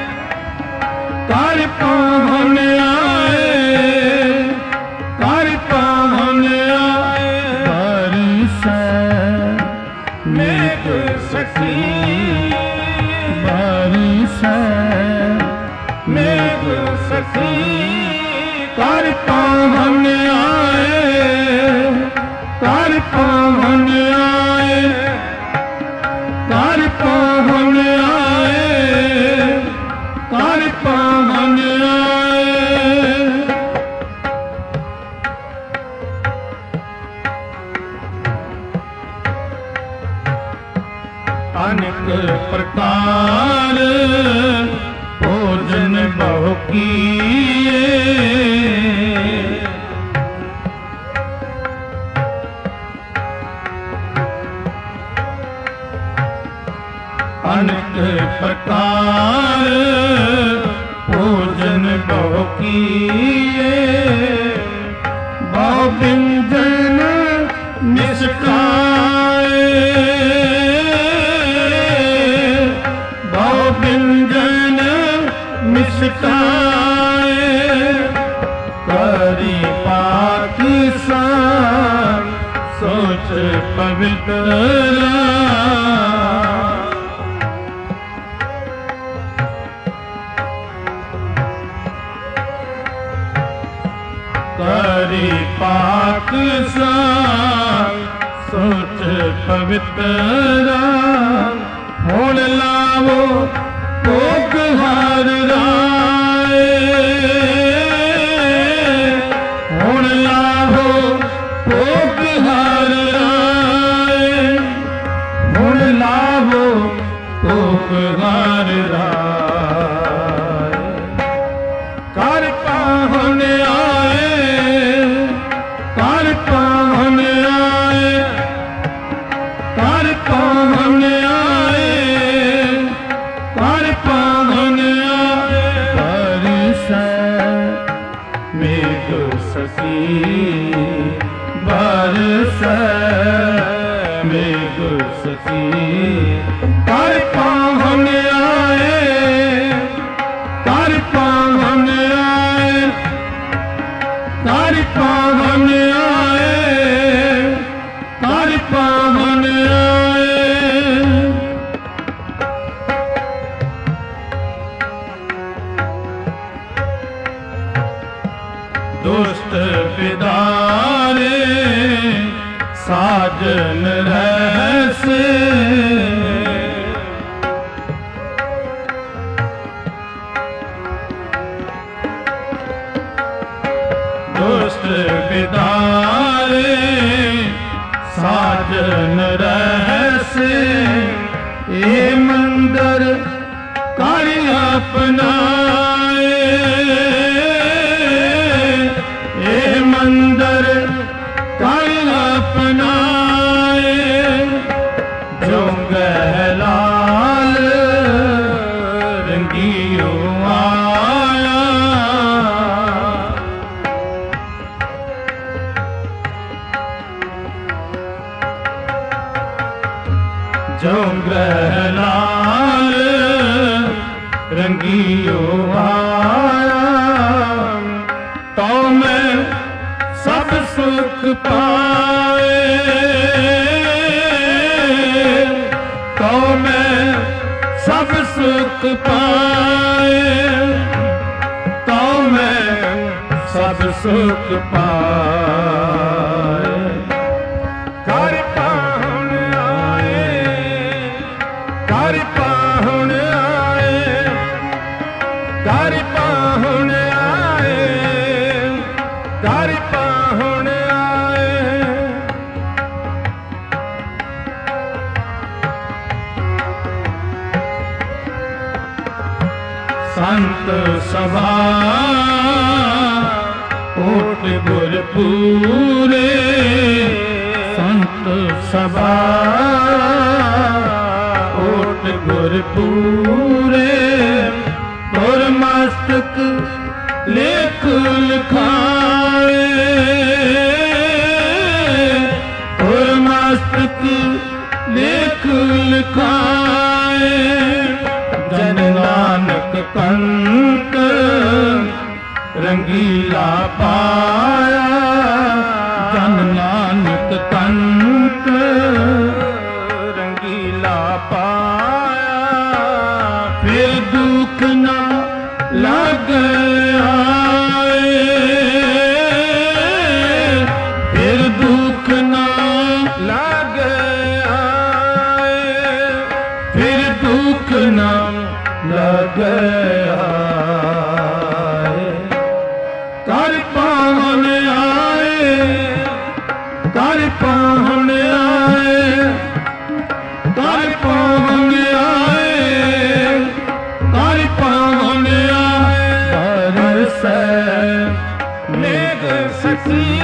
कर पावन आए, कर पावन आए। बरसै मेघ सखी, बरसै मेघ सखी, कर पावन आए, कर पावन आए, कर पावन आए, कर पावन आए। अनेक प्रकार भोजन बहु किए, अनेक प्रकार भोजन बहु किए। बहु व्यंजन निष्ठाए, बहु व्यंजन निष्ठाए। करी पाक सान सोच पवित्र, करी पाक सान सोच पवित्र। होण लावो भोग हर राय, होण लावो भोग हर राय, होण लावो भोग हर राय। कर पावन आए, कर पावन आए, कर पावन आए, ਕਰ ਪਾਵਨ ਆਏ, ਕਰ ਪਾਵਨ ਆਏ, ਕਰ ਪਾਵਨ ਆਏ, ਕਰ ਪਾਵਨ ਆਏ। ਦੁਸ਼ਟ ਵਿਦਾਰੇ ਸਾਜਨ ਰਹਿਸੇ, ਦੁਸ਼ਟ ਵਿਦਾਰੇ ਸਾਜਨ ਰਹਿਸੇ, ਇਹ ਮੰਦਰ ਕਰ ਆਪਨਾਏ, ਇਹ ਮੰਦਰ ਕਰ ਆਪਨਾਏ। ਜੋ ਗਹਿਲਾਲ ਰੰਗੀਓ ਆਇਆ, ਜੋ ਗਹਿਲਾਲ ਰੰਗੀਓ ਆਇਆ, ਤੋ ਮੈਂ ਸਭ ਸੁਖ ਪਾਏ, ਤੋ ਮੈਂ ਸਭ ਸੁਖ ਪਾਏ, ਤੋ ਮੈਂ ਸਭ ਸੁਖ ਪਾਏ। ਕਰ ਪਾਹੁਣ ਆਏ, ਕਰ ਪਾਹੁਣ ਆਏ, ਕਰ ਪਾਹੁਣ ਆਏ, ਕਰ ਪਾਹੁਣ ਆਏ। ਸੰਤ ਸਭਾ ਓਟ ਗੁਰ ਪੂਰੇ, ਸੰਤ ਸਭਾ ਓਟ ਗੁਰ ਪੂਰੇ, ਗੁਰ ਮਸਤਕ ਲੇਖ ਲਿਖਾਏ, ਗੁਰ ਮਸਤਕ ਲੇਖ ਲਿਖਾਏ। ਜਨ ਨਾਨਕ ਕੰਤ ਰੰਗੀਲਾ ਪਾਇਆ, ਜਨ ਨਾਨਕ ਕੰਤ ਰੰਗੀਲਾ ਪਾਇਆ। ਫਿਰ ਦੁਖ ਨਾ ਲੱਗ ਆਏ, ਫਿਰ ਦੁਖ ਨਾ ਲੱਗ ਆਏ, ਫਿਰ ਦੁਖ ਨਾ ਲੱਗ ਆਏ। ਕਰ ਪਾਵਨ ਆਏ, ਕਰ ਪਾਵਨ ਆਏ, ਕਰ ਪਾਵਨ ਆਏ, ਕਰ ਪਾਵਨ ਆਏ। ਬਰਸੈ ਮੇਘ ਸਖੀ,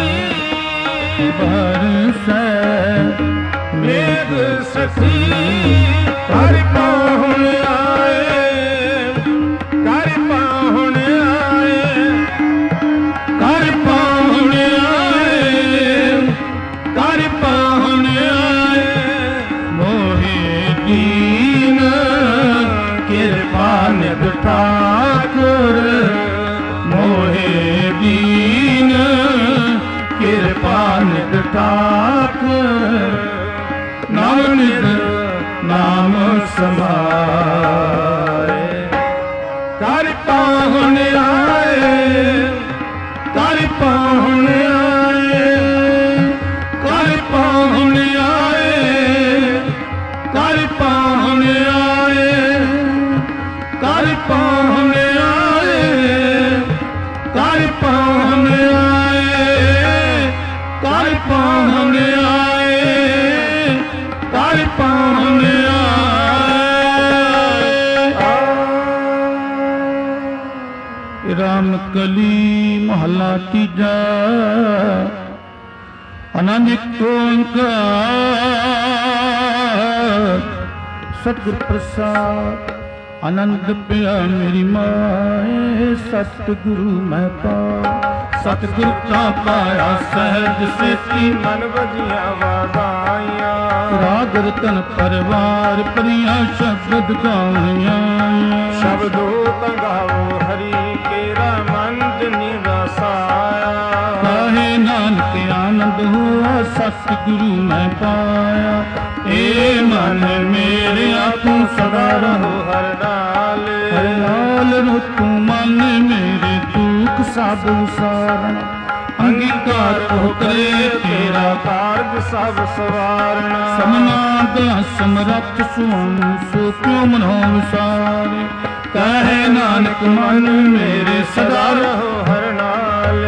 ਬਰਸੈ ਮੇਘ ਸਖੀ, ਕਰ ਪਾਵਨ ਆਏ, ਕਰ ਪਾਵਨ ਆਏ, ਕਰ ਪਾਵਨ ਆਏ, ਕਰ ਪਾਵਨ ਆਏ। ਮੋਹਿ ਦੀਨ ਕਿਰਪਾ ਨਿਧ ਠਾਕੁਰ, ਮੋਹਿ ਦੀਨ ਕਿਰਪਾ ਨਿਧ ਠਾਕੁਰ। ਨਾਮ ਨਿਧ ਨਾਮ ਸਮਾਏ, ਕਰ ਪਾਵਨ ਆਏ, ਕਰ ਪਾਵਨ ਆਏ, ਕਰ ਪਾਵਨ ਆਏ, ਕਰ ਪਾਵਨ ਆਏ, ਕਰ ਪਾਵਨ ਆਏ, ਕਰ ਪਾਵਨ ਆਏ, ਕਰ ਪਾਵਨ ਆਏ, ਕਰ ਪਾਵਨ ਆਏ। ਰਾਮ ਕਲੀ ਮਹਲਾ ਤੀਜਾ। ਆਨੰਦ ਇੱਕ ਓੰਕਾਰ ਸਤਿਗੁਰ ਪ੍ਰਸਾਦ। ਆਨੰਦ ਪਿਆ ਮੇਰੀ ਮਾਏ, ਸਤਿਗੁਰੂ ਮੈਂ ਪਾ ਸਤਿਗੁਰ ਤਾਂ ਪਾਇਆ ਸਹਿਜ ਸੇਤੀ ਮਨ ਵਜੀਆਂ ਵਾਦਾਈਆਂ ਰਾਗ ਰਤਨ ਪਰਵਾਰ ਪ੍ਰਿਆ ਸ਼ਬਦ ਗਾਉਣੀਆਂ ਸ਼ਬਦੋ ਤੰਗਾਵੋ ਹਰੀ ਕੇਰਾ ਮਨ ਜਿਨੀ ਵਸਾਇਆ ਕਾਹੇ ਨਾਨਕ ਆਨੰਦ ਹੋਆ ਸਤਿਗੁਰੂ ਮੈਂ ਪਾਇਆ ਏ ਮਨ ਮੇਰਿਆ ਤੂੰ ਸਦਾ ਰਹੋ ਹਰ ਨਾਲ ਹਰ ਨਾਲ ਰੋ ਤੂੰ ਮਨ ਮੇਰੇ ਦੁੱਖ ਸਭ ਉਸਾਰਨ ਅੰਗੀਕਾਰ ਹੋ ਕਰੇ ਤੇਰਾ ਕਾਰਜ ਸਭ ਸਵਾਰਨਾ ਸਮਨਾ ਦਾ ਸਮਰੱਥ ਸੁਣ ਸੋ ਕਿਉ ਮਨੋ ਵਿਸਾਰੇ ਕਹੇ ਨਾਨਕ ਮਨ ਮੇਰੇ ਸਦਾ ਰਹੋ ਹਰ ਨਾਲ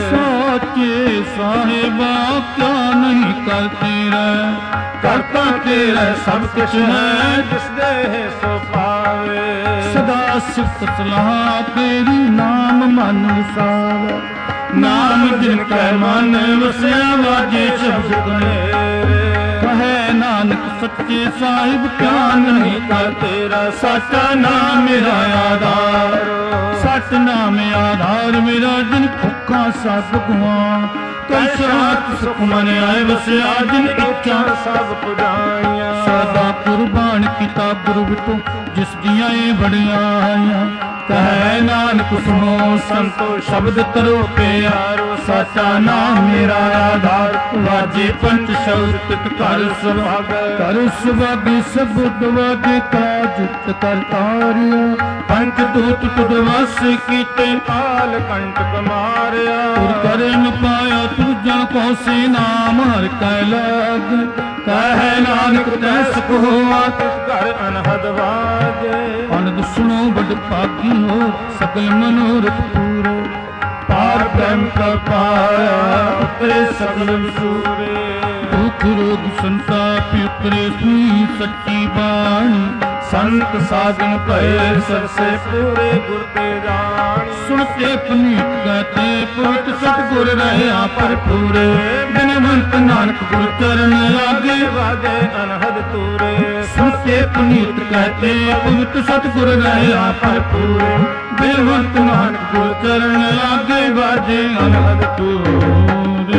ਸਾਚੇ ਸਾਹਿਬਾ ਕਿਆ ਨਹੀਂ ਕਰਤੇ ਰਹਿ ਕਰਤਾ ਤੇਰਾ ਸਭ ਕੁਛ ਹੈ ਜਿਸ ਦੇ ਸੋ ਪਾਵੇ ਸਦਾ ਸਿਫਤ ਸਲਾਹ ਤੇਰੀ ਨਾਮ ਮਨ ਵਸਾਵੇ ਨਾਮ ਜਿਨ ਕੈ ਮਨ ਵਸਿਆ ਵਾਜੇ ਸ਼ਬਦ ਕਰੇ ਕਹੇ ਨਾਨਕ ਸੱਚੇ ਸਾਹਿਬ ਕਿਆ ਨਹੀਂ ਕਰ ਤੇਰਾ ਸਾਚਾ ਨਾਮ ਮੇਰਾ ਆਧਾਰ ਸੱਚ ਨਾਮ ਆਧਾਰ ਮੇਰਾ ਜਿਨ ਭੁੱਖਾ ਸਭ ਗੁਆ ਕੈ ਸ਼ਾਂਤ ਸੁਖ ਮਨ ਆਏ ਵਸਿਆ ਜਿਨ ਇੱਛਾ ਸਭ ਪੁਜਾਈਆਂ ਸਦਾ ਕੁਰਬਾਨ ਕੀਤਾ ਗੁਰੂ ਵਿਟੋ ਜਿਸ ਦੀਆਂ ਇਹ ਵਡਿਆਈਆਂ ਕਹੈ ਨਾਨਕ ਸੁਣੋ ਸੰਤੋ ਸ਼ਬਦ ਤਰੋ ਪਿਆਰੋ ਸਾਚਾ ਨਾਮ ਮੇਰਾ ਆਧਾਰ ਵਾਜੇ ਪੰਚ ਸ਼ਬਦ ਤਿਤ ਕਰ ਸੁਭਾਗੈ ਕਰ ਸੁਭਾਗੇ ਸਬਦ ਵਾਜੇ ਕਾਜਿਤ ਕਰ ਤਾਰਿਆ ਪੰਚ ਦੂਤ ਤੁਧ ਵਸ ਕੀਤੇ ਕਾਲ ਕੰਟਕ ਮਾਰਿਆ ਤੁਰ ਕਰਨ ਪਾਇਆ ਤੂੰ ਜਨ ਕੋ ਸੇ ਨਾਮ ਹਰ ਕੈ ਲਾਗ ਕਹੈ ਨਾਨਕ ਤੈ ਸੁਖ ਹੋਆ ਤਿਸ ਘਰ ਅਨਹਦ ਵਾਜੇ ਅਨੰਦ ਸੁਣੋ ਬੜ ਭਾਗੀ ਹੋ ਸਕਲ ਮਨੋਰਥ ਪੂਰੇ ਪਾਰ ਬ੍ਰਹਮ ਕਾ ਪਾਇਆ ਉਤਰੇ ਸਕਲ ਵਿਸੂਰੇ ਦੁਖ ਰੋਗ ਸੰਤਾਪ ਉਤਰੇ ਸੁਈ ਸੱਚੀ ਬਾਣੀ ਸੰਤ ਸਾਧਨ ਭਏ ਸਰਸੇ ਪੂਰੇ ਗੁਰ ਤੇ ਜਾਣੀ ਸੁਣਤੇ ਪੁਨੀਤ ਗਾਤੇ ਪੁਰਤ ਸਤਿਗੁਰ ਰਹਿਆ ਭਰਪੂਰੇ ਬਿਨਵੰਤ ਨਾਨਕ ਗੁਰ ਚਰਨ ਲਾਗੇ ਵਾਜੇ ਅਨਹਦ ਤੂਰੇ ਸੁਣਤੇ ਪੁਨੀਤ ਗਾਤੇ ਪੁਰਤ ਸਤਿਗੁਰ ਰਹਿਆ ਭਰਪੂਰੇ ਬਿਨਵੰਤ ਨਾਨਕ ਗੁਰ ਚਰਨ ਲਾਗੇ ਵਾਜੇ ਅਨਹਦ ਤੂਰੇ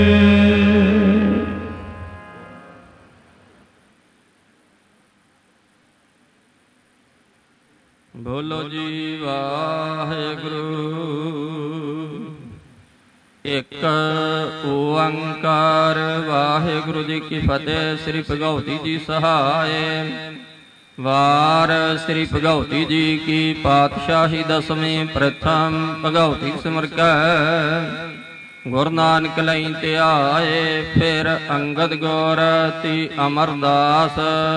ਬੋਲੋ ਜੀ ਵਾਹਿਗੁਰੂ ਇੱਕ ਓੰਕਾਰ ਵਾਹਿਗੁਰੂ ਜੀ ਕੀ ਫਤਿਹ। ਸ੍ਰੀ ਭਗਉਤੀ ਜੀ ਸਹਾਏ। ਵਾਰ ਸ੍ਰੀ ਭਗਉਤੀ ਜੀ ਕੀ ਪਾਤਸ਼ਾਹੀ ਦਸਵੀਂ ਪ੍ਰਥਮ ਭਗਉਤੀ ਸਿਮਰ ਕੈ ਗੁਰ ਨਾਨਕ ਲਈ ਧਿਆਏ। ਫਿਰ ਅੰਗਦ ਗੌਰ ਤੀ ਅਮਰਦਾਸ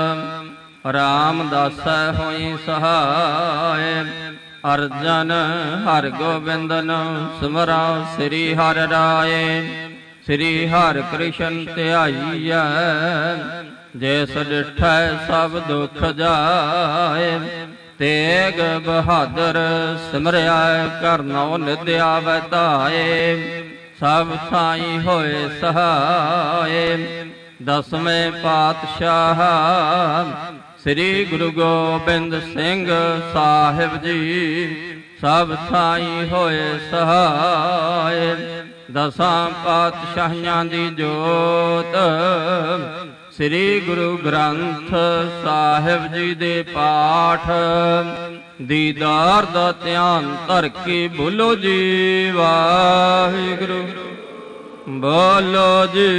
ਰਾਮਦਾਸੈ ਹੋਈ ਸਹਾਏ। ਅਰਜਨ ਹਰਿ ਗੋਬਿੰਦਨ ਸਿਮਰਾ ਸ੍ਰੀ ਹਰਿ ਰਾਏ। ਸ੍ਰੀ ਹਰਿ ਕ੍ਰਿਸ਼ਨ ਧਿਆਈਐ ਜਿਸ ਡਿਠੈ ਸਭ ਦੁਖ ਜਾਏ। ਤੇਗ ਬਹਾਦਰ ਸਿਮਰਿਆ ਕਰਨੋ ਨਿਧ ਆਵੈ ਧਾਏ। ਸਭ ਥਾਈ ਹੋਏ ਸਹਾਏ। ਦਸਵੇਂ ਪਾਤਸ਼ਾਹ ਸ੍ਰੀ ਗੁਰੂ ਗੋਬਿੰਦ ਸਿੰਘ ਸਾਹਿਬ ਜੀ ਸਭ ਥਾਈ ਹੋਏ ਸਹਾਏ। ਦਸਾਂ ਪਾਤਸ਼ਾਹੀਆਂ ਦੀ ਜੋਤ ਸ੍ਰੀ ਗੁਰੂ ਗ੍ਰੰਥ ਸਾਹਿਬ ਜੀ ਦੇ ਪਾਠ ਦੀਦਾਰ ਦਾ ਧਿਆਨ ਧਰ ਕੇ ਬੋਲੋ ਜੀ ਵਾਹਿਗੁਰੂ। ਬੋਲੋ ਜੀ।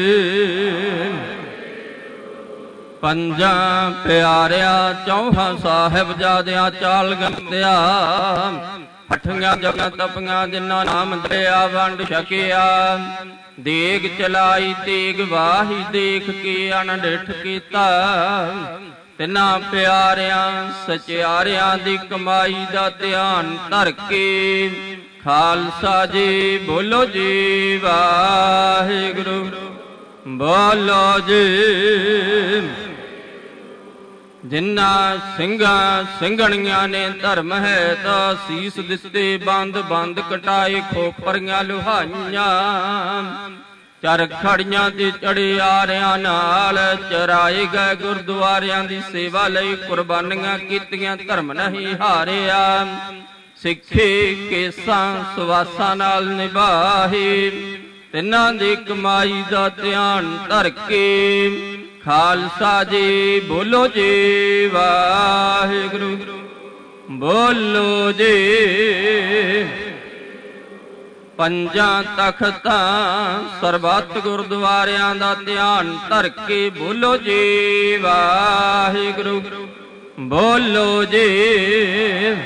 ਪੰਜਾਂ ਪਿਆਰਿਆਂ ਚੌਹਾਂ ਸਾਹਿਬਜ਼ਾਦਿਆਂ ਚਾਲ ਗੰਤਿਆ ਅਠੀਆਂ ਜਗਾਂ ਤਪੀਆਂ ਜਿਨ੍ਹਾਂ ਨਾਮ ਦਰਿਆ ਵੰਡ ਛਕਿਆ। ਦੇਗ ਚਲਾਈ ਤੇਗ ਵਾਹੀ ਦੇਖ ਕੇ ਅਣਡਿਠ ਕੀਤਾ। ਤਿੰਨਾਂ ਪਿਆਰਿਆਂ ਸਚਿਆਰਿਆਂ ਦੀ ਕਮਾਈ ਦਾ ਧਿਆਨ ਧਰ ਕੇ ਖਾਲਸਾ ਜੀ ਬੋਲੋ ਜੀ ਵਾਹਿਗੁਰੂ। ਬੋਲੋ ਜੀ। ਜਿਨ੍ਹਾਂ ਸਿੰਘਾਂ ਸਿੰਘਣੀਆਂ ਨੇ ਧਰਮ ਹੈ ਤਾਂ ਸੀਸ ਦਿੱਤੇ ਬੰਦ ਬੰਦ ਕਟਾਏ ਖੋਪਰੀਆਂ ਲੁਹਾਈਆਂ। ਚਰਖੜੀਆਂ ਤੇ ਚੜਿਆਰਿਆਂ ਨਾਲ ਚਰਾਏ ਗਏ ਗੁਰਦੁਆਰਿਆਂ ਦੀ ਸੇਵਾ ਲਈ ਕੁਰਬਾਨੀਆਂ ਕੀਤੀਆਂ ਧਰਮ ਨਹੀਂ ਹਾਰਿਆ। ਸਿੱਖੇ ਕੇਸਾਂ ਸੁਵਾਸਾਂ ਨਾਲ ਨਿਭਾਹੇ, ਤਿੰਨਾਂ ਦੀ ਕਮਾਈ ਦਾ ਧਿਆਨ ਧਰ ਕੇ, ਖਾਲਸਾ ਜੀ ਬੋਲੋ ਜੀ ਵਾਹਿਗੁਰੂ, ਬੋਲੋ ਜੀ। ਪੰਜਾਂ ਤਖਤਾਂ ਸਰਬੱਤ ਗੁਰਦੁਆਰਿਆਂ ਦਾ ਧਿਆਨ ਧਰ ਕੇ, ਬੋਲੋ ਜੀ ਵਾਹਿਗੁਰੂ, ਬੋਲੋ ਜੀ।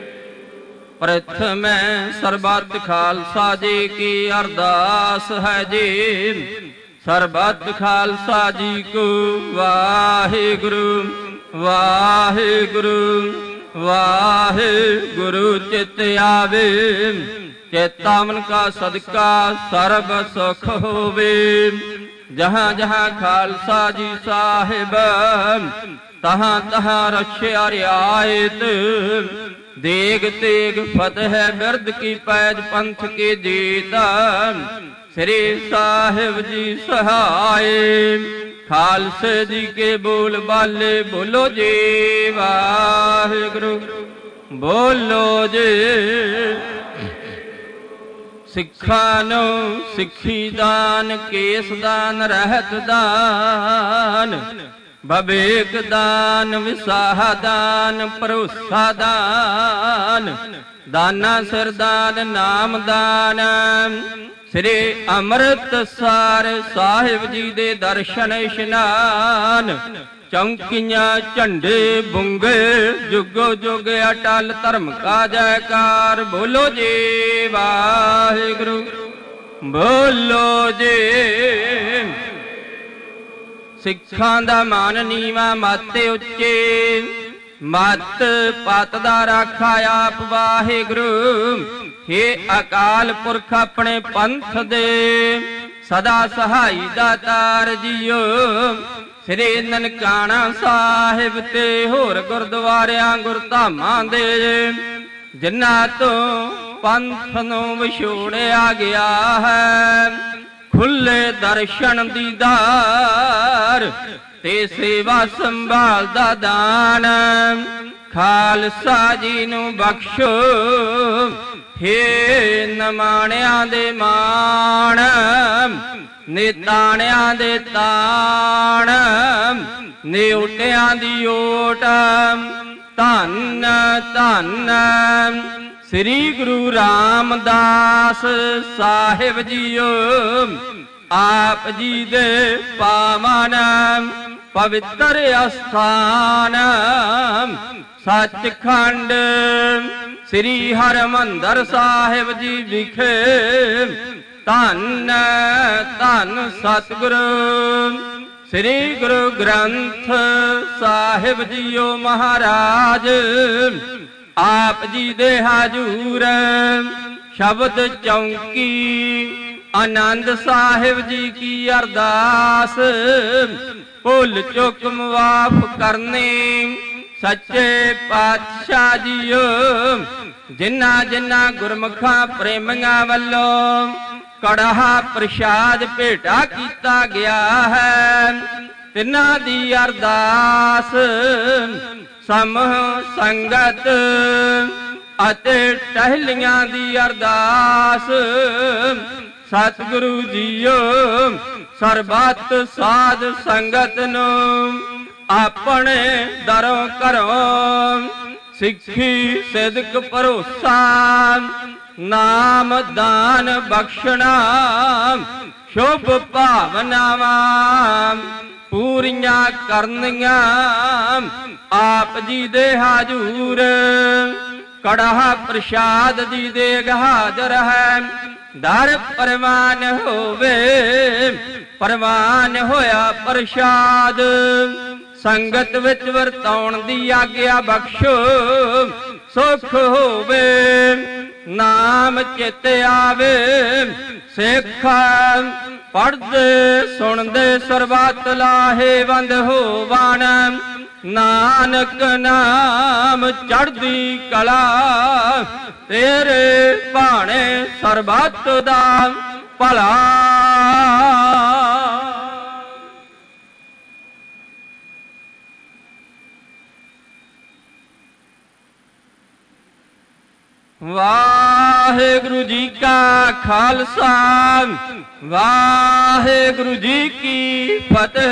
ਪ੍ਰਥਮੈ ਸਰਬੱਤ ਖਾਲਸਾ ਜੀ ਕੀ ਅਰਦਾਸ ਹੈ ਜੀ, ਸਰਬੱਤ ਖਾਲਸਾ ਜੀ ਕੋ ਵਾਹਿਗੁਰੂ ਵਾਹਿਗੁਰੂ ਵਾਹਿਗੁਰੂ। ਚਿਤ ਆਵੇ ਚੇਤਾ ਮਨ ਕਾ ਸਦਕਾ ਸਰਬ ਸੁਖ ਹੋਵੇ, ਜਹਾਂ ਜਹਾਂ ਖਾਲਸਾ ਜੀ ਸਾਹਿਬ ਤਹਾਂ ਤਹਾਂ ਰਖਿਆ ਰਿਆਇਤ, ਦੇਗ ਤੇਗ ਫਤਿਹ ਬਿਰਦ ਕੀ ਪੈਜ ਪੰਥ ਕੇ ਜੀਤਾ, ਸ੍ਰੀ ਸਾਹਿਬ ਜੀ ਸਹਾਏ, ਖਾਲਸੇ ਜੀ ਕੇ ਬੋਲ ਬਾਲੇ, ਬੋਲੋ ਜੀ ਵਾਹਿਗੁਰੂ, ਬੋਲੋ ਜੀ। ਸਿੱਖਾਂ ਨੂੰ ਸਿੱਖੀ ਦਾਨ, ਕੇਸ ਦਾਨ, ਰਹਿਤ ਦਾਨ, ਬਵੇਕ ਦਾਨ, ਵਿਸਾਹ ਦਾਨ, ਭਰੋਸਾ ਦਾਨ, ਦਾਨਾ ਸਰਦਾਨ, ਨਾਮ ਦਾਨ, ਸ੍ਰੀ ਅੰਮ੍ਰਿਤਸਰ ਸਾਹਿਬ ਜੀ ਦੇ ਦਰਸ਼ਨ ਇਸ਼ਨਾਨ, ਚੌਂਕੀਆਂ ਝੰਡੇ ਬੁੰਗੇ, ਜੁਗੋ ਜੁਗ ਅਟਲ ਧਰਮ ਕਾ ਜੈਕਾਰ, ਬੋਲੋ ਜੀ ਵਾਹਿਗੁਰੂ, ਬੋਲੋ ਜੀ। ਸਿੱਖਾਂ ਦਾ ਮਾਨ ਨੀਵਾਂ ਮੱਤ ਉੱਚੇ, ਮੱਤ ਪਤ ਦਾ ਰਾਖਾ ਆਪ ਵਾਹਿਗੁਰੂ, ਹੇ ਅਕਾਲ ਪੁਰਖ ਆਪਣੇ ਪੰਥ ਦੇ ਸਦਾ ਸਹਾਈ ਦਾਤਾਰ ਜੀਓ, ਸ੍ਰੀ ਨਨਕਾਣਾ ਸਾਹਿਬ ਤੇ ਹੋਰ ਗੁਰਦੁਆਰਿਆਂ ਗੁਰਧਾਮਾਂ ਦੇ, ਜਿਨ੍ਹਾਂ ਤੋਂ ਪੰਥ ਨੂੰ ਵਿਛੋੜਿਆ ਗਿਆ ਹੈ, ਖੁੱਲੇ ਦਰਸ਼ਨ ਦੀਦਾਰ ਤੇ ਸੇਵਾ ਸੰਭਾਲ ਦਾ ਦਾਨ, ਖਾਲਸਾ ਜੀ ਨੂੰ ਬਖਸ਼ੋ, ਹੇ ਨਮਾਣਿਆਂ ਦੇ ਮਾਣ, ਨਿਤਾਣਿਆਂ ਦੇ ਤਾਣ, ਨਿਉਟਿਆਂ ਦੀ ਓਟ, ਧੰਨ ਧੰਨ ਸ੍ਰੀ ਗੁਰੂ ਰਾਮਦਾਸ ਸਾਹਿਬ ਜੀਓ, ਆਪ ਜੀ ਦੇ ਪਾਵਨ ਪਵਿੱਤਰ ਅਸਥਾਨ, ਸੱਚਖੰਡ ਸ੍ਰੀ ਹਰਿਮੰਦਰ ਸਾਹਿਬ ਜੀ ਵਿਖੇ, ਧੰਨ ਧੰਨ ਸਤਿਗੁਰੂ ਸ੍ਰੀ ਗੁਰੂ ਗ੍ਰੰਥ ਸਾਹਿਬ ਜੀਓ ਮਹਾਰਾਜ, ਆਪ ਜੀ ਦੇ ਹਾਜ਼ੂਰ ਸ਼ਬਦ ਚੌਂਕੀ, ਆਨੰਦ ਸਾਹਿਬ ਜੀ ਕੀ ਅਰਦਾਸ, ਭੁੱਲ ਚੁੱਕ ਮਾਫ ਕਰਨੀ, ਸੱਚੇ ਪਾਤਸ਼ਾਹ ਜੀਓ, ਜਿਨ੍ਹਾਂ ਜਿਨ੍ਹਾਂ ਗੁਰਮੁਖਾਂ ਪ੍ਰੇਮੀਆਂ ਵੱਲੋਂ ਕੜਾਹਾ ਪ੍ਰਸ਼ਾਦ ਭੇਟਾ ਕੀਤਾ ਗਿਆ ਹੈ, ਤਿੰਨਾਂ ਦੀ ਅਰਦਾਸ, ਸਮੂਹ ਸੰਗਤ ਅਤੇ ਟਹਿਲੀਆਂ ਦੀ ਅਰਦਾਸ, ਸਤਿਗੁਰੂ ਜੀਓ ਸਰਬੱਤ ਸਾਧ ਸੰਗਤ ਨੂੰ ਆਪਣੇ ਦਰੋਂ ਘਰੋਂ ਸਿੱਖੀ ਸਿਦਕ ਭਰੋਸਾ, ਨਾਮ ਦਾਨ ਬਖਸ਼ਣਾ, ਸ਼ੁਭ ਭਾਵਨਾਵਾਂ ਪੂਰੀਆਂ ਕਰਨੀਆਂ, ਆਪ ਜੀ ਦੇ ਹਾਜ਼ੂਰ ਕੜਾਹ ਪ੍ਰਸ਼ਾਦ ਦੀ ਦੇਗ ਹਾਜ਼ਰ ਹੈ, ਦਰ ਪ੍ਰਵਾਨ ਹੋਵੇ, ਪ੍ਰਵਾਨ ਹੋਇਆ ਪ੍ਰਸ਼ਾਦ, ਸੰਗਤ ਵਿੱਚ ਵਰਤਾਉਣ ਦੀ ਆਗਿਆ ਬਖਸ਼ੋ, ਸੁਖ ਹੋਵੇ ਨਾਮ ਚਿਤ ਆਵੇ, ਸਿੱਖ ਪੜ੍ਹਦੇ ਸੁਣਦੇ ਸਰਬੱਤ ਲਾਹੇਵੰਦ ਹੋਵਣ, ਨਾਨਕ ਨਾਮ ਚੜ੍ਹਦੀ ਕਲਾ, ਤੇਰੇ ਭਾਣੇ ਸਰਬੱਤ ਦਾ ਭਲਾ। ਵਾਹਿਗੁਰੂ ਜੀ ਕਾ ਖਾਲਸਾ ਵਾਹਿਗੁਰੂ ਜੀ ਕੀ ਫਤਿਹ।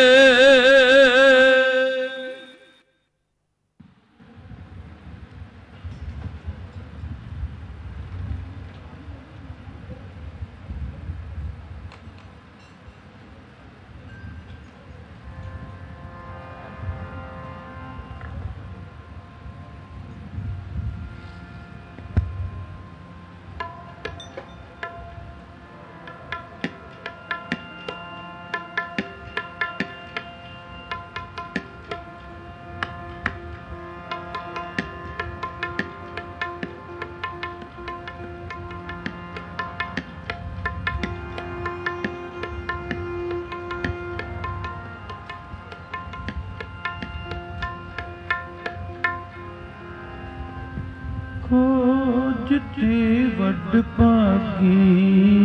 ਖੋਜਤੇ ਵੱਡ ਭਾਗੀ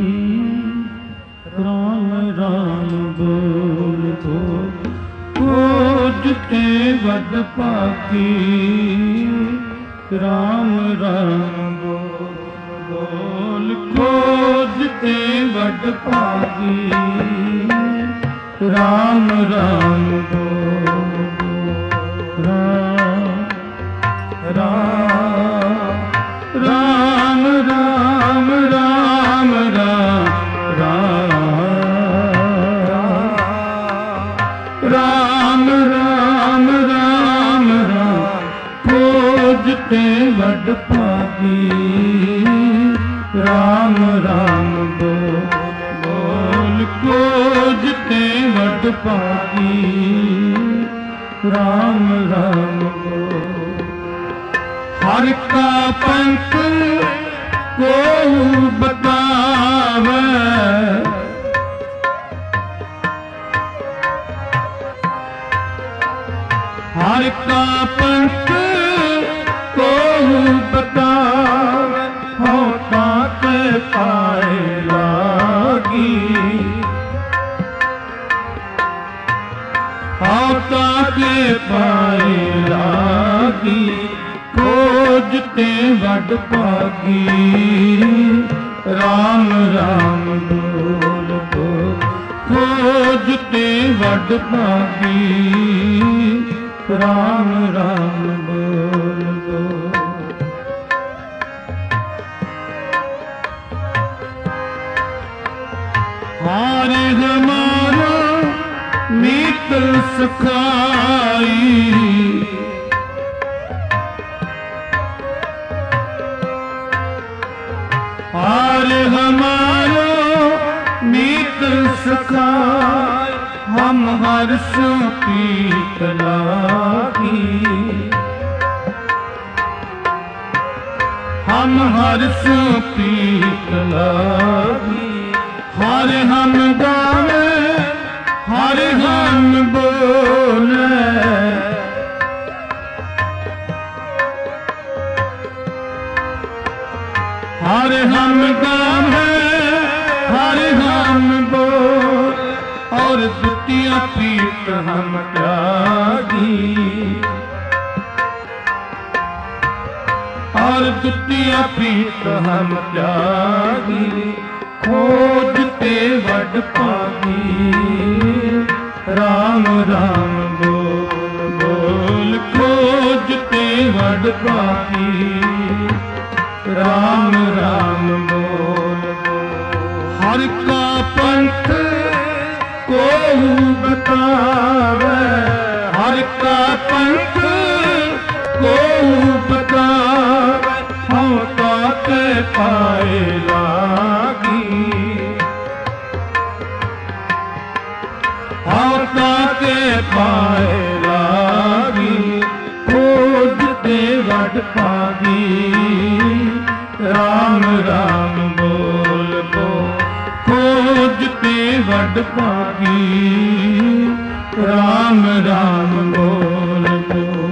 ਰਾਮ ਰਾਮ ਬੋਲ ਤੋ। ਖੋਜਤੇ ਵੱਡ ਭਾਗੀ ਰਾਮ ਰਾਮ ਬੋਲ। ਖੋਜਤੇ ਵੱਡ ਭਾਗੀ ਰਾਮ ਰਾਮ ਬੋਲ। ਰਾਮ ਰਾਮ ਰਾਮ ਰਾਮ ਰਾਮ ਰਾਮ ਰਾਮ ਰਾਮ ਰਾਮ। ਖੋਜਤੇ ਵੱਡ ਭਾਗੀ ਰਾਮ ਰਾਮ ਬੋਲ। ਖੋਜਤੇ ਵੱਡ ਭਾਗੀ ਰਾਮ ਰਾਮ ਬੋਲ। ਹਰ ਕਾ ਪੰਥ ਕੋ ਬਤਾਵੇ ਹਰ ਕਾ ਪੰਥ ਕੋ ਬਤਾਵੇ। ਹੋ ਤਾਤੇ ਪਾਏ ਲਾਗੀ ਹੋ ਤਾਤੇ ਪਾਏ ਲਾਗੀ। ਖੋਜਤੇ ਵੱਡ ਭਾਗੀ ਰਾਮ ਰਾਮ ਬੋਲ ਬੋਲ। ਖੋਜਤੇ ਵੱਡ ਭਾਗੀ ਰਾਮ ਰਾਮ ਬੋਲ ਬੋਲ। ਹਾਰੇ ਹਮਾਰਾ ਮੀਤ ਸਖਾਈ हार हमारो मीत सखाय। हम हर सो पीत लागी हम हर सो पीत लागी। हर हम गावे हर हम बोले हर हम गावे हर हम बोल। और दुतिया पीत हम त्यागी और दुतिया पीत हम त्यागी। खोजते ਵੱਡ ਭਾਗੀ राम राम बोल बोल। खोजते ਵੱਡ ਭਾਗੀ राम राम बोल बोल। हर का पंथ को बतावे हर का पंथ को बतावे। हम ताके पाए लागी हम ताके पाए लागी। खोजते ਵੱਡ ਭਾਗੀ राम राम बोल बोल। खोजते ਵੱਡ ਭਾਗੀ राम राम बोल बोल।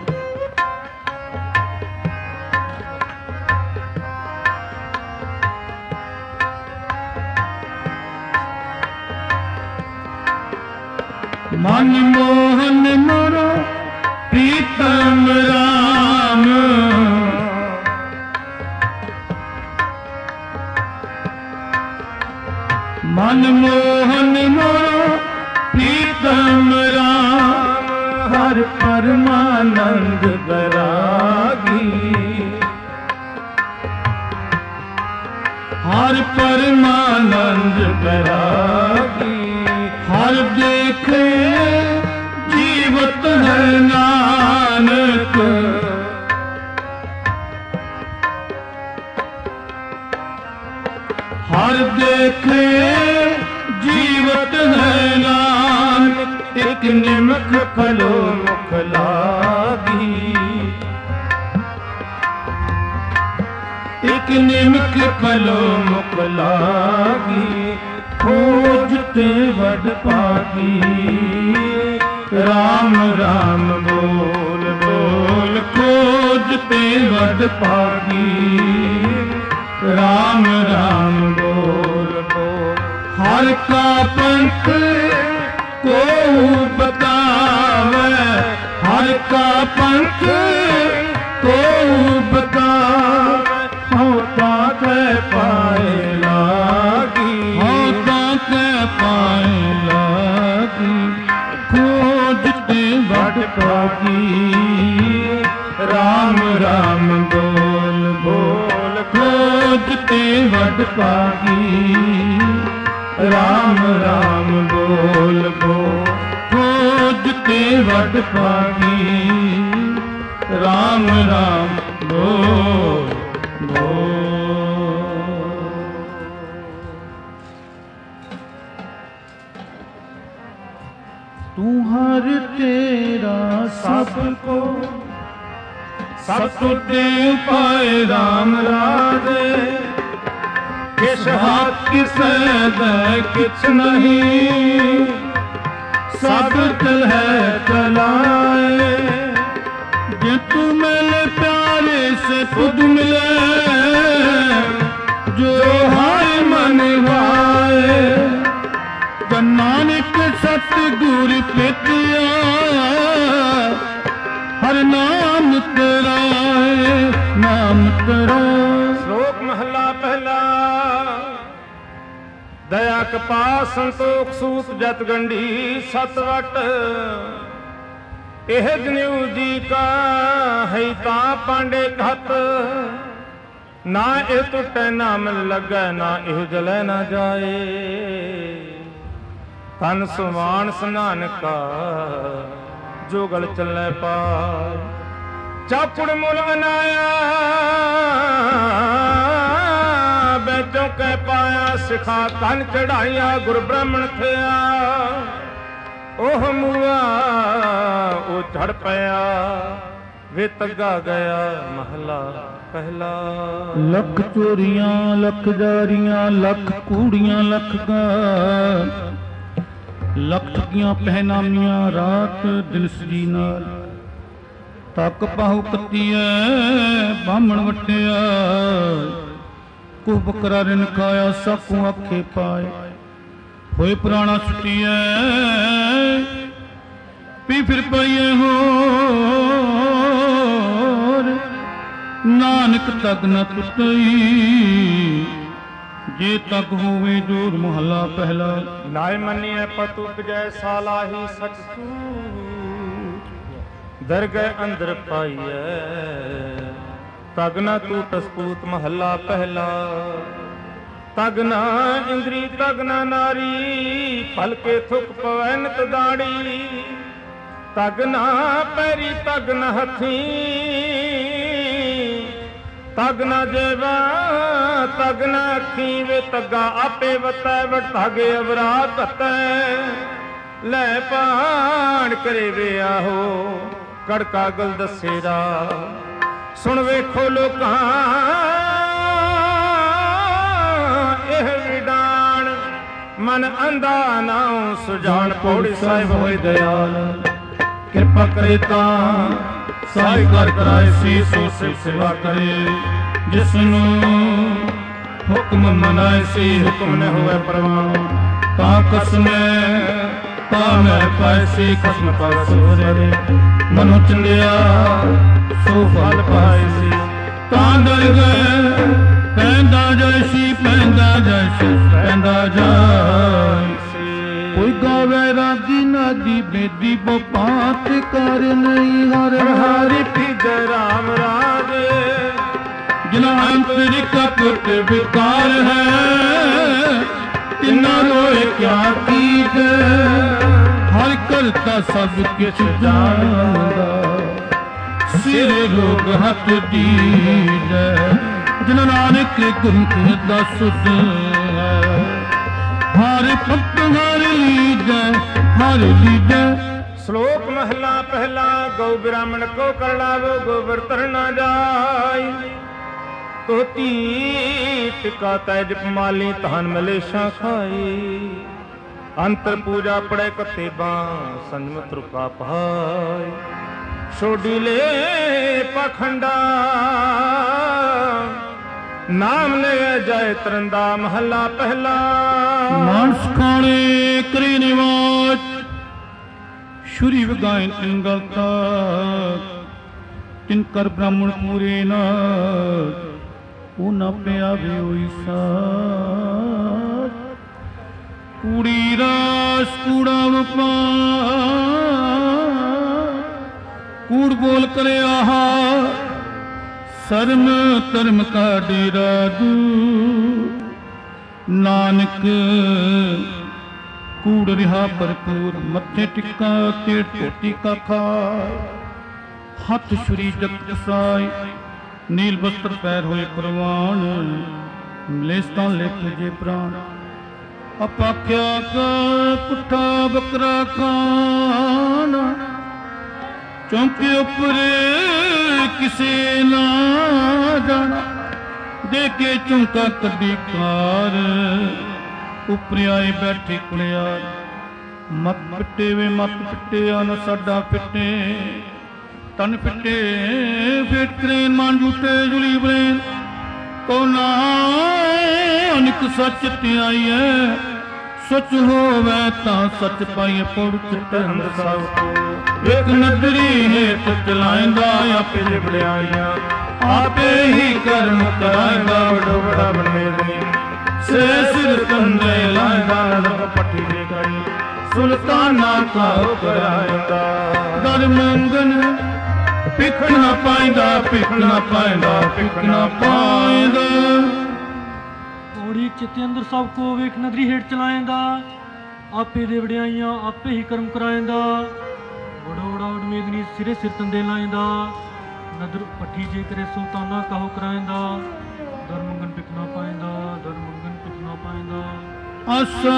मन मोहन मोरो प्रीतम राम ਪਰਮਾਨੰਦ ਬੈਰਾਗੀ, ਹਰ ਪਰਮਾਨੰਦ ਬੈਰਾਗੀ, ਹਰ ਦੇਖੇ ਜੀਵਤ ਹੈ ਨਾਨਕ, ਹਰ ਦੇਖੇ ਜੀਵਤ ਹੈ ਨਾਨਕ, ਇਕ ਨਿਮਖ ਖਲੋ ਮੁਖ ਲਾਗੀ, ਇਕ ਨਿਮਖ ਖਲੋ ਮੁਖ ਲਾਗੀ, ਖੋਜ ਤੇ ਵਡ ਪਾਗੀ, ਰਾਮ ਰਾਮ ਬੋਲ ਬੋਲ, ਖੋਜ ਤੇ ਵਡ ਪਾਗੀ, ਰਾਮ ਰਾਮ ਬੋਲ ਬੋਲ, ਹਰ ਕਾ ਪੰਥ ਕੋ ਬਤਾਵੇ, ਹਰ ਕਾ ਪੰਥ ਕੋ ਬਤਾਵੇ, ਹੋ ਤਾਕੇ ਪਾਏ ਲਾਗੀ, ਹੋ ਤਾਕੇ ਪਾਏ ਲਾਗੀ, ਖੋਜ ਤੇ ਵਡ ਪਾਗੀ, ਰਾਮ ਰਾਮ ਬੋਲ ਬੋਲ, ਖੋਜ ਤੇ ਵਡ ਪਾਗੀ, ਰਾਮ ਰਾਮ ਬੋਲ ਬੋਲ, ਖੋਜ ਤੇ ਵਡ ਪਾਗੀ, ਰਾਮ ਰਾਮ ਬੋਲ ਬੋਲ। ਤੂੰ ਹਰ ਤੇਰਾ ਸਭ ਕੋ, ਸਭ ਤੁਝੇ ਪਾਏ ਰਾਮ ਰਾਜੇ, ਕਿਸ ਹੱਥ ਕਿਸੇ ਦੇ ਕਿਛ ਨਹੀਂ, ਸਭ ਚਲ ਹੈ ਚਲਾਏ, ਜੇ ਤੂੰ ਮਿਲੇ प्यारे से खुद मिले, जो हाय मन भाए, नानक सतगुर पितिया, हर नाम तेरा है, नाम तेरा। श्लोक महला पहला। दया कपास संतोख सूत जत गंढी सतवट, ਇਹ ਜਨਿਉ ਜੀ ਕਾ ਹੈ ਤਾਂ ਪਾਂਡੇ ਘਤ, ਨਾ ਇਹ ਟੁੱਟੇ ਨਾ ਮਨ ਲੱਗੈ, ਨਾ ਇਹ ਜਲੈ ਨਾ ਜਾਏ, ਤਨ ਸੁਵਾਨ ਸਨਾਨਕਾ ਜੋ ਗਲ ਚੱਲੈ ਪਾਰ, ਚਾਪੜ ਮੁਲ ਅਨਾਇਆ ਬੈਚੋਂ ਕਹਿ ਪਾਇਆ, ਸਿਖਾ ਤਨ ਚੜਾਈਆਂ ਗੁਰ ਬ੍ਰਾਹਮਣ ਥਿਆ, ਉਹ ਮੂਆ ਉਹ ਝੜ ਪਿਆ, ਵੇ ਤੱਗਾ ਗਿਆ ਮਹਲਾ ਪਹਿਲਾ। ਲੱਖ ਚੋਰੀਆਂ ਲੱਖ ਜਾਰੀਆਂ, ਲੱਖ ਕੂੜੀਆਂ ਲੱਖ ਗਾਲ, ਲੱਖ ਠੱਗੀਆਂ ਪਹਿਨਾਮੀਆਂ ਰਾਤ ਦਿਨ ਸਜੀ ਨਾਲ, ਤੱਕ ਪਾਹੂ ਕੱਤੀਐ ਬਾਹਮਣ ਵਟਿਆ, ਕੁਹ ਬਕਰਾ ਰਿਨ ਖਾਇਆ ਸਾਕੂ ਆਖੇ ਪਾਏ, ਹੋਏ ਪੁਰਾਣਾ ਛੁੱਟੀਐ ਪੀ ਫਿਰ ਪਈਏ ਹੋਰ, ਨਾਨਕ ਤੱਕ ਨ ਟੁੱਟਈ, ਜੇ ਤੱਕ ਹੋਵੇ ਜੋਰ ਮਹਲਾ ਪਹਿਲਾ। ਨਾਇ ਮੰਨਿਐ ਪਤੁ ਉਪਜੈ ਸਾਲਾਹੀ ਸਚ ਸੂਤ, ਦਰਗਹਿ ਅੰਦਰ ਪਾਈਐ ਤਗ ਨ ਟੂਟ ਸਪੂਤ ਮਹਲਾ ਪਹਿਲਾ। ਤਗ ਨਾ ਇੰਦਰੀ ਤਗ ਨਾ ਨਾਰੀ, ਭਲਕੇ ਥੁਕ ਪਵੈ ਨਿਤ ਦਾੜੀ, ਤਗ ਨਾ ਪੈਰੀ ਤਗ ਨਾ ਹੱਥੀ, ਤਗ ਨਾ ਜੇਵਾ ਤਗ ਨਾ ਅੱਖੀ, ਵੇ ਤੱਗਾ ਆਪੇ ਵਤੈ ਵਟ ਧਾਗੇ ਅਵਰਾ ਧਤੈ, ਲੈ ਪਾਣ ਕਰੇ ਵੇ ਆਹੋ ਕੜਕਾ ਗਲ ਦੱਸੇਰਾ, ਸੁਣ ਵੇਖੋ ਲੋਕਾਂ ਇਹ ਵਿਡਾਣ, ਮਨ ਅੰਧਾ ਨਾਉ ਸੁਜਾਨ, ਪੌੜੀ ਸਾਹਿਬ ਹੋਏ ਦਿਆਲ, ਕਿਰਪਾ ਕਰੇ ਤਾਂ ਸਾਈ ਕਰ ਕਰਾਏ ਸੀ, ਸੋ ਸੇਵਾ ਕਰੇ ਜਿਸ ਨੂੰ ਹੁਕਮ ਮਨਾਏ ਸੀ, ਹੁਕਮ ਨ ਹੋਵੇ ਪ੍ਰਵਾਨ, ਤਾਂ ਕਸਮੇ ਤਾਂ ਮੈਂ ਪਾਏ ਸੀ, ਖਸਮ ਪਾਏ ਸੋਰੇ ਮਨੁ ਚੰਡਿਆ ਸੋ ਫਲ ਪਾਏ ਸੀ, ਤਾਂ ਡਰ ਗਏ ਪੈਂਦਾ ਜੈਸੀ, ਪੈਂਦਾ ਜੈਸੀ, ਪੈਂਦਾ ਜਾਇ, ਕੋਈ ਗਾਵੇ ਰਾਗੀ ਨਾਗੀ ਬੇਦੀ ਬਪਾਤ ਕਰ ਨਹੀਂ ਹਰ ਹਰਿ ਪੀਜੈ ਰਾਮ ਰਾਜੇ ਜਿਨਾ ਅੰਤਰ ਕਪਟ ਵਿਕਾਰ ਹੈ ਤਿਨਾ ਰੋਏ ਕਿਆ ਕੀਜੈ ਹਰ ਕਰਤਾ ਸਭ ਕਿਛ ਜਾਣਦਾ ਸਿਰ ਰੋਗ ਹੱਥ ਦੀਜੈ ਜਿਨ ਨਾਨਕ ਗੁਰੂ ਕੀ ਦਸੁਧ ਹਰ ਭਗਤ ਹਰ ਲੀਜੈ ਹਰ ਲੀਜੈ। ਸ਼ਲੋਕ ਮਹਲਾ ਪਹਿਲਾ ਗਊ ਬ੍ਰਾਹਮਣ ਕੋ ਕਰ ਲਾਵੋ ਗੋਬਰ ਤਰ ਨਾ ਜਾਈ ਤੋਤੀ ਟਿਕਾ ਤੈ ਜਪ ਮਾਲੀ ਧਨ ਮਲੇਸ਼ਾਂ ਖਾਈ ਅੰਤਰ ਪੂਜਾ ਪੜੈ ਕਤੇ ਬਾਂ ਸੰਜਮ ਤਰੁਕਾ ਪਾਈ ਛੋਡੀ ਲੈ ਪਖੰਡਾ ਨਾਮ ਲੈ ਜਾਏ ਤਰੰਦਾ ਮਹੱਲਾ ਪਹਿਲਾ। ਮਾਨਸ ਖਾਣੇ ਕਰੀ ਨਿਵਾਜ ਸ਼ੁਰੀ ਵਗਾਇਨ ਤਿਨ ਗਲਤਾ ਤਿਨ ਕਰ ਬ੍ਰਾਹਮਣ ਪੂਰੇ ਨਾ ਉਹ ਨਾ ਪਿਆ ਵੇ ਹੋਈ ਸਾਥ ਕੂੜੀ ਰਾਸ ਕੂੜਾ ਵਪਾ ਕੂੜ ਬੋਲ ਕਰੇ ਆਹਾ ਸਰਮ ਧਰਮ ਕਾ ਡੇਰਾ ਦੂ ਨਾਨਕ ਕੂੜ ਰਿਹਾ ਭਰਪੂਰ ਮੱਥੇ ਟਿੱਕਾ ਤੇ ਟੋਟੀ ਕਾ ਖਾਏ ਹੱਥ ਛੁਰੀ ਜਗਤ ਸਾਈ ਨੀਲ ਬਸਤਰ ਪੈਰ ਹੋਏ ਪ੍ਰਵਾਨ ਮਲੇਸਤਾਂ ਲੈ ਪੁਜੇ ਪ੍ਰਾਣ ਅਪਾਖਿਆ ਕਾ ਪੁੱਠਾ ਬੱਕਰਾ ਖਾਣਾ ਚੌਂਕੇ ਉੱਪਰ ਕਿਸੇ ਨਾ ਜਾਣਾ ਦੇ ਕੇ ਚੌਂਕਾ ਕੱਢੀ ਕਾਰ ਉੱਪਰ ਆਏ ਬੈਠੇ ਕੁਲਿਆਰ ਮਤ ਪਿੱਟੇ ਵੇ ਮਤ ਪਿੱਟਿਆ ਨਾ ਸਾਡਾ ਪਿੱਟੇ ਤਨ ਪਿੱਟੇ ਫੇਟ ਕਰੇਨ ਮਾਨ ਜੂਟੇ ਜੁਲੀ ਬਲੇਨ ਕੋ ਨਾਨਕ ਸੱਚ ਧਿਆਈਐ ਸੱਚ ਹੋਵੇ ਤਾਂ ਸੱਚ ਪਾਈਏ ਪੜ ਚਿੱਟੇ ਅੰਦਰ ਸਭ ਕੋ ਇੱਕ ਨਦਰੀ ਹੇਠ ਚਲਾਇੰਦਾ ਆਪੇ ਲਿਬੜਿਆਈਆਂ ਆਪੇ ਹੀ ਕਰਮ ਕਰਾਇੰਦਾ ਵੱਡੋ ਵੱਡਾ ਬਣਵੇਦਨੀ ਸੇ ਸਿਰ ਕੰਦੇ ਲਾਇੰਦਾ ਨਦਰ ਪੱਟੀ ਦੇ ਕਰੀ ਸੁਲਤਾਨਾ ਕਾ ਕਰਾਇੰਦਾ ਦਰ ਮੰਗਨ ਪਿੱਖ ਨਾ ਪਾਇੰਦਾ ਪਿੱਖ ਨਾ ਪਾਇੰਦਾ ਪਿੱਖ ਨਾ ਪਾਇੰਦਾ ਔੜੀ ਚਿੱਤੇ ਅੰਦਰ ਸਭ ਕੋ ਵੇਖ ਨਦਰੀ ਹੇਠ ਚਲਾਇੰਦਾ ਆਪੇ ਦੇ ਵਡਿਆਈਆਂ ਆਪੇ ਹੀ ਕਰਮ ਕਰਾਇੰਦਾ ਵਡੋੜਾ ਉਡਮੇਦਨੀ ਸਿਰੇ ਸਿਰ ਤੰਦੇ ਲਾਇੰਦਾ ਨਦਰ ਪੱਠੀ ਜੇ ਕਰੇ ਸੁਲਤਾਨਾ ਕਾਹੋ ਕਰਾਇੰਦਾ ਦਰ ਮੰਗਨ ਪਿੱਖ ਨਾ ਪਾਇੰਦਾ ਦਰ ਮੰਗਨ ਪਿੱਖ ਨਾ ਪਾਇੰਦਾ। ਆਸਾ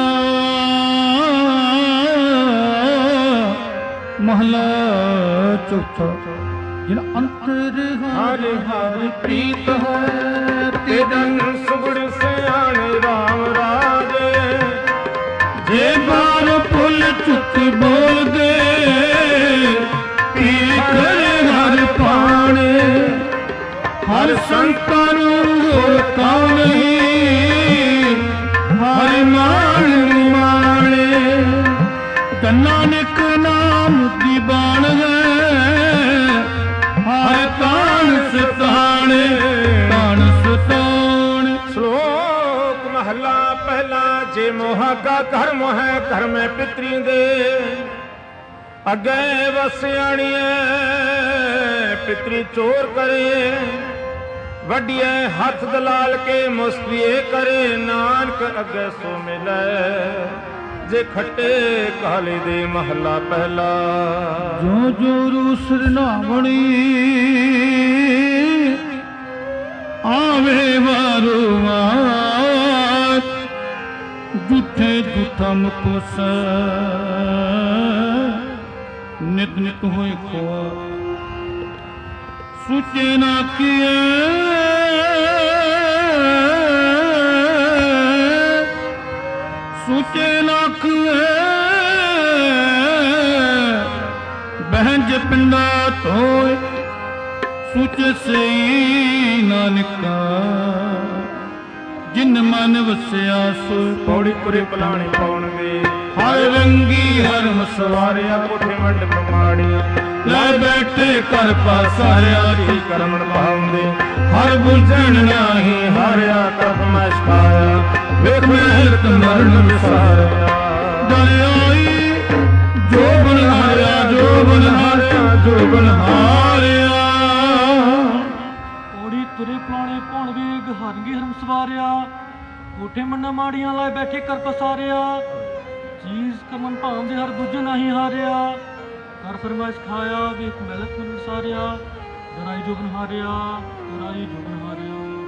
ਮਹਲਾ ਚੌਥਾ ਜਿਨ ਅੰਤਰ ਹਰਿ ਹਰਿ ਪ੍ਰੀਤ ਹੈ ਤੇ ਜਨ ਸੁਗੜ ਸਿਆਣ ਰਾਮ ਰਾਜੇ ਜੇ ਬਾਰ ਫੁੱਲ ਚੁੱਕ ਬੋਲਦੇ ਪੀ ਕਰੇ ਹਰ ਪਾਣੇ ਹਰ ਸੰਤਾਂ ਨੂੰ ਹੋਰ ਕੌਣ ਨਹੀਂ ਹਰਿ ਮਾਣ ਮਾਣੇ ਨਾਨਕ ਨਾਮ ਦੀ ਬਾਣ ਹੈ ਹਰ ਤਾਣ ਸਤਾਣੇ ਤਾਣ ਸਤਾਣੇ। ਸ਼ਲੋਕ ਮਹਲਾ ਪਹਿਲਾ ਜੇ ਮੋਹਾ ਕਾ ਧਰਮ ਹੈ ਘਰ ਮੈਂ ਪਿਤਰੀ ਦੇ ਅੱਗੇ ਵਸਿਆਣੀਏ ਪਿਤਰੀ ਚੋਰ ਕਰੇ ਵੱਡੀਏ ਹੱਥ ਦਲਾਲ ਕੇ ਮੁਸਤੀਏ ਕਰੇ ਨਾਨਕ ਅੱਗੇ ਸੋ ਮਿਲੇ ਜੇ ਖੱਟੇ ਕਾਲੇ ਦੇ ਮਹੱਲਾ ਪਹਿਲਾ। ਜੋ ਜੋ ਰੂਸ ਨਾਵਣੀ ਆਵੇ ਵਾਰੋ ਵਾਰ ਜੁਠੇ ਜੁਠਾ ਮੁਕਸ ਨਿਤ ਨਿਤ ਹੋਏ ਖੋਆ ਸੁਚੇ ਨਾ ਕੀਏ ਸੁਚੇ ਲੱਖ ਬਹਿੰਜ ਪਿੰਡਾ ਧੋਏ ਸੁਚ ਸਈ ਨਾਨਕਾ ਜਿਨ ਮਨ ਵਸਿਆ ਸੋ ਪੌੜੀ ਪੁਰੇ ਪਲਾਣੇ ਪਾਉਣਗੇ ਹਰ ਰੰਗੀ ਹਰ ਮਸਵਾਰਿਆ ਕੋਠੇ ਮੰਡ ਪ੍ਰਮਾਣੀਆਂ ਲੈ ਬੈਠੇ ਘਰ ਪਾਸਾਰਿਆ ਕੀ ਕਰਮਣ ਪਾਉਂਦੇ ਹਰ ਬੁਝਣ ਨਹੀਂ ਹਾਰਿਆ ਤਪ ਮੈਂ ਛਾਇਆ ਵੇਖ ਮਿਹਨਤ ਮਰਨ ਵਿਸਾਰਿਆ ਦਰਿਆਈ ਜੋ ਬਣ ਜੋ ਬਨਹਾਰਿਆ ਜੋ ਬਨਹਾਰਿਆ ਔੜੀ ਤੁਰੇ ਪੁਰਾਣੇ ਭੌਣ ਵੇਗ ਹਰੰਗੀ ਹਰਮ ਸਵਾਰਿਆ ਕੋਠੇ ਮੰਨਾ ਮਾੜੀਆਂ ਲਾਏ ਬੈਠੇ ਕਰ ਪਸਾਰਿਆ ਚੀਜ਼ ਕਰਮਨ ਭਾਵ ਦੇ ਹਰ ਬੁੱਝ ਨਹੀਂ ਹਾਰਿਆ ਕਰ ਫਰਮਾਇਸ਼ ਖਾਇਆ ਵੇਖ ਮਹਿਲਤ ਮਨ ਸਾਰਿਆ ਦਰਾਈ ਜੋ ਬਨਹਾਰਿਆ ਦਰਾਈ ਜੋ ਬਨਹਾਰਿਆ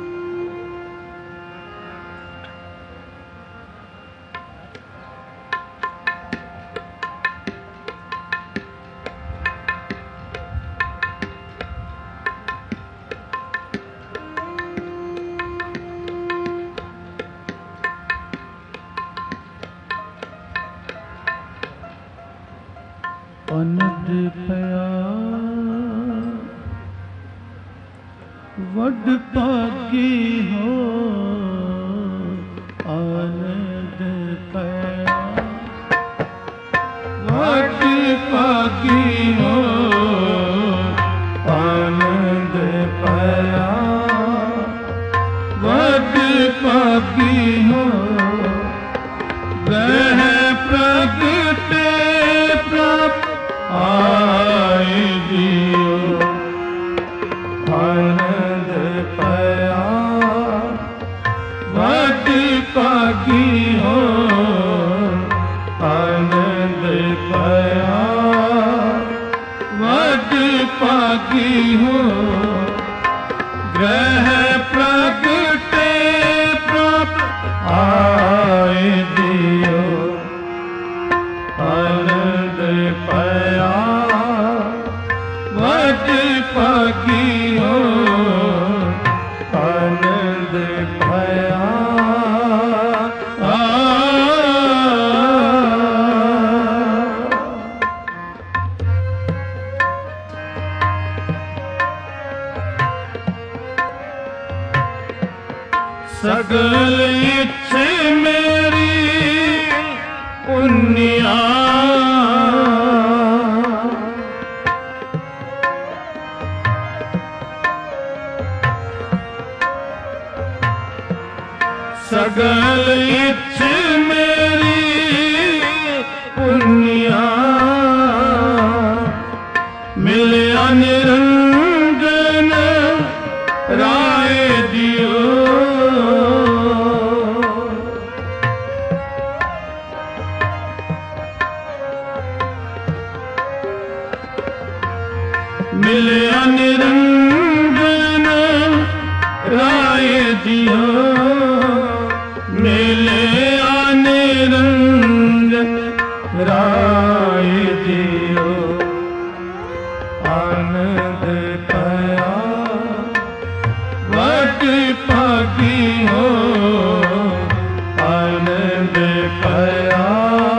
ਅਨੰਦ ਪਿਆ ਵੱਡ ਭਾਗੀ ਹੋ ਆਨੰਦ ਪਿਆ ਵੱਡ ਭਾਗੀ ਹੋ ਆਨੰਦ ਪਿਆ ਵੱਡ ਭਾਗੀ ਹੋ ਗ੍ਰਹਿ ਪ੍ਰਗਟੇ ਆਏ ਜੀਓ ਆਨੰਦ ਪਿਆ ਵੱਡ ਭਾਗੀ ਹੋ ਆਨੰਦ ਪਿਆ ਵੱਡ ਭਾਗੀ ਹੋ ਗ੍ਰਹਿ ਪ੍ਰਗਟੇ ਪ੍ਰਭ ਆਏ ਜੀਓ ਆਨੰਦ ਪਿਆ ਵੱਡ ਭਾਗੀ ਹੋ ਆਨੰਦ ਪਿਆ ਸਗਲ ਇੱਛੇ ਮੇਰੀ ਪੁੰਨਿਆ ਸਗਲ ਇੱਛ ਮੇਰੀ ਪੁੰਨਿਆ ਮਿਲਿਆ ਨਿਰੰਜਨ ਰਾਏ ਦਿਓ ਮਿਲਿਆ ਨਿਰੰਜਨ ਰਾਏ ਦਿਓ ਮਿਲਿਆ ਨਿਰੰਜਨ ਰਾਏ ਦਿਓ ਆਨੰਦ ਪਿਆ ਵੱਡ ਭਾਗੀ ਹੋ ਆਨੰਦ ਪਿਆ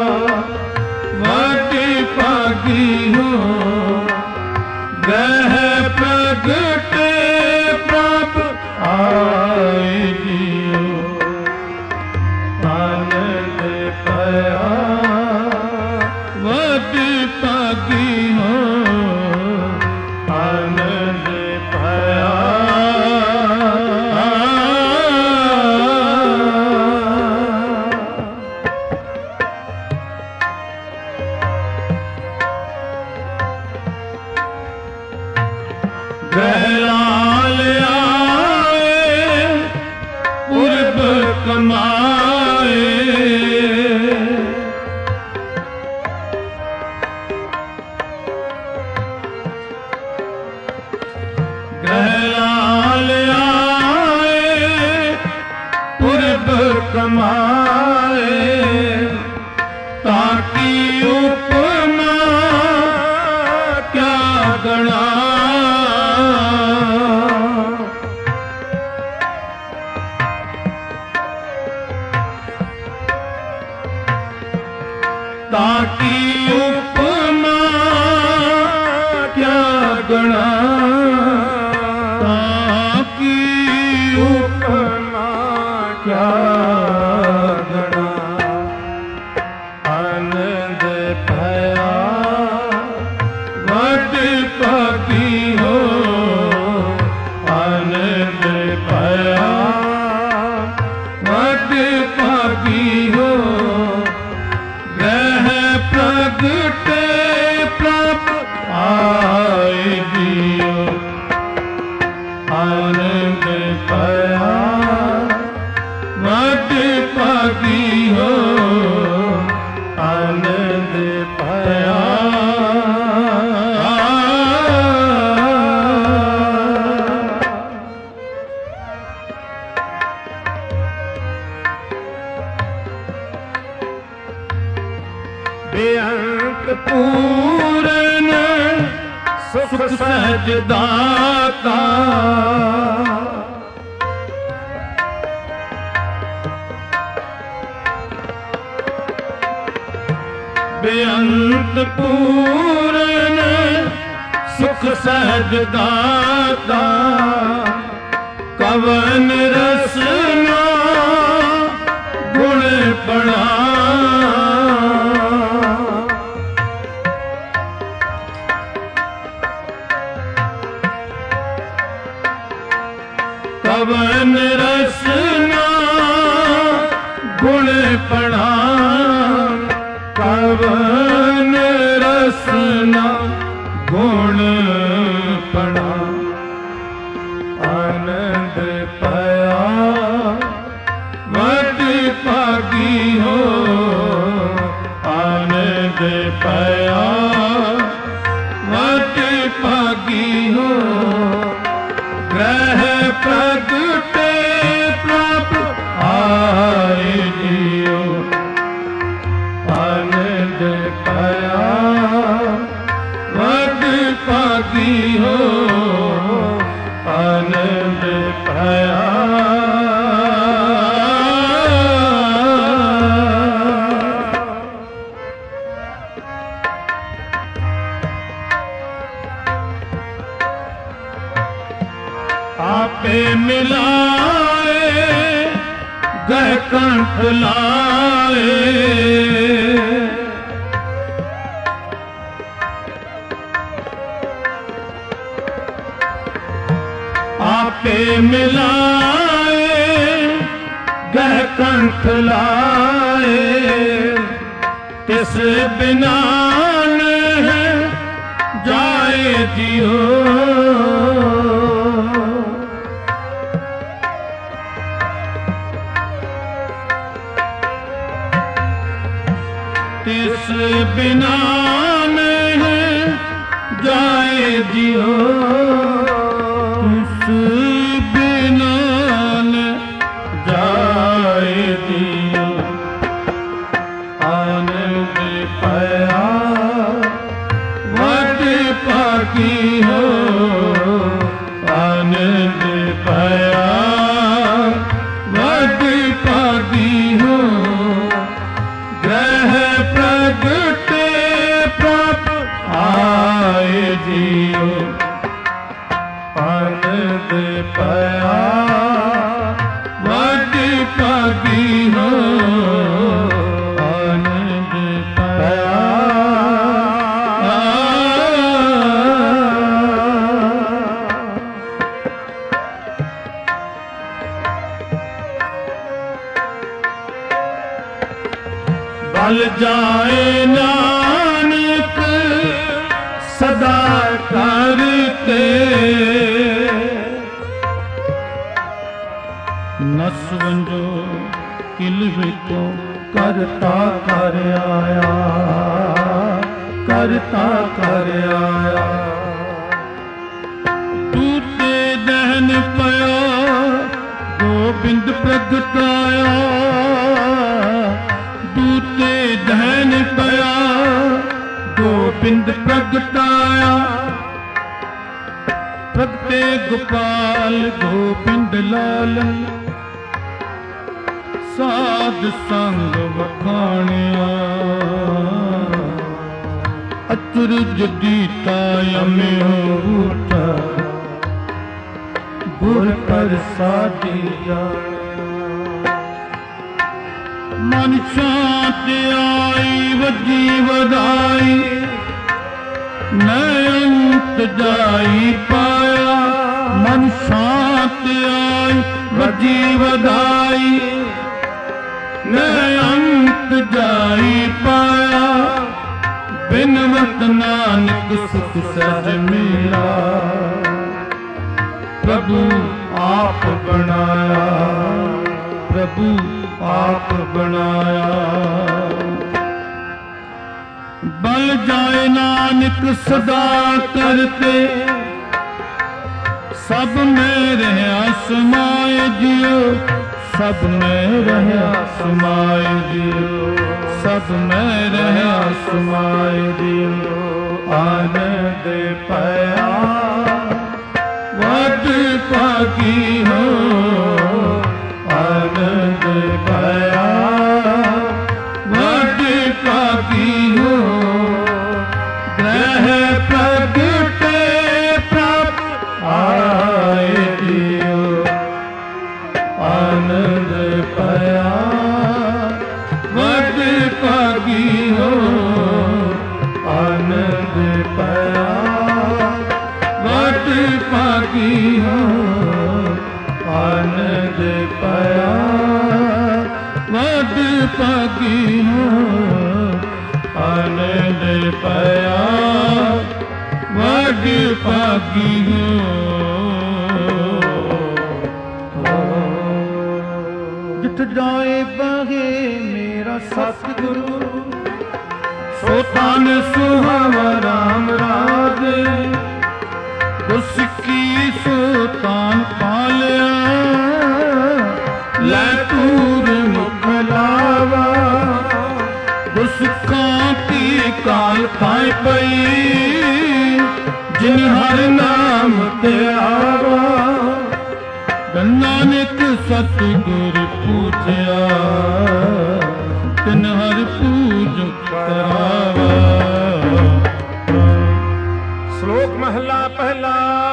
ਵੱਡ ਭਾਗੀ ਹੋ ਗ੍ਰਹਿ ਪ੍ਰਗਟੇ ਪ੍ਰਭ ਆਏ ਜੀਓ ਆਨੰਦ ਪਿਆ ਵੱਡ ਭਾਗੀ ਹੋ ਆਨੰਦ ਪਿਆ ਗ੍ਰਹਿ ਲਾਲ ਆਏ ਪੁਰਬ ਕਮਾਏ ਗ੍ਰਹਿ ਲਾਲ ਆਏ ਪੁਰਬ ਕਮਾਏ ਤਾਕੀ ਉਪਮਾ ਕਿਆ ਗਣਾ ताकि उपमा क्या गणा ताकि उपमा क्या गणा ਸਹਿਜ ਦਾਤਾ ਬੇਅੰਤ ਪੂਰਨ ਸੁਖ ਸਹਿਜ ਦਾਤਾ ਕਵਨ ਰਸਨਾ ਗੁਣ ਪੜਾ ਕਵਨ ਰਸਨਾ ਗੁਣ ਪੜਾ ਕਵਨ ਰਸਨਾ ਗੁਣ ਪੜਾ ਆਨੰਦ ਪਾਇਆ ਵਡ ਭਾਗੀ ਹੋ ਆਨੰਦ ਪਾਇਆ ਵਡ ਭਾਗੀ ਹੋ ਗ੍ਰਹਿ ਪ੍ਰਗਟੇ ਪ੍ਰਭ ਆਏ ਜੀਓ ਆਨੰਦ ਪਾਇਆ ਵਡ ਭਾਗੀ ਹੋ ਆਨੰਦ ਪਾਇਆ ਆਪੇ ਮਿਲਾਏ ਗਹਿ ਕੰਠ ਲਾਏ ਆਪੇ ਮਿਲਾਏ ਗਹਿ ਕੰਠ ਲਾਏ ਤਿਸ ਬਿਨਾ ਨਹੀਂ ਜਾਏ ਜਿਉ ਤਿਸ ਬਿਨਾ ਨਹੀਂ ਜਾਏ ਜਿਉ ਤਿਸ ਬਿਨਾ ਨਹੀਂ ਜਾਏ ਜਿਉ ਆਨੰਦ ਪਾਇਆ ਵਡ ਭਾਗੀ ਹੋ ਆਨੰਦ ਪਾਇਆ ਵਡ ਭਾਗੀ ਹੋ ਗ੍ਰਹਿ ਪ੍ਰਗਟੇ ਪ੍ਰਭ ਆਏ ਜੀਓ ਆਨੰਦ ਪਾਇਆ ਵਡ ਭਾਗੀ ਹੋ ਆਨੰਦ ਪਾਇਆ ਬਲ ਜਾਏ ਨਾਨਕ ਸਦਾ ਕਰਤੇ ਨਸਵੰਜੋ ਕਿਲ ਵਿੱਚੋਂ ਕਰਤਾ ਕਰ ਆਇਆ ਕਰਤਾ ਕਰ ਆਇਆ ਟੂਟੇ ਦਹਨ ਪਿਆ ਗੋਬਿੰਦ ਪ੍ਰਗਟਾਇਆ ਟੂਟੇ ਦਹਨ ਪਿਆ ਗੋਬਿੰਦ ਪ੍ਰਗਟਾਇਆ ਪ੍ਰਗਟੇ ਗੋਪਾਲ ਗੋਬਿੰਦ ਲਾਲਨ ਸਾਧ ਸੰਗ ਵਖਾਣਿਆ ਅਚਰਜ ਦੀਤਾ ਅਮਿਓ ਉਠਾ ਗੁਰ ਪ੍ਰਸਾਦੀ ਜਾਣਿਆ ਮਨ ਸ਼ਾਂਤ ਆਈ ਵੱਜੀ ਵਧਾਈ ਨੈਂਤ ਜਾਈ ਪਾਇਆ ਮਨ ਸ਼ਾਂਤ ਆਈ ਵੱਜੀ ਵਧਾਈ ਨੈਂਤ ਜਾਈ ਪਾਇਆ ਬਿਨਵਤ ਨਾਨਕ ਸੁਖ ਸਹਿਜ ਮਿਲਾ ਪ੍ਰਭੂ ਆਪ ਬਣਾਇਆ ਪ੍ਰਭੂ ਆਪ ਬਣਾਇਆ ਬਲ ਜਾਏ ਨਾਨਕ ਸਦਾ ਕਰਤੇ ਸਭ ਮੈਂ ਰਹਿਆ ਸਮਾਏ ਜਿਉ ਸਭ ਮੈਂ ਰਹਿਆ ਸਮਾਏ ਜਿਉ ਸਭ ਮੈਂ ਰਹਿਆ ਸਮਾਏ ਜਿਉ ਆਨੰਦ ਪਾਇਆ की हो आनंद पाया वड का की हो ग्रह प्रगटे प्राप्त आए दियो आनंद पाया वड का की हो आनंद पाया वड पागी हो आनंद पाया वड पागी हो आनंद पाया वड पागी हो। जित जाए बहे मेरा सतगुरु सो तन सुहावा राम राज उसकी सुल्तान पालिया लै तूर मुख लावा गुस्खां की काल खाए पई जिन हर नाम ते आवा नानक सतगुर पूजया तिन हर पूज करावा। श्लोक महला पहला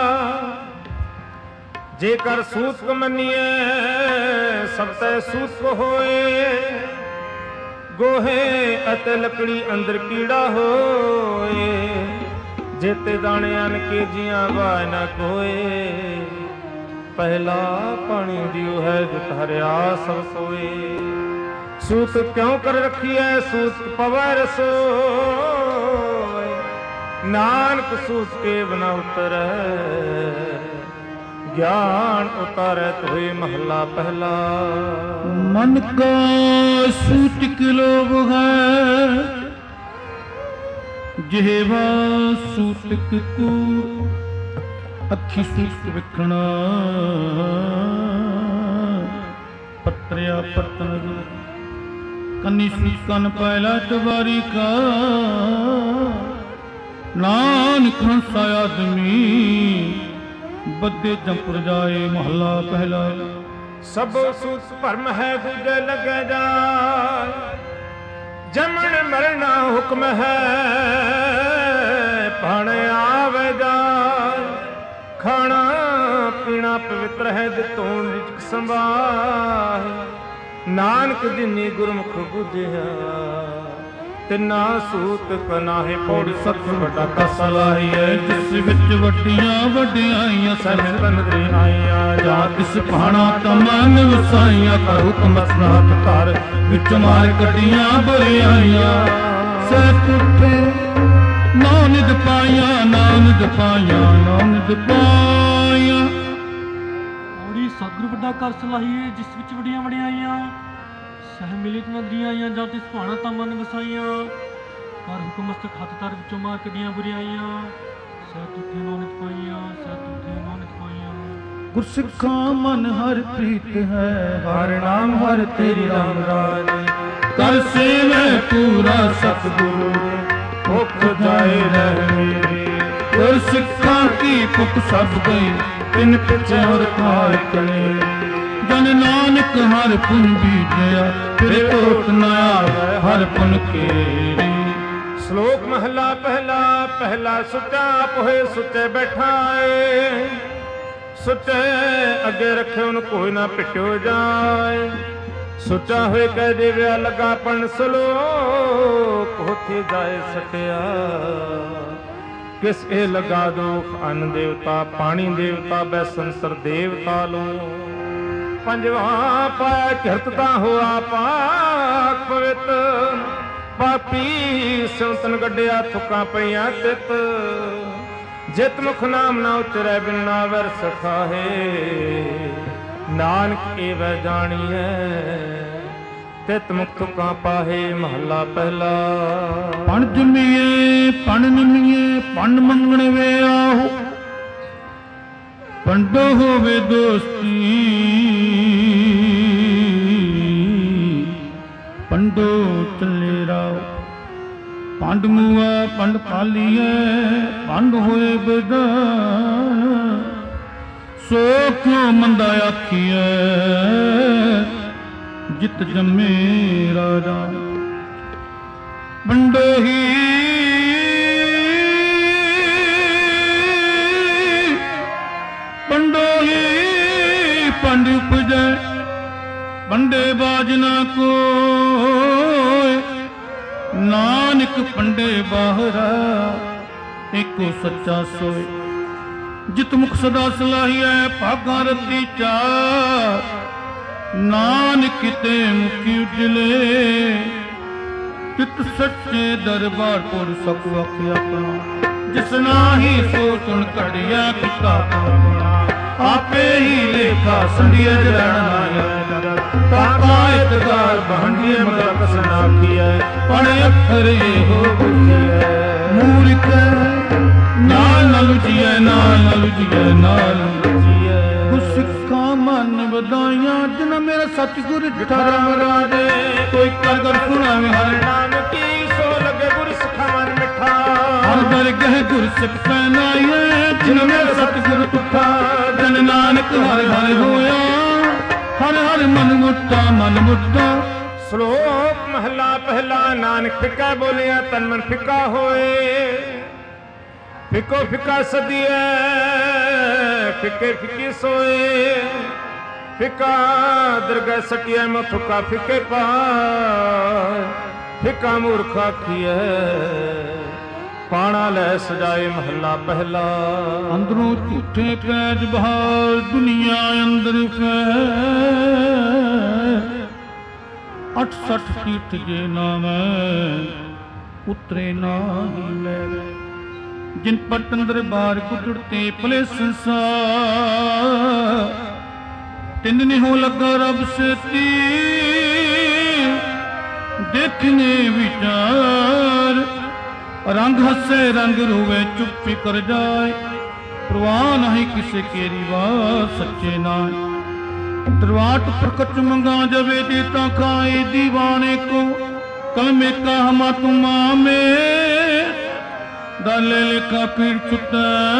जेकर सूत को मनिए सब तय सूत को होए गोहे अते लकड़ी अंदर कीड़ा होए जेते दाने अन के जिया वाय न कोए पहला पानी दियो है जित हरिया सब सोए। सूत क्यों कर रखी है सूत पवर सो नानक सूत के बिना उतर ज्ञान उतारे तुहे महला पहला। मन का सूत किलोब है जेवा सूतक को अखी सूत विखना पत्रिया पतन कन्नी सूत कन पहला चबारी का नानक हंसा आदमी बदे जंपुर जाए महला पहला। सब सूत भरम है दूजे लगे जाए जमन मरना हुक्म है पाने आवे जाए खाना पीना पवित्र है दितों रिजक संभाल नानक जिन्नी गुरमुख बुझिया तिना सूत कनाहे पौड़ सत वड्डा कसलाई है जिस विच वड्डियां वड्डियाइयां सह बंदे आईयां जा तिस पहाड़ा तमन वसाइयां कर हुक्म सनात कर विच मार कड्डियां बरियाइयां सह तुठे नानद पाइयां नानद पाइयां नानद पाइयां। ਔੜੀ ਸਤਿਗੁਰੂ ਵੱਡਾ ਕਰ ਸਲਾਹੀਏ ਜਿਸ ਵਿੱਚ ਵੱਡੀਆਂ ਵਡਿਆਈਆਂ ਸਹਿ ਮਿਲਿਤ ਨਦਰੀਆਂ ਆਈਆਂ ਜਾਂ ਤਿਸ ਭਾਣਾ ਤਾਂ ਮਨ ਵਸਾਈਆਂ ਕਰ ਹੁਕਮ ਮਸਤਕ ਹੱਥ ਤਰ ਵਿੱਚੋਂ ਮਾਰ ਕੱਢੀਆਂ ਬੁਰੀਆਈਆਂ ਸਹਿ ਤੁਠੇ ਨਾਨਕ ਪਾਈਆਂ ਸਹਿ ਤੁਠੇ ਨਾਨਕ ਪਾਈਆਂ। ਗੁਰਸਿੱਖਾਂ ਮਨ ਹਰ ਪ੍ਰੀਤ ਹੈ ਹਰ ਨਾਮ ਹਰ ਤੇਰੀ ਰਾਮ ਰਾਜ ਕਰ ਸੇਵੈ ਪੂਰਾ ਸਤਿਗੁਰੂ ਭੁੱਖ ਜਾਏ ਰਹਿ ਮੇਰੀ ਗੁਰਸਿੱਖਾਂ ਕੀ ਭੁੱਖ ਸਭ ਗਈ ਤਿਨ ਪਿਛੇ ਹੋਰ ਖਾਇ ਕਲੇ ਜਨ ਨਾਨਕ ਹਰ ਪੁਨ ਬੀਜਿਆ ਫਿਰ ਤੋਤ ਨ ਆਵੈ ਹਰ ਪੁਨ ਕੇਰੀ। श्लोक महला पहला पहला सुचा पोहे सुचे बैठाए सुचे अगे रखे उन कोई ना पिट्यो जाए सुचा हुए कह देव्या लगापन सलोक होते जाए सटिया किस ए लगा दो अन्न देवता पानी देवता बैसन सर देवता लो पंजवा पाया किरतता हुआ पाक पवित्र पापी संतन गड्डिया थुका पईया तित जित मुख नाम ना उतरै बिन नावर सखा है नानक एवै जानिए तित मुख थुका पाहे महला पहला। पण जमीए पण नमीए पण मंगण वे आहो पंडो होवे दोस्ती पंडो चले राव पंड मुआ पंड पालिए पंड होए बदान ਸੋ ਕਿਉ ਮੰਦਾ ਆਖੀਐ ਜਿਤ ਜੰਮੇ ਰਾਜਾ ਬੰਡੋਹੀ ਬੰਡੋਹੀ ਪੰਡ ਉਪਜੈ ਪੰਡੇ ਬਾਜ ਨਾ ਕੋਇ ਨਾਨਕ ਪੰਡੇ ਬਾਹਰਾ ਏਕੋ ਸੱਚਾ ਸੋਇ ਜਿਤ ਮੁਖ ਸਦਾ ਸਲਾਹੀਐ ਭਾਗਾਂ ਰਤੀ ਚਾਰ ਨਾਨਕ ਕਿਤੇ ਮੁਖੀ ਉਜਲੇ ਚਿਤ ਸੱਚੇ ਦਰਬਾਰ ਪੁਰ ਸਕੁ ਆਖਿ ਆਪਣਾ ਜਿਸ ਨਾਹੀ ਸੋ ਸੁਣ ਘੜਿਆ ਕੀਤਾ ਆਪਣਾ ਆਪੇ ਹੀ ਲੇਖਾ ਸੰਧੀਏ ਜਲਣ ਤਾਕਾ ਇਤਗਾਰ ਭਾਂਡੀਏ ਮਦਰ ਕਸਨ ਆਖੀਐ ਪੜ ਅੱਖਰ ਇਹੋ ਬੁਝੀਐ ਮੂਰਖ ਨਾਲ ਨਾ ਲੁਝੀਐ ਨਾਲ ਲੁਝੀਐ ਨਾਲ ਲੁਝੀਐ ਗੁਰਸਿੱਖਾਂ ਮਨ ਵਧਾਈਆਂ ਜਿਨ ਮੇਰਾ ਸਤਿਗੁਰ ਠਰਮ ਰਾਜੇ ਕੋਈ ਕਰ ਸੁਣਾਵੇ ਹਰ ਨਾਮ ਕੀ ਸੋ ਲਗੇ ਗੁਰਸਿੱਖਾਂ ਮਨ ਮਿੱਠਾ ਹਰ ਦਰਗਹਿ ਗੁਰਸਿੱਖ ਪਹਿਨਾਈਐ ਜਿਨ ਮੇਰਾ ਸਤਿਗੁਰ ਤੁਠਾ ਜਨ ਨਾਨਕ ਹਰ ਹਰ ਹੋਇਆ ਹਰ ਹਰ ਮਨ ਮੁੱਟਾ ਸ਼ਲੋਕ ਮਹਲਾ ਪਹਿਲਾ ਨਾਨਕ ਫਿੱਕਾ ਬੋਲਿਆ ਤਨ ਮਨ ਫਿੱਕਾ ਹੋਏ ਫਿੱਕੋ ਫਿੱਕਾ ਸਦੀਐ ਫਿੱਕੇ ਫਿੱਕੀ ਸੋਏ ਫਿੱਕਾ ਦਰਗਹਿ ਸਟਿਐ ਮਥੁਕਾ ਫਿੱਕੇ ਪਾਇ ਫਿੱਕਾ ਮੂਰਖ ਆਖੀਐ ਪਾਣਾ ਲੈ ਸਜਾਏ ਮਹੱਲਾ ਪਹਿਲਾ ਅੰਦਰੋਂ ਝੂਠੇ ਪੈਜ ਬਹਾਰ ਦੁਨੀਆ ਅੰਦਰ ਫੈ 68 ਤੀਰਥ ਜੇ ਨਾਮੈ ਉਤਰੇ ਨਾਹੀ ਲੈ ਜਿਨ ਪਟਨ ਦਰਬਾਰ ਕੁਟੜਤੇ ਭਲੇ ਸੰਸਾਰ ਤਿੰਨ ਨਿਹੋ ਲੱਗਾ ਰੱਬ ਸੇਤੀ ਦੇਖਨੇ ਵਿਚਾਰ ਰੰਗ ਹੱਸੇ ਰੰਗ ਰੋਵੇ ਚੁੱਪੀ ਕਰ ਜਾਏ ਪ੍ਰਵਾਹ ਨਹੀਂ ਕਿਸੇ ਕੇਰੀ ਬਾਤ ਸੱਚੇ ਨਾਮ ਦਰਵਾਟ ਪ੍ਰਕਟ ਮੰਗਾ ਜਵੇ ਦੇਤਾ ਖਾਏ दीवाने को कलमे का हमा तुमा में दाले लेखा पीर छुटा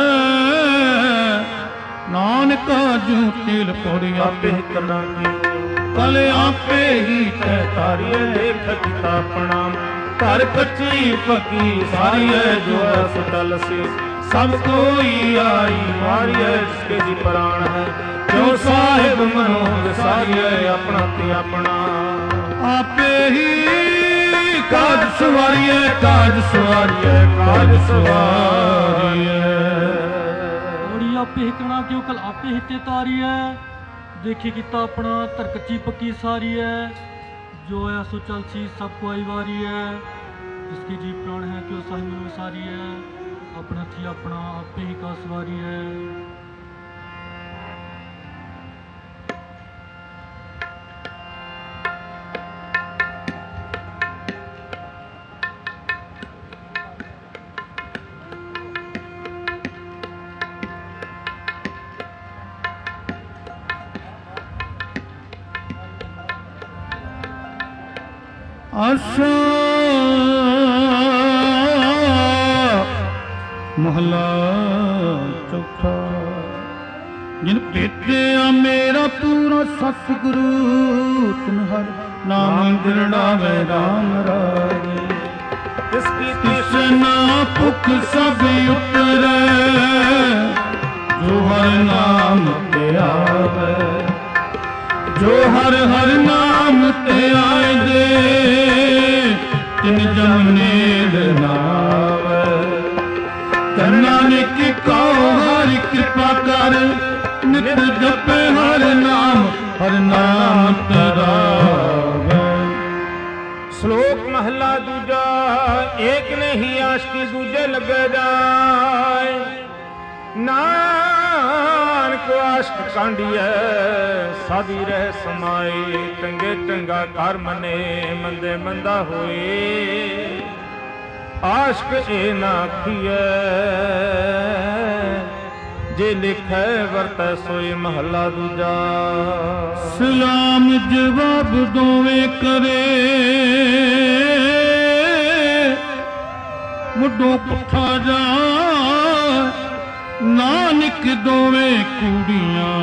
नानका जू तेल पौड़िया आपे करना कले आपे ही तै तारिए लेख किता प्रणाम घर कच्ची पकी सारी है जो सटल से सब कोई आई मारी है जिसके जी प्राण है जो साहिब मनोज सारी है अपना ते अपना आपे ही काज सवारिए काज सवारिए काज सवारिए ओड़ी आपे हिकना क्यों कल आपे हिते तारी है देखी किता अपना तर कच्ची पक्की सारी है जो है सो चल सी सबको आई वारी है जिसकी जी प्राण है क्यों साहिब मनोज सारी है अपना थी अपना आपे ही का सवारी है आशा महला चौथा जिन भेटिया मेरा पूरा सतगुरु तुम हर नाम दिरड़ावे राम राजे जिसकी तिसना भुख सब उतरे जो हर नाम ते आवे जो हर हर नाम ते आए दे तिन जमने नावे नानक कहो हरि कृपा कर नित जपे हर नाम तरावे श्लोक महला दूजा एक नहीं आशिकी दूजे लगे जाए नानक आशिक कांडिए साधी रह समाए टंगे टंगा घर मने मंदे मंदा होए आशिक ए ना आखिए जे लिखे वर्त सोई महला दूजा सलाम जवाब दोवे करे मुडो पुठा जा ਨਾਨਕ ਦੋਵੇਂ ਕੁੜੀਆਂ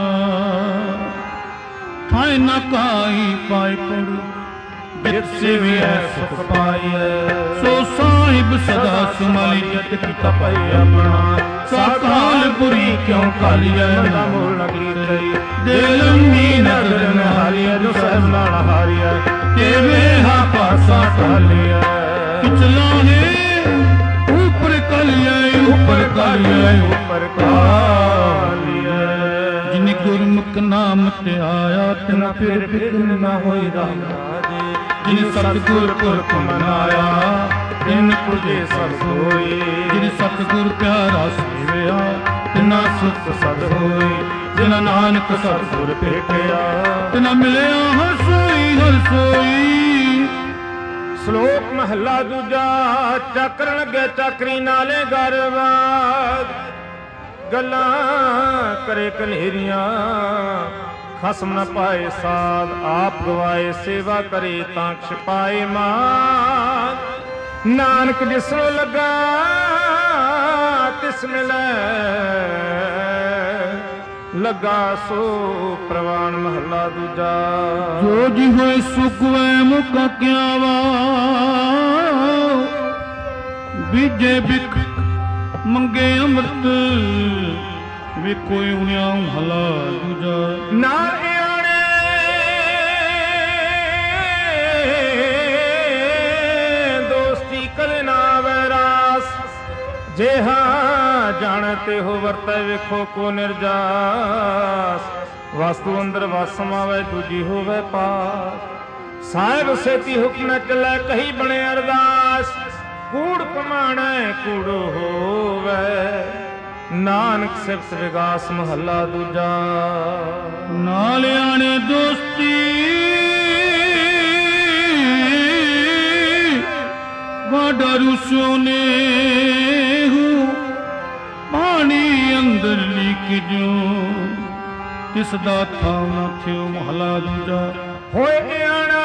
ਹਾਏ ਨਾ ਕਾਈ ਪਾਏ ਪੜ ਜਿਤ ਸਿਵਿਐ ਸੁਖ ਪਾਈਐ ਸੋ ਸਾਹਿਬ ਸਦਾ ਸੰਭਾਲੀ ਜਤ ਕੀਤਾ ਪਈ ਆਪਣਾ ਸਾਕਾਲ ਬੁਰੀ ਕਿਉ ਕਾਲੀਐ ਮਨਾ ਮੋਲ ਨਗਰੀ ਰਹੀ ਦੇ ਲੰਮੀ ਨਦਰ ਨਹਾਰੀਐ ਜੋ ਸਹਿਬ ਨਾਲ ਹਾਰੀਐ ਕਿਵੇਂ ਹਾ ਪਾਸਾ ਕਾਲੀਐ ਪਿਛਲਾ ਹੈ ਉਪਰ ਕਾਲੀਐ ਉਪਰ ਕਾਲੀਐ ਉਪਰ ਕਾਲੀਐ ਜਿਨ ਗੁਰਮੁਖ ਨਾਮ ਤੇ ਆਇਆ ਤਿਨਾ ਫਿਰ ਬਿਗਨ ਨਾ ਹੋਈ ਰਾਮ ਜਿਨ ਸਤਿਗੁਰ ਪੁਰਖ ਮਨਾਇਆ ਤਿਨ ਪੁਜੇ ਸਭ ਹੋਈ ਜਿਨ ਸਤਿਗੁਰ ਪਿਆਰਾ ਸੇਵਿਆ ਤਿਨਾ ਸੁਖ ਸਦ ਹੋਈ ਜਿਨ ਨਾਨਕ ਸਤਿਗੁਰ ਭੇਟਿਆ ਤਿਨਾ ਮਿਲਿਆ ਹਰ ਸੋਈ ਹਰ ਸੋਈ। ਸ਼ਲੋਕ ਮਹਲਾ ਦੂਜਾ। ਚੱਕਰ ਲੱਗੇ ਚੱਕਰੀ ਨਾਲੇ ਗਰਵਾਦ ਗੱਲਾਂ ਕਰੇ ਕਨੇਰੀਆਂ ਖਸਮ ਨ ਪਾਏ ਸਾਧ ਆਪ ਗਵਾਏ ਸੇਵਾ ਕਰੇ ਤਾਂ ਛਪਾਏ ਮਾਨ ਨਾਨਕ ਜਿਸੋ ਲੱਗਾ ਤਿਸ ਮਿਲੈ ਲੱਗਾ ਸੋ ਪ੍ਰਵਾਨ। ਮਹਲਾ ਦੂਜਾ। ਜੋ ਜੀ ਹੋਏ ਸੁਖਵੈ ਮੁਕਾ ਕਿਆਵਾ ਬੀਜੇ ਬਿਖ ਮੰਗੇ ਅੰਮ੍ਰਿਤ ਵੇ ਕੋਈ ਉਣਿਆ ਹਲਾ ਦੂਜਾ ਨਾ ਆਣੇ ਦੋਸਤੀ ਕਦੇ ਨਾ ਵੈਰਾਸ ਜੇ ਹਾਂ ਜਾਣਤੇ ਹੋ ਵਰਤੈ ਵੇਖੋ ਕੋ ਨਿਰਜਾਸ ਵਸਤੂ ਅੰਦਰ ਵਸ ਸਮਾਵੇ ਦੂਜੀ ਹੋਵੇ ਪਾਸ ਸਾਹਿਬ ਸੇਤੀ ਹੁਕਮ ਚੱਲੈ ਕਹੀ ਬਣੇ ਅਰਦਾਸ ਕੂੜ ਕਮਾਣੈ ਕੂੜੋ ਹੋਵੇ ਨਾਨਕ ਸਿਫਤ ਵਿਗਾਸ। ਮਹੱਲਾ ਦੂਜਾ। ਨਾਲ ਆਣੇ ਦੋਸਤੀ ਵਾਡਾ ਰੁਸੋਨੇ ਹੂੰ ਪਾਣੀ ਅੰਦਰ ਲੀਕ ਜੋ ਤਿਸ ਦਾ ਥਾਂ ਨਾ ਥਿਓ। ਮਹੱਲਾ ਦੂਜਾ। ਹੋਏ ਆਣਾ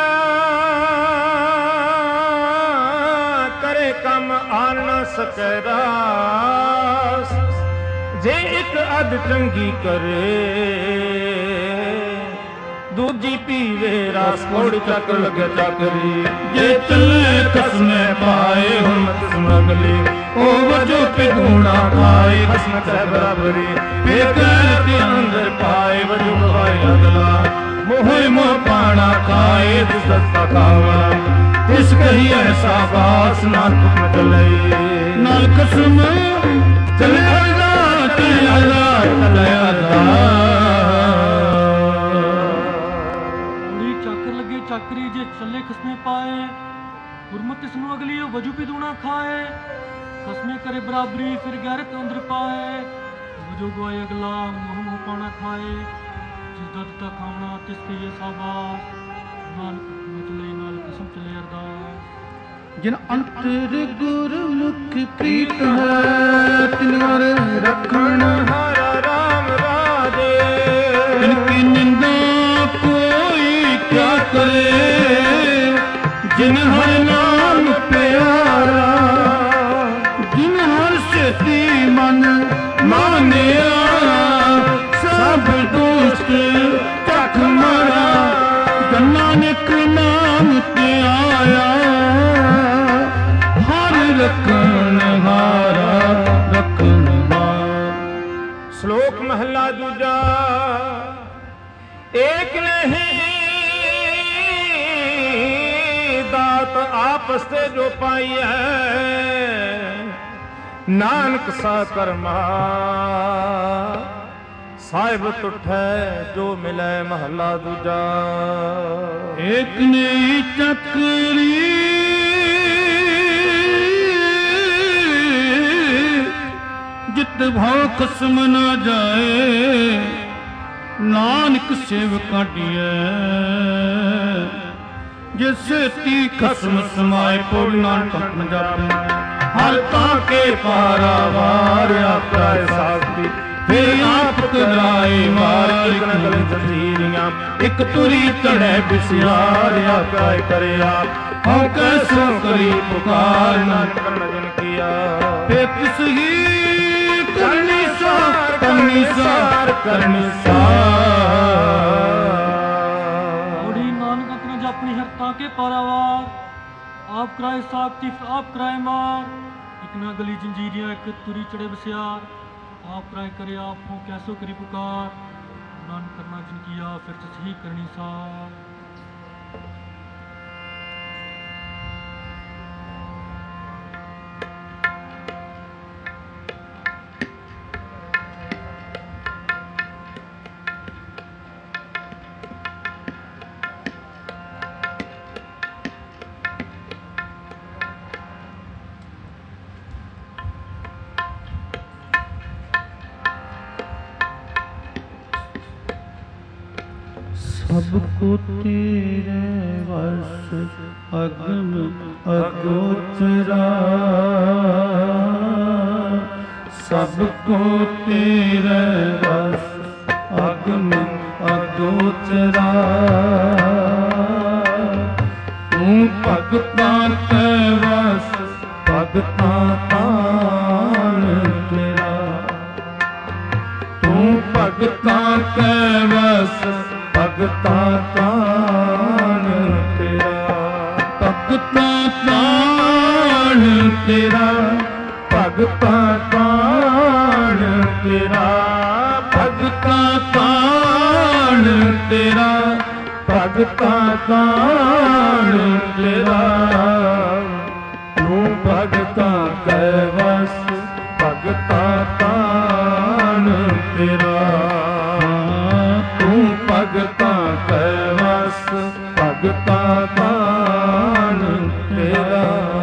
ਕਰੇ ਕੰਮ ਆਨ ਨਾ ਸਕੈ ਰਾਸ ਜੇ ਇੱਕ ਅੱਧ ਚੰਗੀ ਕਰੇ ਦੂਜੀ ਪੀਵੇ ਰਸ ਕੋੜ ਚੱਕ ਲਗੇ ਚੱਕਰੀ ਜੇ ਚੱਲੇ ਕਸਮੇ ਪਾਏ ਹੁਣ ਸਮਗਲੀ ਉਹ ਵਜੋ ਪਿਗੂਣਾ ਖਾਏ ਖਸਮ ਤੇ ਬਰਾਬਰੀ ਬੇਗੈਰ ਦੇ ਅੰਦਰ ਪਾਏ ਵਜੋ ਗਵਾਏ ਅਗਲਾ ਮੋਹ ਮੋਹ ਪਾਣਾ ਖਾਏ ਤਿਸ ਦਸਤਾ ਖਾਵਾ ਤਿਸ ਕਹੀ ਐਸਾ ਬਾਸ ਨਾ ਤੁਮ ਚਲੇ ਨਾਲ ਕਸਮ ਚਲੇ ਅਰਦਾ ਚਲੇ ਅਰਦਾ ਚਲੇ ਅਰਦਾ। ਕੁੜੀ ਚੱਕਰ ਲੱਗੇ ਚੱਕਰੀ ਜੇ ਚੱਲੇ ਖਸਮੇ ਪਾਏ ਗੁਰਮਤਿ ਇਸ ਨੂੰ ਅਗਲੀ ਵਜੂ ਵੀ ਦੂਣਾ ਖਾਏ ਖਸਮੇ ਕਰੇ ਬਰਾਬਰੀ ਫਿਰ ਗੈਰਤ ਅੰਦਰ ਪਾਏ ਵਜੂ ਗਵਾਏ ਅਗਲਾ ਮੋਹ ਮੋਹ ਪਾਣਾ ਖਾਏ ਜਿਸ ਦਾ ਦਿੱਤਾ ਖਾਵਣਾ ਤਿਸ ਕਹੀਏ ਸਾਬਾਸ ਨਾਨਕ ਚਲੇ ਨਾਲ ਕਸਮ ਚਲੇ ਅਰਦਾਸ। ਜਿਨ ਅੰਤਰ ਗੁਰਮੁਖ ਪ੍ਰੀਤ ਹੈ ਤਿਨ ਹਰ ਰਖਣ ਹਰ ਰਾਮ ਰਾਜੇ ਤਿਨ ਕੀ ਨਿੰਦਾ ਕੋਈ ਕਿਆ ਕਰੇ ਜਿਨ ਹਰ ਨਾਮ ਪਿਆਰਾ ਜਿਨ ਹਰ ਸੇਤੀ ਮਨ ਮਾਨਿਆ ਸਭ ਦੁਸ਼ਟ ਤਖ ਮਰਾ ਨਾਨਕ ਨਾਮ ਤੇ ਆਇਆ ਰਖਣ ਹਾਰਾ ਰਖਣ ਹਾਰ। ਸ਼ਲੋਕ ਮਹਲਾ ਦੂਜਾ। ਏਕ ਨਹੀਂ ਦਾਤ ਆਪਸ ਤੇ ਜੋ ਪਾਈਐ ਨਾਨਕ ਸਾ ਕਰਮਾ ਸਾਹਿਬ ਤੁਠੈ ਜੋ ਮਿਲੈ। ਮਹਲਾ ਦੂਜਾ। ਏਕ ਨਹੀਂ ਚੱਕਰੀ ਜਿਤ ਭਾਉ ਖਸਮ ਨਾ ਜਾਏ ਨਾਨਕ ਸੇਵ ਕਾਟਿਐ ਜੇ ਸੇਤੀ ਖਸਮ ਸਮਾਏ ਪੁਰ ਨਾਨਕ ਨ ਜਾਪੈ ਹਰ ਤਾਂ ਕੇ ਪਾਰਾਵਾਰ ਆਪਾ ਸਾਥੀ ਫੇਰ ਆਪ ਕਰਾਏ ਮਾਰ ਇੱਕ ਗਲੇ ਜੰਜੀਰੀਆਂ ਇੱਕ ਤੁਰੀ ਚੜੈ ਬਿਸਿਆਰ ਆਪਾ ਕਰਿਆ ਹਉ ਕੈਸੋ ਕਰੀ ਪੁਕਾਰ ਨਾਨਕ ਨ ਜਨ ਕੀਆ ਫੇਰ ਤਿਸ ਹੀ ਕਰਨੀ ਵਿਸਾਰ ਕਰਨ ਸਾਰ। ਔੜੀ ਨਾਨਕ ਆਪਣਾ ਜਾਪਣੀ ਹਰਤਾ ਕੇ ਪਾਰਾਵਾਰ, ਆਪ ਕਰਾਏ ਸਾਖਤੀ ਆਪ ਕਰਾਏ ਮਾਰ, ਇੱਕ ਨਾ ਗਲੀ ਜੰਜੀਰੀਆਂ ਇੱਕ ਤੁਰੀ ਚੜੇ ਬਸਿਆਰ, ਆਪ ਕਰਾਏ ਕਰੇ ਆਪ ਹੋ ਕੈਸੋ ਕਰੀ ਪੁਕਾਰ, ਨਾਨਕ ਕਰਨਾ ਜਿਨ ਕੀਆ ਫਿਰ ਸਹੀ ਕਰਨੀ ਸਾਰ। ਸਭ ਕੋ ਤੇਰੇ ਵਸ ਅਗਮ ਅਗੋਚਰਾ, ਸਭ ਕੋ ਤੇਰੇ ਵਸ ਅਗਮ ਅਗੋਚਰਾ, ਤੂੰ ਭਗਤਾਂ ਤੇ ਵਸ ਭਗਤਾਂ ਤਾਣ ਤੇਰਾ, ਤੂੰ ਭਗਤਾਂ ਤੇ ਵਸ ਭਗਤਾਂ ਤਾਣ ਤੇਰਾ, ਭਗਤਾਂ ਤਾਣ ਤੇਰਾ, ਭਗਤਾਂ ਤਾਣ ਤੇਰਾ, ਭਗਤਾਂ ਤਾਣ ਤੇਰਾ, ਭਗਤਾਂ ਤਾਣ ਤੇਰਾ, ਤੂੰ ਭਗਤਾਂ ਕੈ ਵਸ ਭਗਤਾਂ ਤਾਣ ਤੇਰਾ, ਭਗਤਾਂ ਕੈ ਵਸ ਭਗਤਾਂ ਤਾਣ ਤੇਰਾ।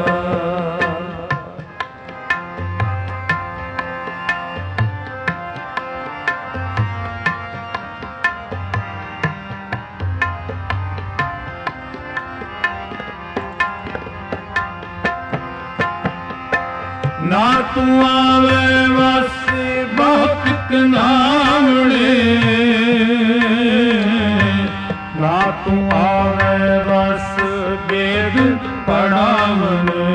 ਨਾ ਤੂੰ ਆਵੇ ਵਸ ਭੌਤਿਕ ਨਾਮਣੇ, ਨਾ ਤੂੰ ਆਵੇ ਵਸ ਵੇਦ ਪੜਾਵਣੇ,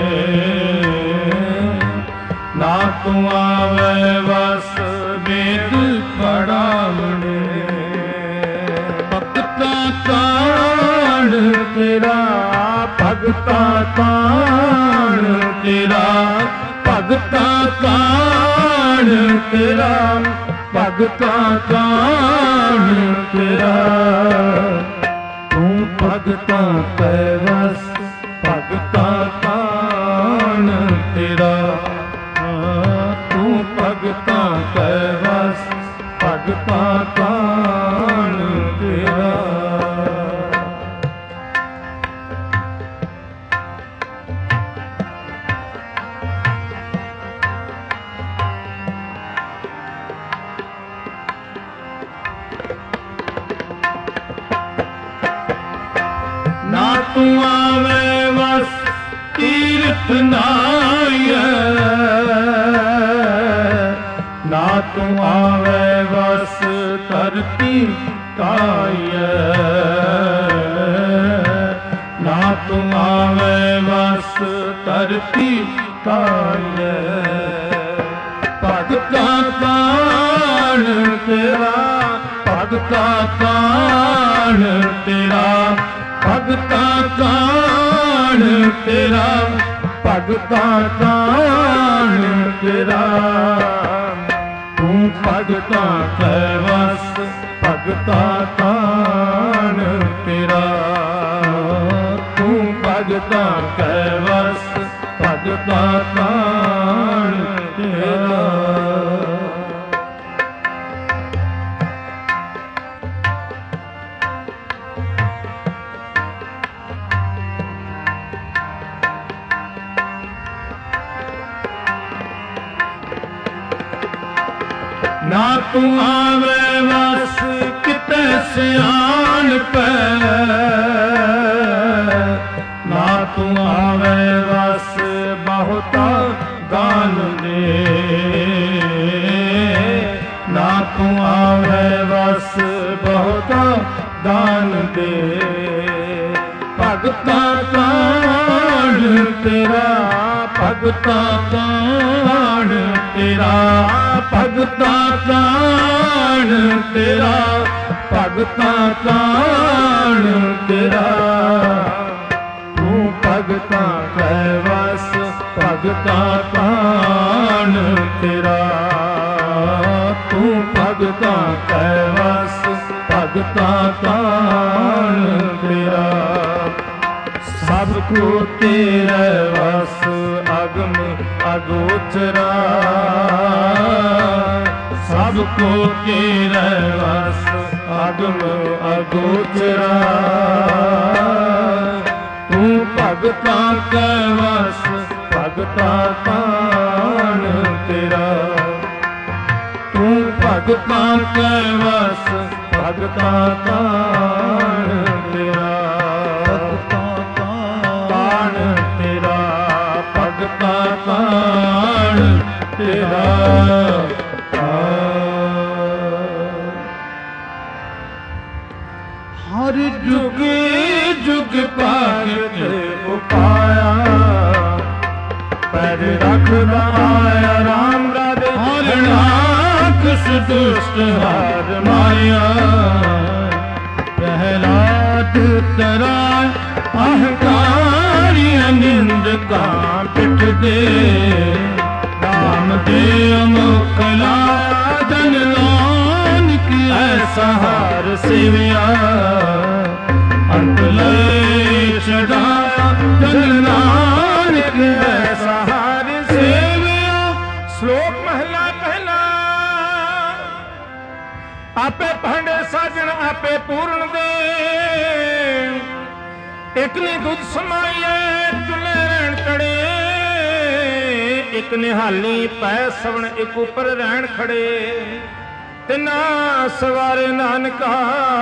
ਨਾ ਤੂੰ ਆਵੇ ਵਸ ਵੇਦ ਪੜਾਵਣੇ, ਭਗਤਾਂ ਤਾਣ ਤੇਰਾ, ਭਗਤਾਂ ਤਾਣ ਤੇਰਾ, ਭਗਤਾਂ ਤਾਣ ਤੇਰਾ, ਭਗਤਾਂ ਤਾਣ ਤੇਰਾ, ਤੂੰ ਭਗਤਾਂ ਕੈ ਵਸ ਭਗਤਾਂ ਤਾਣ ਤੇਰਾ, ਤੂੰ ਭਗਤਾਂ ਕੈ ਵਸ ਭਗਤਾਂ ਤਾਣ ਤੇਰਾ। ਨਾ ਤੂੰ ਆਵੇ ਵਸ ਤੀਰਥ ਨਾਈਐ, ਨਾ ਤੂੰ ਆਵੇ ਵਸ ਧਰਤੀ ਤਾਈਐ, ਨਾ ਤੂੰ ਆਵੇ ਵਸ ਧਰਤੀ ਤਾਈਐ, ਭਗਤਾਂ ਤਾਣ ਤੇਰਾ, ਭਗਤਾਂ ਤਾਣ ਤੇਰਾ, ਭਗਤਾਂ ਤਾਣ ਤੇਰਾ, ਭਗਤਾਂ ਤਾਣ ਤੇਰਾ, ਤੂੰ ਭਗਤਾਂ ਕੈ ਵਸ ਭਗਤਾਂ ਤਾਣ ਤੇਰਾ, ਤੂੰ ਭਗਤਾਂ ਕੈ ਵਸ ਭਗਤਾਂ ਤਾਣ ਤੇਰਾ। ਨਾ ਤੂੰ ਆਵੇ ਵਸ ਕਿਤੇ ਸਿਆਣਪੈ, ਨਾ ਤੂੰ ਆਵੇ ਵਸ ਬਹੁਤਾ ਦਾਨ ਦੇ, ਨਾ ਤੂੰ ਆਵੇ ਵਸ ਬਹੁਤਾ ਦਾਨ ਦੇ, ਭਗਤਾਂ ਕਾਣ ਤੇਰਾ, ਭਗਤਾਂ ਕਾਣ ਤੇਰਾ, ਭਗਤਾਂ ਕਾਣ ਤੇਰਾ, ਭਗਤਾਂ ਕਾਣ ਤੇਰਾ। ਤੂੰ ਭਗਤਾਂ ਕੈ ਵਸ, ਭਗਤਾਂ ਕਾਣ ਤੇਰਾ। ਤੂੰ ਭਗਤਾਂ ਕੈ ਵਸ, ਭਗਤਾਂ ਕਾਣ ਤੇਰਾ। ਸਭ ਕੋ ਤੇਰੇ ਵਸ, ਅਗਮ ਅਗੋਚਰਾ। ਸਭ ਕੋ ਤੇਰੇ ਵਸ, ਅਗਮ ਅਗੋਚਰਾ। ਤੂੰ ਭਗਤਾਂ ਕੈ ਵਸ, ਭਗਤਾਂ ਕਾਣ ਤੇਰਾ। ਤੂੰ ਭਗਤਾਂ ਕੈ ਵਸ, ਭਗਤਾਂ ਕਾਣ ਤੇਰਾ। ਕਾਣ ਤੇਰਾ, ਭਗਤਾਂ ਕਾਣ ਤੇਰਾ। ਹਰ ਜੁਗੇ ਜੁਗ ਭਗਤ ਉਪਾਇਆ। ਪੈਰ ਰੱਖਦਾ ਆਇਆ ਰਾਮ ਰਾਧੇ, ਕਿਸ ਦੁਸ਼ਟ ਹਾਰ ਮਾਇਆ। ਪ੍ਰਹਿਲਾਦ ਤਰਾ ਅਹੰਕਾਰੀ ਨਿੰਦਕਾਂ ਪਿੱਠ ਦੇ। ਨਾਮ ਦੇ ਮੁਕਲਾ ਜਨ ਨਾਨਕ ਐਸਾ ਹਾਰ ਸੇਵਿਆ। ਅੰਤ ਲੈ ਛਡਾਇਆ ਜਨ ਨਾਨਕ ਐਸਾ ਹਾਰ ਸੇਵਿਆ। ਸ਼ਲੋਕ ਮਹਲਾ ਪਹਿਲਾ। ਆਪੇ ਭਾਂਡੇ ਸਾਜਣ ਆਪੇ ਪੂਰਨ ਦੇ। ਇੱਕ ਨੇ ਦੁੱਧ ਸਮਾਈਏ ਚੁੱਲ੍ਹੇ ਰਹਿਣ ਕੜੇ। ਇੱਕ ਨਿਹਾਲੀ ਪੈ ਸਵਣ ਇੱਕ ਉੱਪਰ ਰਹਿਣ ਖੜੇ। ਤਿਨਾ ਸਵਾਰੇ ਨਾਨਕਾ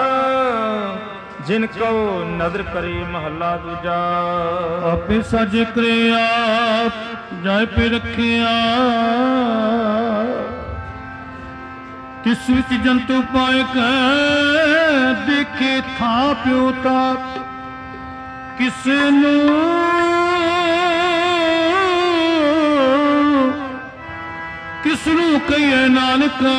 ਜਿਨ ਕੋ ਨਦਰ ਕਰੀ। ਮਹੱਲਾ ਦੂਜਾ। ਆਪੇ ਸਾਜੇ ਕਰੇ ਆਪ ਜਾਇ ਪੇ ਰੱਖਿਆ। ਕਿਸ ਵਿੱਚ ਜੰਤੂ ਪਾਏ ਕੈ ਦੇਖੇ ਥਾਂ ਪਿਓ ਤਾਪ। ਕਿਸ ਨੂੰ ਕਹੀਏ ਨਾਨਕਾ।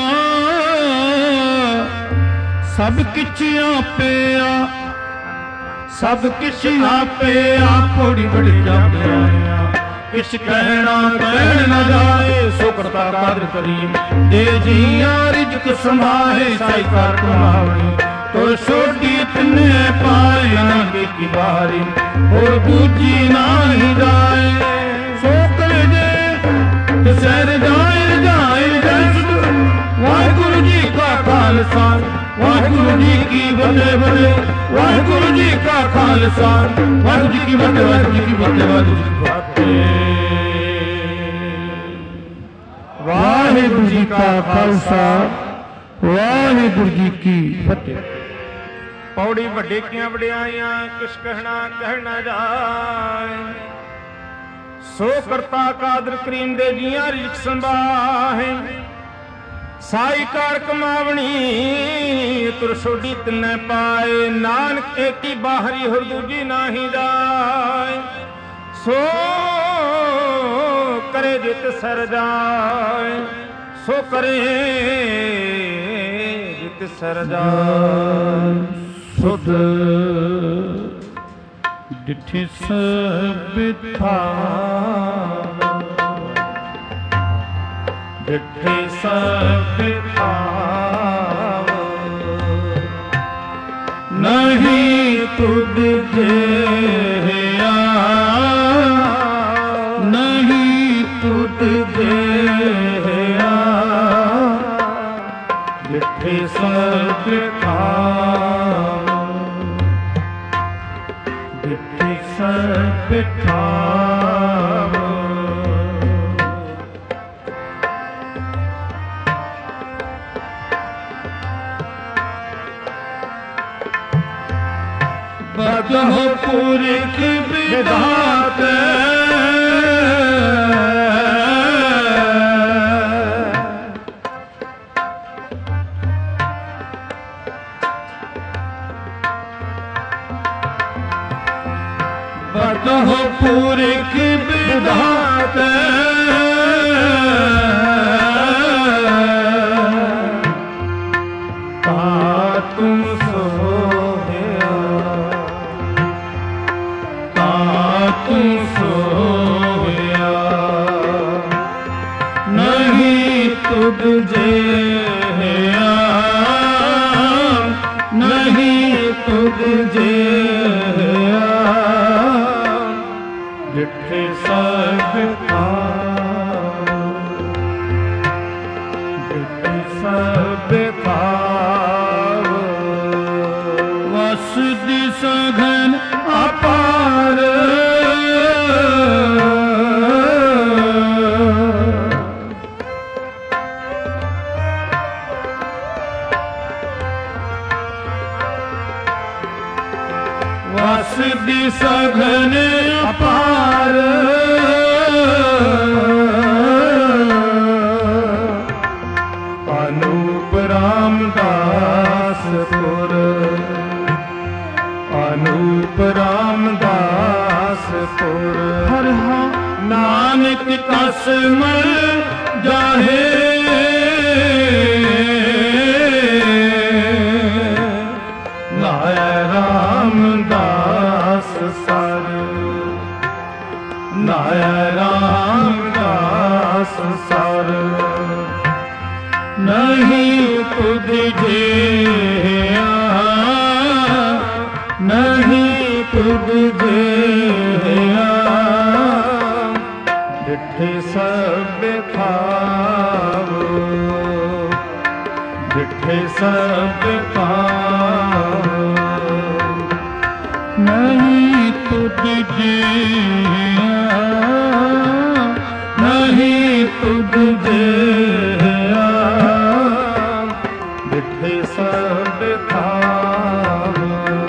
ਸਭ ਕਿਛ ਆਪੇ ਆ, ਸਭ ਕਿਛ ਆਪੇ ਆ। ਪੌੜੀ ਬੜੀ ਜਾਂਦਿਆ ਕਿਛ ਕਹਿਣਾ ਕਹਿਣ ਨਾ ਜਾਏ। ਸੋ ਕਰਤਾ ਕਾਦਰ ਕਰੀਮ ਦੇ ਜੀਆਂ ਰਿਜਕ ਸਮਾਏ। ਸਾਈ ਕਰ ਕਮਾਵਣੀ ਤੁਰ ਛੋਟੀ ਤਿੰਨੇ ਪਾਏ। ਨਾ ਕੀ ਬਾਰੀ ਹੋਰ ਦੂਜੀ ਨਾਹੀ ਜਾਏ। ਸੋ ਕਰੇ ਜੇ ਤੇ ਸਹਿਰ ਜਾਏ ਜਾਏ ਜੈ ਸੁਧ। ਵਾਹਿਗੁਰੂ ਜੀ ਕਾ ਖਾਲਸਾ ਵਾਹਿਗੁਰੂ ਜੀ ਕੀ ਫਤਿਹ ਫਤਿਹ। ਵਾਹਿਗੁਰੂ ਜੀ ਕਾ ਖਾਲਸਾ ਵਾਹਿਗੁਰੂ ਜੀ ਕੀ ਫਤਿਹ। ਵਾਹਿਗੁਰੂ ਜੀ ਕੀ ਫਤਿਹ। ਵਾਹਿਗੁਰੂ ਜੀ ਕੀ ਫਤਿਹ। ਵਾਹਿਗੁਰੂ ਜੀ ਕਾ ਖਾਲਸਾ ਵਾਹਿਗੁਰੂ ਜੀ ਕੀ ਫਤਿਹ। ਪੌੜੀ ਵੱਡੇ ਕੀਆਂ ਵਡਿਆਈਆਂ ਕਿਛ ਕਹਿਣਾ ਕਹਿ ਨਾ ਜਾਏ। ਸੋ ਕਰਤਾ ਕਾਦਰ ਕਰੀਮ ਦੇ ਜੀਆਂ ਰਿਜਕ ਸੰਭਾਹੇ। ਸਾਈ ਕਾਰ ਕਮਾਵਣੀ ਤੁਰ ਛੋਡੀ ਤਿੰਨੇ ਪਾਏ। ਨਾਨਕ ਏਕੀ ਬਾਹਰੀ ਹੋਰ ਦੂਜੀ ਨਾਹੀ ਜਾਏ। ਸੋ ਕਰੇ ਜਿਤ ਸਰ ਜਾਏ। ਸੋ ਕਰੇ ਜਿਤ ਸਰ ਜਾਏ। ਸੁਧ ਡਿਠੇ ਸਭ ਥਾਂ। ਡਿਠੇ ਸਭ ਥਾਂ। ਨਹੀਂ ਤੁਧ ਜਿਹਾ ਨਹੀਂ ਤੁਧ ਜਿਹਾ। ਡਿਠੇ ਸਭ ਥਾਂ। ਡਿਠੇ ਸਭ ਥਾਂ। ਬਦਹ ਪੁਰਖ ਵਿਦਾਤ भक्त हो पूरे की विधाते तुम सोया तुम सोया नहीं तुझे नहीं तुझे जिठे सब जिठे सब वस दिसघन अपार वस दिसघन अपार अनूप रामदासपुर अनूप रामदासपुर हर नानक कसमल जाहे लाया रामदास सर लाया रामदास सर नहीं तुझे नहीं तुझे जिठे सब खाओ जिठे सब खाओ नहीं तुझे नहीं तुझे जिठे सब खाओ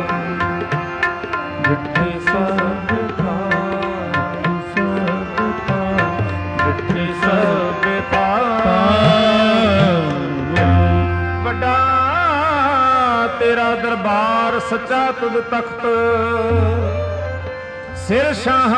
जिठे सब खाओ सब खाओ जिठे सब खाओ ਵੱਡਾ ਤੇਰਾ ਦਰਬਾਰ ਸੱਚਾ ਤੁਧ ਤਖਤ ਸਿਰ ਸ਼ਾਹ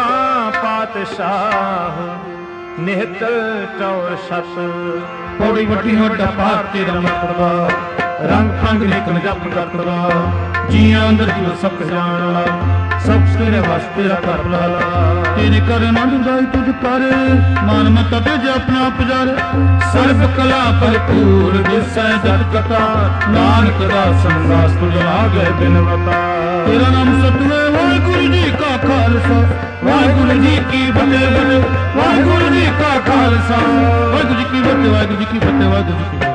ਪਾਤਸ਼ਾਹ ਨਿਹਤ ਚੌਰ ਸਤ ਪੌੜੀ ਵੱਡੀ ਵੱਡਾ ਪਾਤ ਤੇਰਾ ਮਰਤਬਾ ਰੰਗ ਫੰਗ ਨਿਕਲ ਜਪ ਕਰਤਬਾ ਜੀਆਂ ਅੰਦਰ ਜੀਵ ਸਭ ਜਾਣ ਵਾਲਾ ਸਭ ਤੇਰੇ ਵਾਸਤੇ ਤੇਰਾ ਕਰ ਲਾਲਾ ਤੇਰੇ ਕਰ ਆਨੰਦ ਦਾਈ ਤੁਝ ਕਰ ਮਾਨ ਮਤ ਤੇ ਆਪਣਾ ਪੁਜਾਰ ਸਰਬ ਕਲਾ ਭਰਪੂਰ ਦਿਸੈ ਜਗ ਕਥਾ ਨਾਨਕ ਦਾ ਸੰਗਾਸ ਤੁਝ ਲਾਗੇ ਬਿਨਵਤਾ ਤੇਰਾ ਨਾਮ ਸਤਿਗੁਰੂ ਵਾਹਿਗੁਰੂ ਜੀ ਕਾ ਖਾਲਸਾ ਵਾਹਿਗੁਰੂ ਜੀ ਕੀ ਫਤਿਹ ਵਾਹਿਗੁਰੂ ਜੀ ਕਾ ਖਾਲਸਾ ਵਾਹਿਗੁਰੂ ਜੀ ਕੀ ਫਤਿਹ ਵਾਹਿਗੁਰੂ ਜੀ ਕੀ ਫਤਿਹ ਵਾਹਿਗੁਰੂ ਜੀ ਕੀ ਫਤਿਹ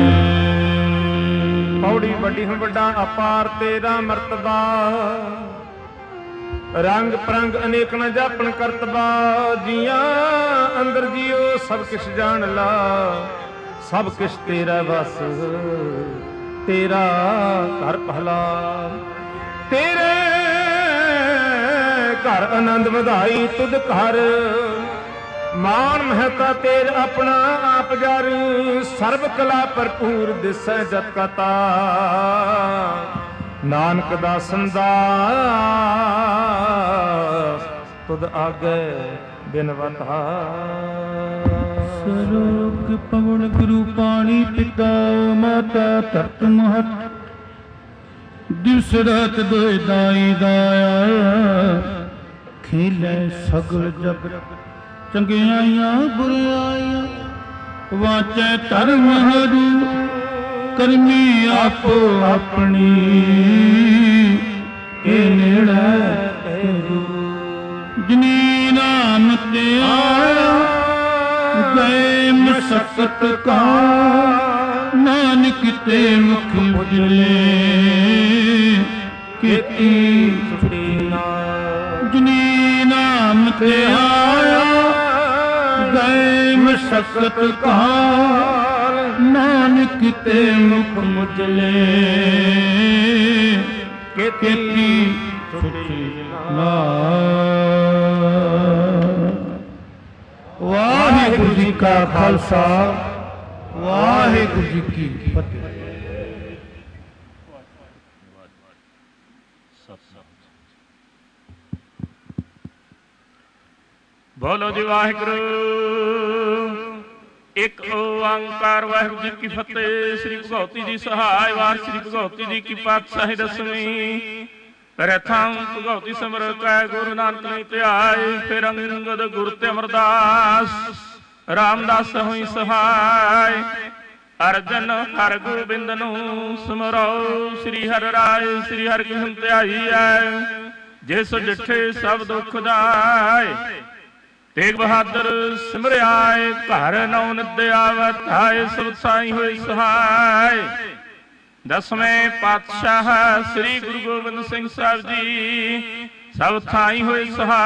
ਪੌੜੀ ਵੱਡੀ ਹੁਣ ਵੱਡਾ ਅਪਾਰ ਤੇਰਾ ਮਰਤਬਾ ਰੰਗ ਪ੍ਰੰਗ ਅਨੇਕ ਨ ਜਾਪਣ ਕਰਤਬਾ ਜੀਆਂ ਅੰਦਰ ਜੀਓ ਸਭ ਕਿਛ ਜਾਣ ਲਾ ਸਭ ਕਿਛ ਤੇਰਾ ਬਸ ਤੇਰਾ ਘਰ ਪਹਿਲਾ ਤੇਰੇ ਘਰ ਆਨੰਦ ਵਧਾਈ ਤੁਧ ਘਰ ਮਾਨ ਮਹਤਾ ਤੇਜ ਆਪਣਾ ਆਪ ਜਰ ਸਰਬ ਕਲਾ ਭਰਪੂਰ ਦਿਸੈ ਜਤ ਕਤਾ ਨਾਨਕ ਦਾਸਨ ਦਾਸ ਤੁਧ ਆਗੇ ਬਿਨਵਤਾ ਸਰੋਗ ਪਵਨ ਗੁਰੂ ਪਾਣੀ ਪਿਤਾ ਮਾਤਾ ਧਰਤ ਮਹਤ ਦਿਵਸ ਰਾਤ ਦੋਇ ਦਾਈ ਦਾਇਆ ਖੇਲੇ ਸਗਲ ਜਗਤ ਚੰਗਿਆਈਆਂ ਬੁਰਾਈਆਂ ਵਾਚੈ ਧਰਮ ਹਰੂ ਕਰਮੀ ਆਪੋ ਆਪਣੀ ਇਹ ਨੇੜੇ ਕਰੂ ਜਿਨੀ ਨਾਮ ਤੇ ਆਇਆ ਗਏ ਮਸਕਤ ਕਾ ਨਾਨਕ ਤੇ ਮੁਖ ਉਜਲੇ ਕੀਤੀ ਛੁਟੀ ਨਾ ਜਿਨੀ ਨਾਮ ਤੇ ਆਇਆ ਗਏ ਮਸਕਤ ਕਾਲ ਨਾਨਕ ਤੇ ਮੁਖ ਮੁਜਲੇ ਕੀਤੀ ਛੁਟੀ ਨਾ ਵਾਹਿਗੁਰੂ ਜੀ ਕਾ ਖਾਲਸਾ ਵਾਹਿਗੁਰੂ ਜੀ ਕੀ ਫਤਿਹ। ਬੋਲੋ ਜੀ ਵਾਹਿਗੁਰੂ। ਇੱਕ ਓੰਕਾਰ ਵਾਹਿਗੁਰੂ ਜੀ ਕੀ ਫਤਿਹ। ਸ੍ਰੀ ਭਗਉਤੀ ਜੀ ਸਹਾਇ। ਵਾਰ ਸ੍ਰੀ ਭਗਉਤੀ ਜੀ ਕੀ ਪਾਤਸ਼ਾਹੀ ਦਸਵੀਂ। ਪ੍ਰਥਮ ਭਗਉਤੀ ਸਿਮਰਤ ਕੈ ਗੁਰੂ ਨਾਨਕ ਨਹੀਂ ਧਿਆਏ। ਫਿਰ ਅੰਗਦ ਗੁਰ ਤੇ ਅਮਰਦਾਸ ਰਾਮਦਾਸ ਹੋਈ ਸਹਾਇ। ਅਰਜਨ ਹਰਿ ਗੋਬਿੰਦ ਨੂੰ ਸਿਮਰੋ। ਸ੍ਰੀ ਹਰਿ ਰਾਏ ਸ੍ਰੀ ਹਰਿ ਕ੍ਰਿਸ਼ਨ ਧਿਆਈਐ। ਜਿਸ ਡਿਠੇ ਸਭ ਦੁਖ ਜਾਏ। ਤੇਗ ਬਹਾਦਰ ਸਿਮਰਿਆਏ। ਘਰ ਨੌ ਨਿਦ ਆਵਤ ਆਏ। ਸਭ ਸਾਈ ਹੋਈ ਸਹਾਇ। ਦਸਵੇਂ ਪਾਤਸ਼ਾਹ ਸ੍ਰੀ ਗੁਰੂ ਗੋਬਿੰਦ ਸਿੰਘ ਸਾਹਿਬ ਜੀ ਸਭ ਥਾਈ ਹੋਏ ਸਹਾਇ।